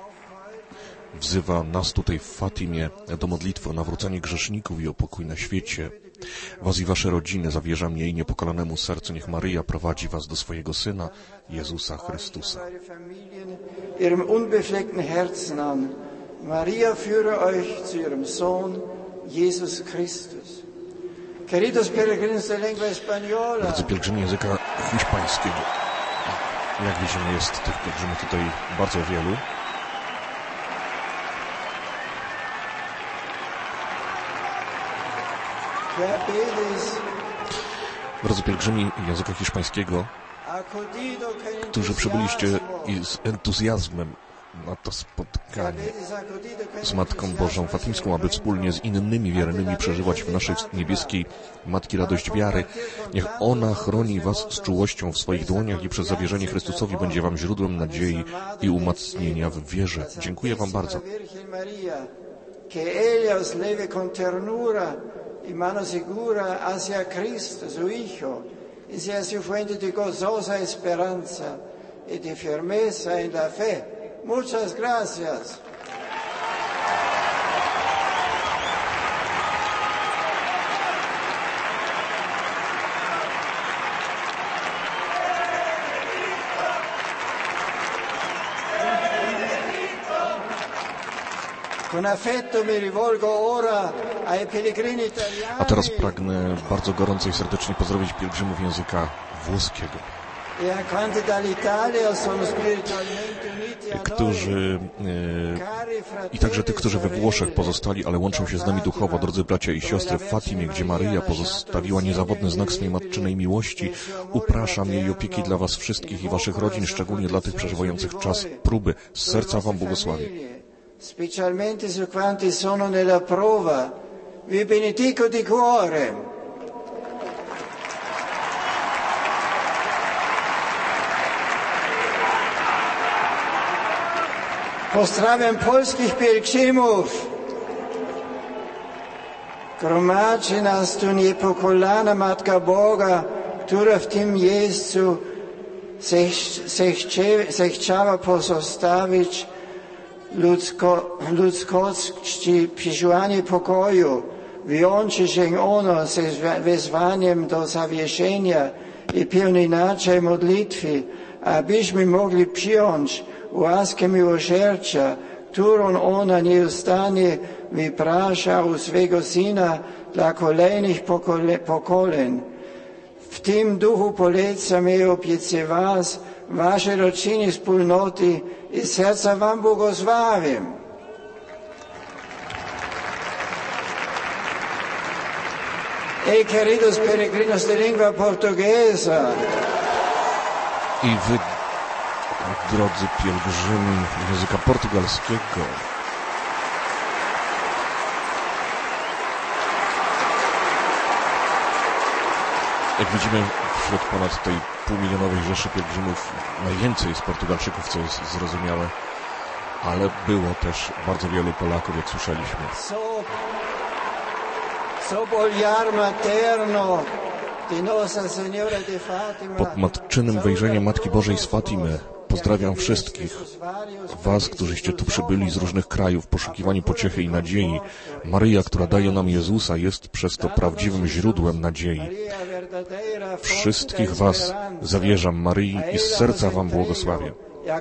wzywa nas tutaj w Fatimie do modlitwy o nawrócenie grzeszników i o pokój na świecie. Was i wasze rodziny zawierzam jej niepokalanemu sercu. Niech Maryja prowadzi was do swojego Syna, Jezusa Chrystusa. Maria führe euch zu ihrem Sohn, Jesus Christus. Queridos peregrinos de lengua española. Drodzy pielgrzymi języka hiszpańskiego. Jak widzimy, jest tych pielgrzymów tutaj bardzo wielu. Drodzy pielgrzymi języka hiszpańskiego, którzy przybyliście i z entuzjazmem na to spotkanie z Matką Bożą Fatimską, aby wspólnie z innymi wiernymi przeżywać w naszej niebieskiej Matki radość wiary. Niech ona chroni was z czułością w swoich dłoniach i przez zawierzenie Chrystusowi będzie wam źródłem nadziei i umacnienia w wierze. Dziękuję wam bardzo. In mano segura hacia Cristo, su Hijo, y sea su fuente de gozosa esperanza y de firmeza en la fe. Muchas gracias. A teraz pragnę bardzo gorąco i serdecznie pozdrowić pielgrzymów języka włoskiego, którzy e, i także tych, którzy we Włoszech pozostali, ale łączą się z nami duchowo, drodzy bracia i siostry, w Fatimie, gdzie Maryja pozostawiła niezawodny znak swej matczynej miłości. Upraszam jej opieki dla was wszystkich i waszych rodzin, szczególnie dla tych przeżywających czas próby. Z serca wam błogosławię. Specialmente su quanti sono nella prova, vi benedico di cuore. Pozdrawiam polskich pielgrzymów. Gromadzi nas tu niepokolana Matka Boga, która w tym miejscu se chciała pozostawić Ludzko, ludzkości przesłanie pokoju, wiąże się ono ze wezwaniem do zawieszenia i pełnej nadziei modlitwy, abyśmy mogli przyjąć łaskę miłosierdzia, którą ona nieustannie wyprasza u swego Syna dla kolejnych pokoleń. W tym duchu polecam i obiecę was, wasze rodziny, wspólnoty i serca wam błogosławię. E queridos peregrinos de lingua portuguesa. I wy, drodzy pielgrzymi języka portugalskiego, jak widzimy, wśród ponad tej półmilionowej rzeszy pielgrzymów najwięcej jest Portugalczyków, co jest zrozumiałe, ale było też bardzo wielu Polaków, jak słyszeliśmy. Pod matczynym wejrzeniem Matki Bożej z Fatimy pozdrawiam wszystkich was, którzyście tu przybyli z różnych krajów w poszukiwaniu pociechy i nadziei. Maryja, która daje nam Jezusa, jest przez to prawdziwym źródłem nadziei. Wszystkich was zawierzam Maryi i z serca wam błogosławię.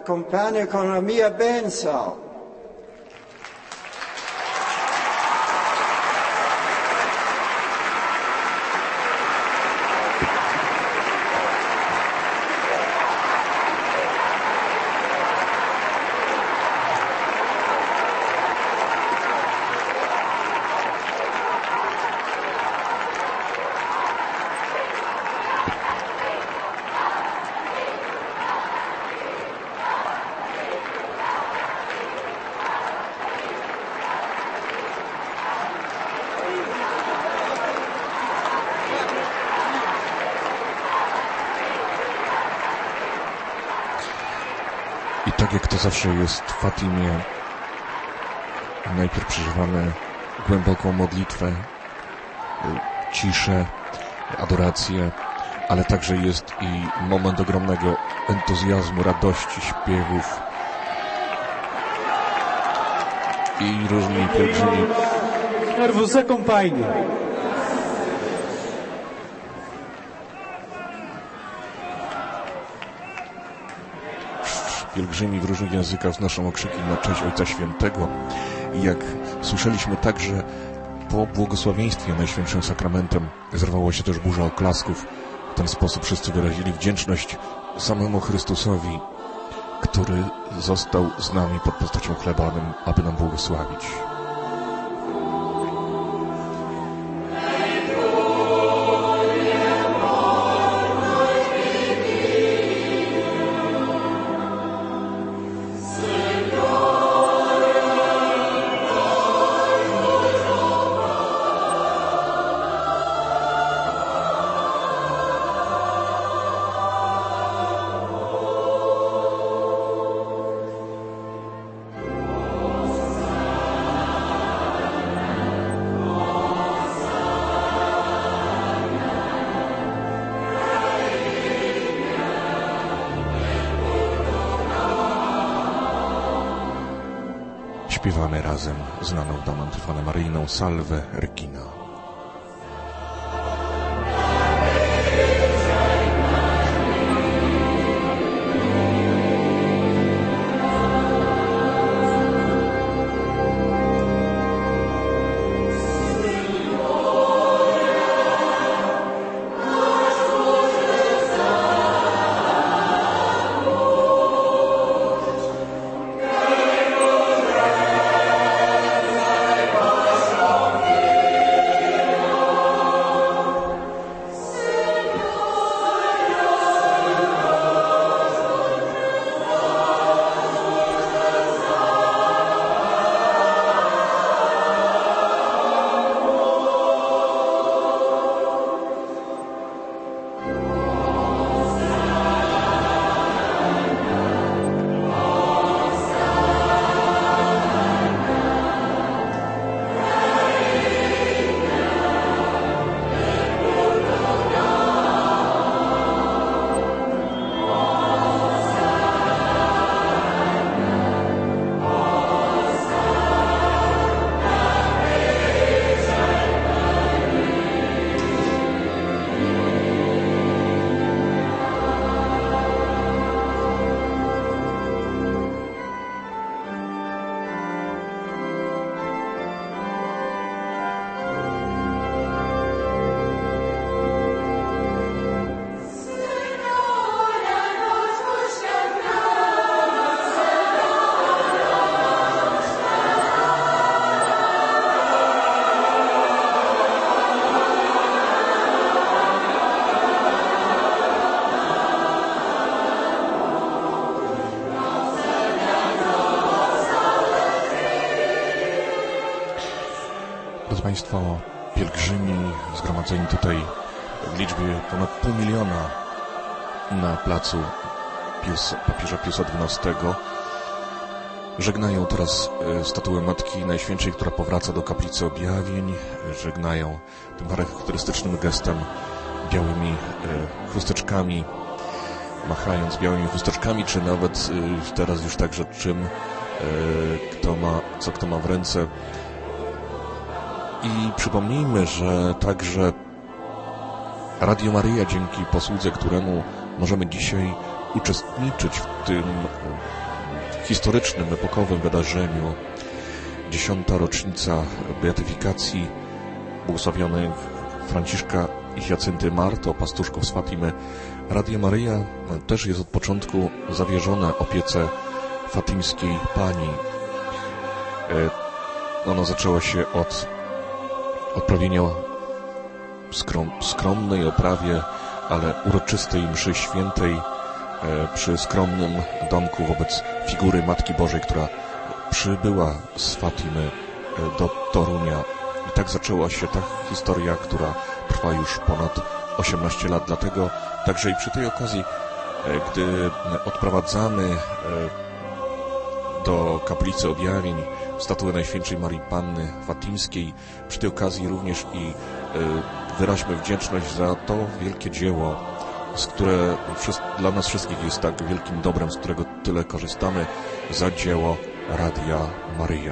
I tak jak to zawsze jest w Fatimie, najpierw przeżywamy głęboką modlitwę, ciszę, adorację, ale także jest i moment ogromnego entuzjazmu, radości, śpiewów. I różni pielgrzymi vous accompagne. Pielgrzymi w różnych językach wznoszą okrzyki na cześć Ojca Świętego. I jak słyszeliśmy także, po błogosławieństwie Najświętszym Sakramentem zerwała się też burza oklasków. W ten sposób wszyscy wyrazili wdzięczność samemu Chrystusowi, który został z nami pod postacią chleba, aby nam błogosławić. Señor. śpiewamy razem znaną nam antyfonę maryjną Salve Regina. Drodzy Państwo, pielgrzymi zgromadzeni tutaj w liczbie ponad pół miliona na placu Pius, papieża Piusa dwunastego żegnają teraz statuę Matki Najświętszej, która powraca do kaplicy objawień. Żegnają tym charakterystycznym gestem białymi chusteczkami, machając białymi chusteczkami, czy nawet teraz już także czym, kto ma, co kto ma w ręce. I przypomnijmy, że także Radio Maryja, dzięki posłudze któremu możemy dzisiaj uczestniczyć w tym historycznym, epokowym wydarzeniu, dziesiąta rocznica beatyfikacji błogosławionej Franciszka i Hiacynty Marto, pastuszków z Fatimy. Radio Maryja też jest od początku zawierzone opiece fatimskiej Pani. Ona zaczęła się od odprawienia skrom, skromnej oprawie, ale uroczystej mszy świętej e, przy skromnym domku wobec figury Matki Bożej, która przybyła z Fatimy e, do Torunia. I tak zaczęła się ta historia, która trwa już ponad osiemnaście lat. Dlatego także i przy tej okazji, e, gdy odprowadzamy e, do kaplicy objawień statuę Najświętszej Marii Panny Fatimskiej, przy tej okazji również i y, wyraźmy wdzięczność za to wielkie dzieło, z które dla nas wszystkich jest tak wielkim dobrem, z którego tyle korzystamy, za dzieło Radia Maryja.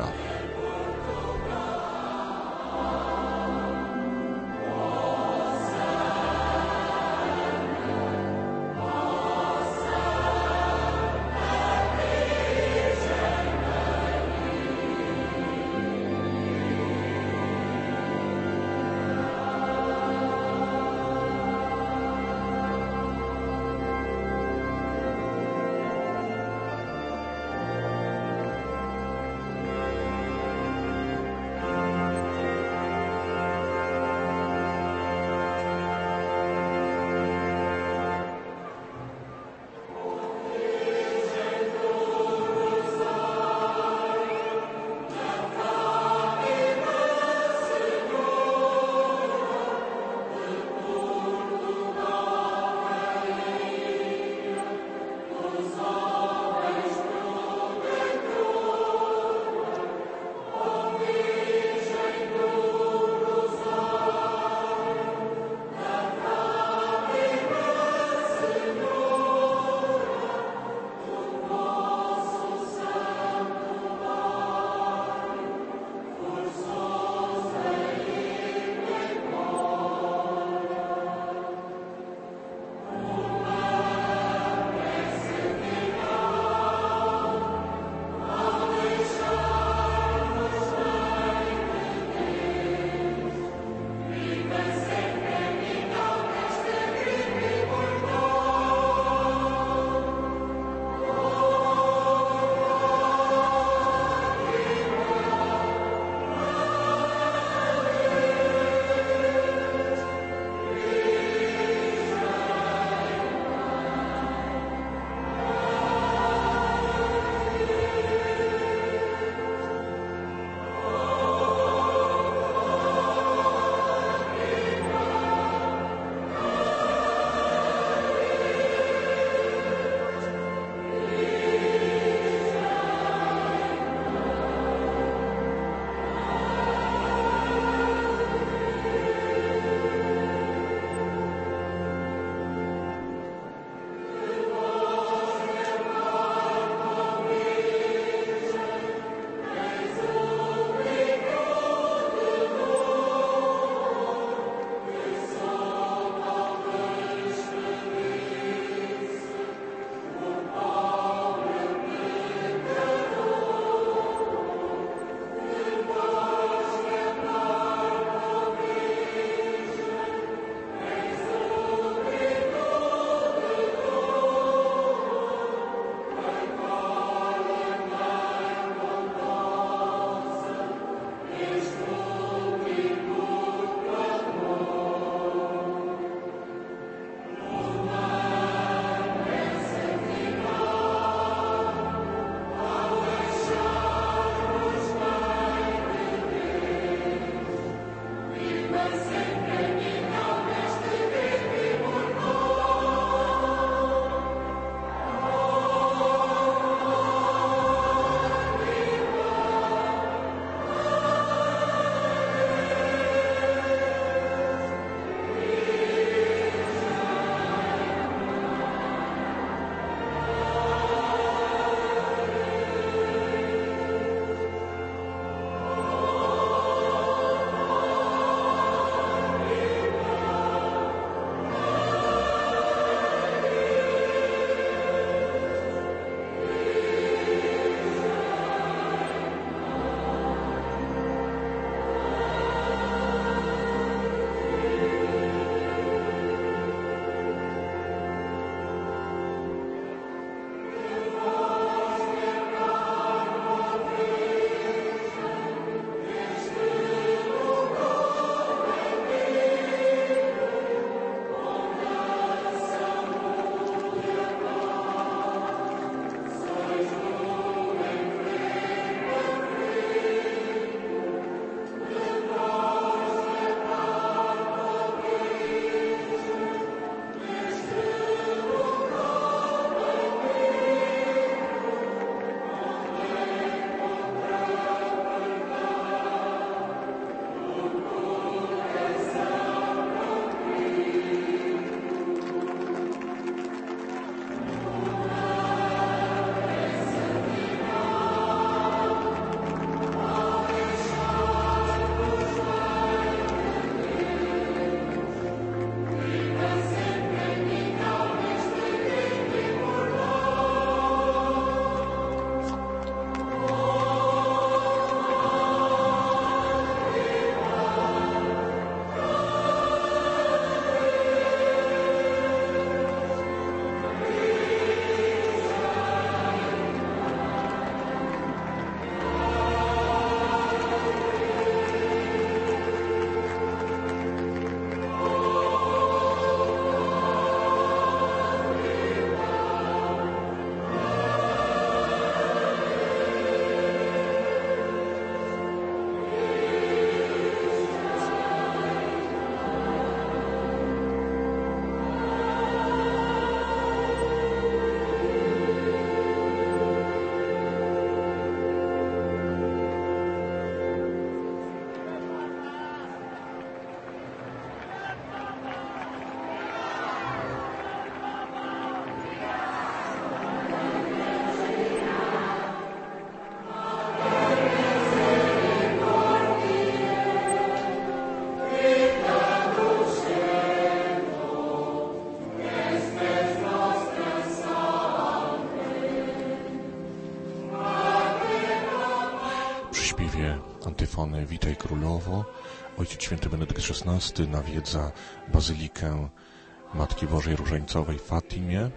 śpiewie antyfony Witaj Królowo Ojciec Święty Benedykt szesnasty nawiedza Bazylikę Matki Bożej Różańcowej w Fatimie,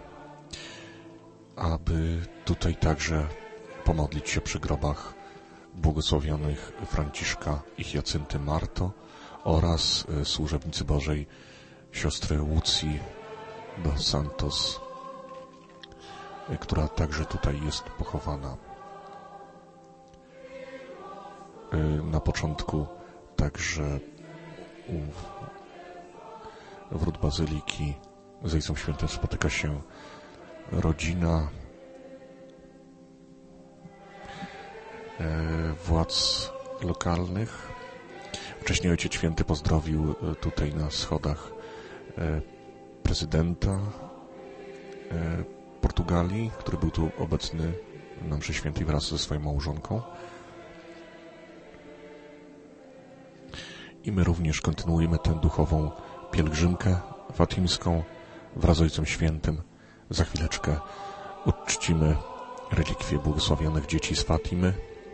aby tutaj także pomodlić się przy grobach błogosławionych Franciszka i Hiacynty Marto oraz służebnicy Bożej siostry Łucji dos Santos, która także tutaj jest pochowana. Na początku także u wrót Bazyliki z Ojcem Świętym spotyka się rodzina władz lokalnych. Wcześniej Ojciec Święty pozdrowił tutaj na schodach prezydenta Portugalii, który był tu obecny na mszy świętej wraz ze swoją małżonką. I my również kontynuujemy tę duchową pielgrzymkę fatimską wraz z Ojcem Świętym. Za chwileczkę uczcimy relikwie błogosławionych dzieci z Fatimy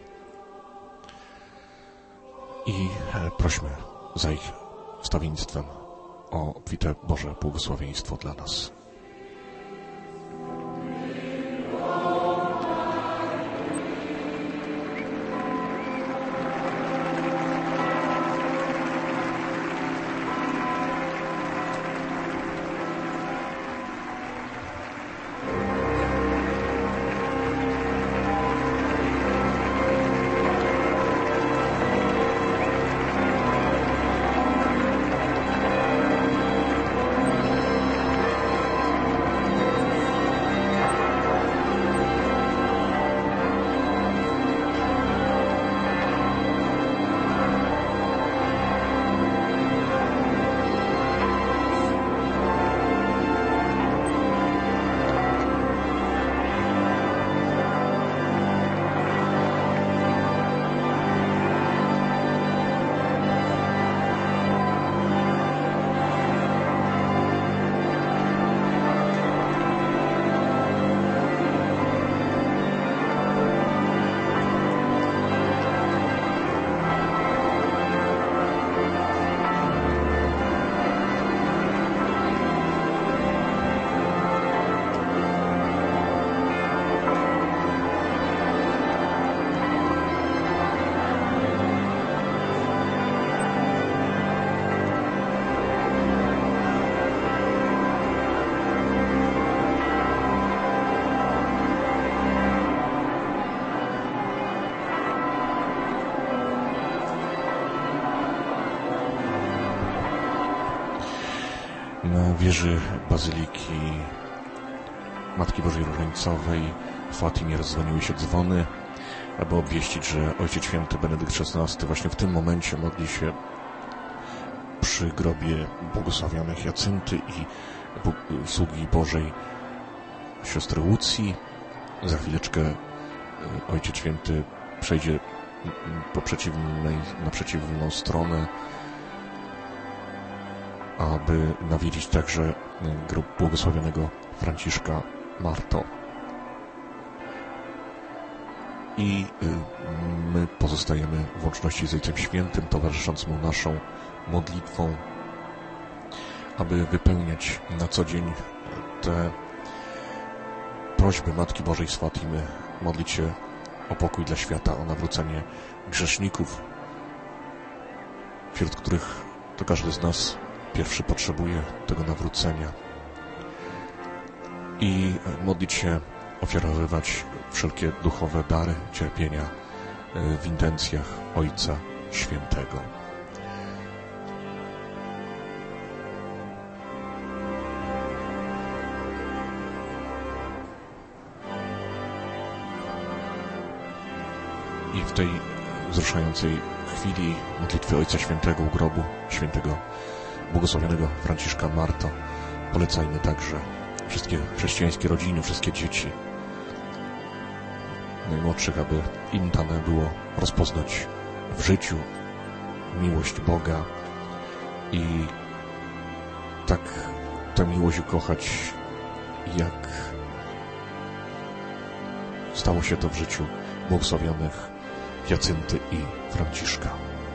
i prośmy za ich wstawiennictwem o obfite Boże błogosławieństwo dla nas. Na wieży Bazyliki Matki Bożej Różańcowej w Fatimie rozdzwoniły się dzwony, aby obwieścić, że Ojciec Święty Benedykt szesnasty właśnie w tym momencie modli się przy grobie błogosławionej Hiacynty i sługi Bożej siostry Łucji. Za chwileczkę Ojciec Święty przejdzie po przeciwnej, na przeciwną stronę, aby nawiedzić także grób błogosławionego Franciszka Marto. I my pozostajemy w łączności z Ojcem Świętym, towarzysząc Mu naszą modlitwą, aby wypełniać na co dzień te prośby Matki Bożej z Fatimy, modlić się o pokój dla świata, o nawrócenie grzeszników, wśród których to każdy z nas pierwszy potrzebuje tego nawrócenia, i modlić się, ofiarowywać wszelkie duchowe dary cierpienia w intencjach Ojca Świętego. I w tej wzruszającej chwili modlitwy Ojca Świętego u grobu świętego błogosławionego Franciszka Marto polecajmy także wszystkie chrześcijańskie rodziny, wszystkie dzieci najmłodszych, aby im dane było rozpoznać w życiu miłość Boga i tak tę miłość ukochać, jak stało się to w życiu błogosławionych Jacynty i Franciszka.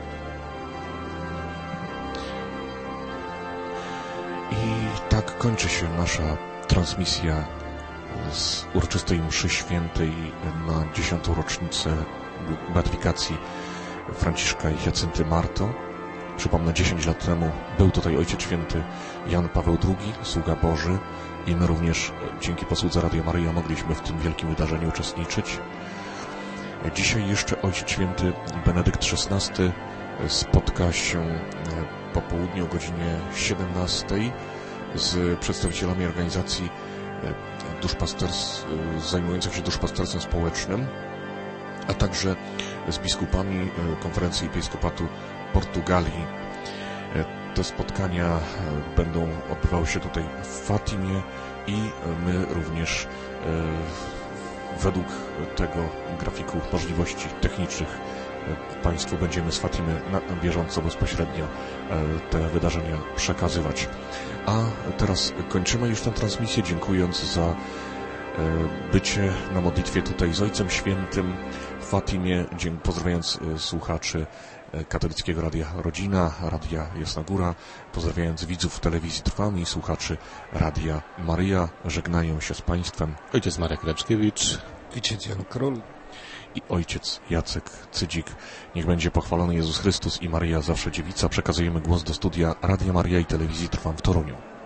I tak kończy się nasza transmisja z uroczystej mszy świętej na dziesiątą rocznicę beatyfikacji Franciszka i Jacynty Marto. Przypomnę, dziesięć lat temu był tutaj Ojciec Święty Jan Paweł drugi, sługa Boży, i my również dzięki posłudze Radia Maryja mogliśmy w tym wielkim wydarzeniu uczestniczyć. Dzisiaj jeszcze Ojciec Święty Benedykt szesnasty spotka się po południu o godzinie siedemnastej z przedstawicielami organizacji duszpasters, zajmujących się duszpasterstwem społecznym, a także z biskupami Konferencji Episkopatu Portugalii. Te spotkania będą odbywały się tutaj w Fatimie i my również według tego grafiku możliwości technicznych Państwu będziemy z Fatimy na bieżąco, bezpośrednio te wydarzenia przekazywać. A teraz kończymy już tę transmisję, dziękując za bycie na modlitwie tutaj z Ojcem Świętym w Fatimie, pozdrawiając słuchaczy Katolickiego Radia Rodzina, Radia Jasna Góra, pozdrawiając widzów telewizji Trwam i słuchaczy Radia Maryja. Żegnają się z Państwem ojciec Marek Raczkiewicz, ojciec Jan Król i ojciec Jacek Cydzik. Niech będzie pochwalony Jezus Chrystus i Maryja zawsze dziewica. Przekazujemy głos do studia Radia Maryja i telewizji Trwam w Toruniu.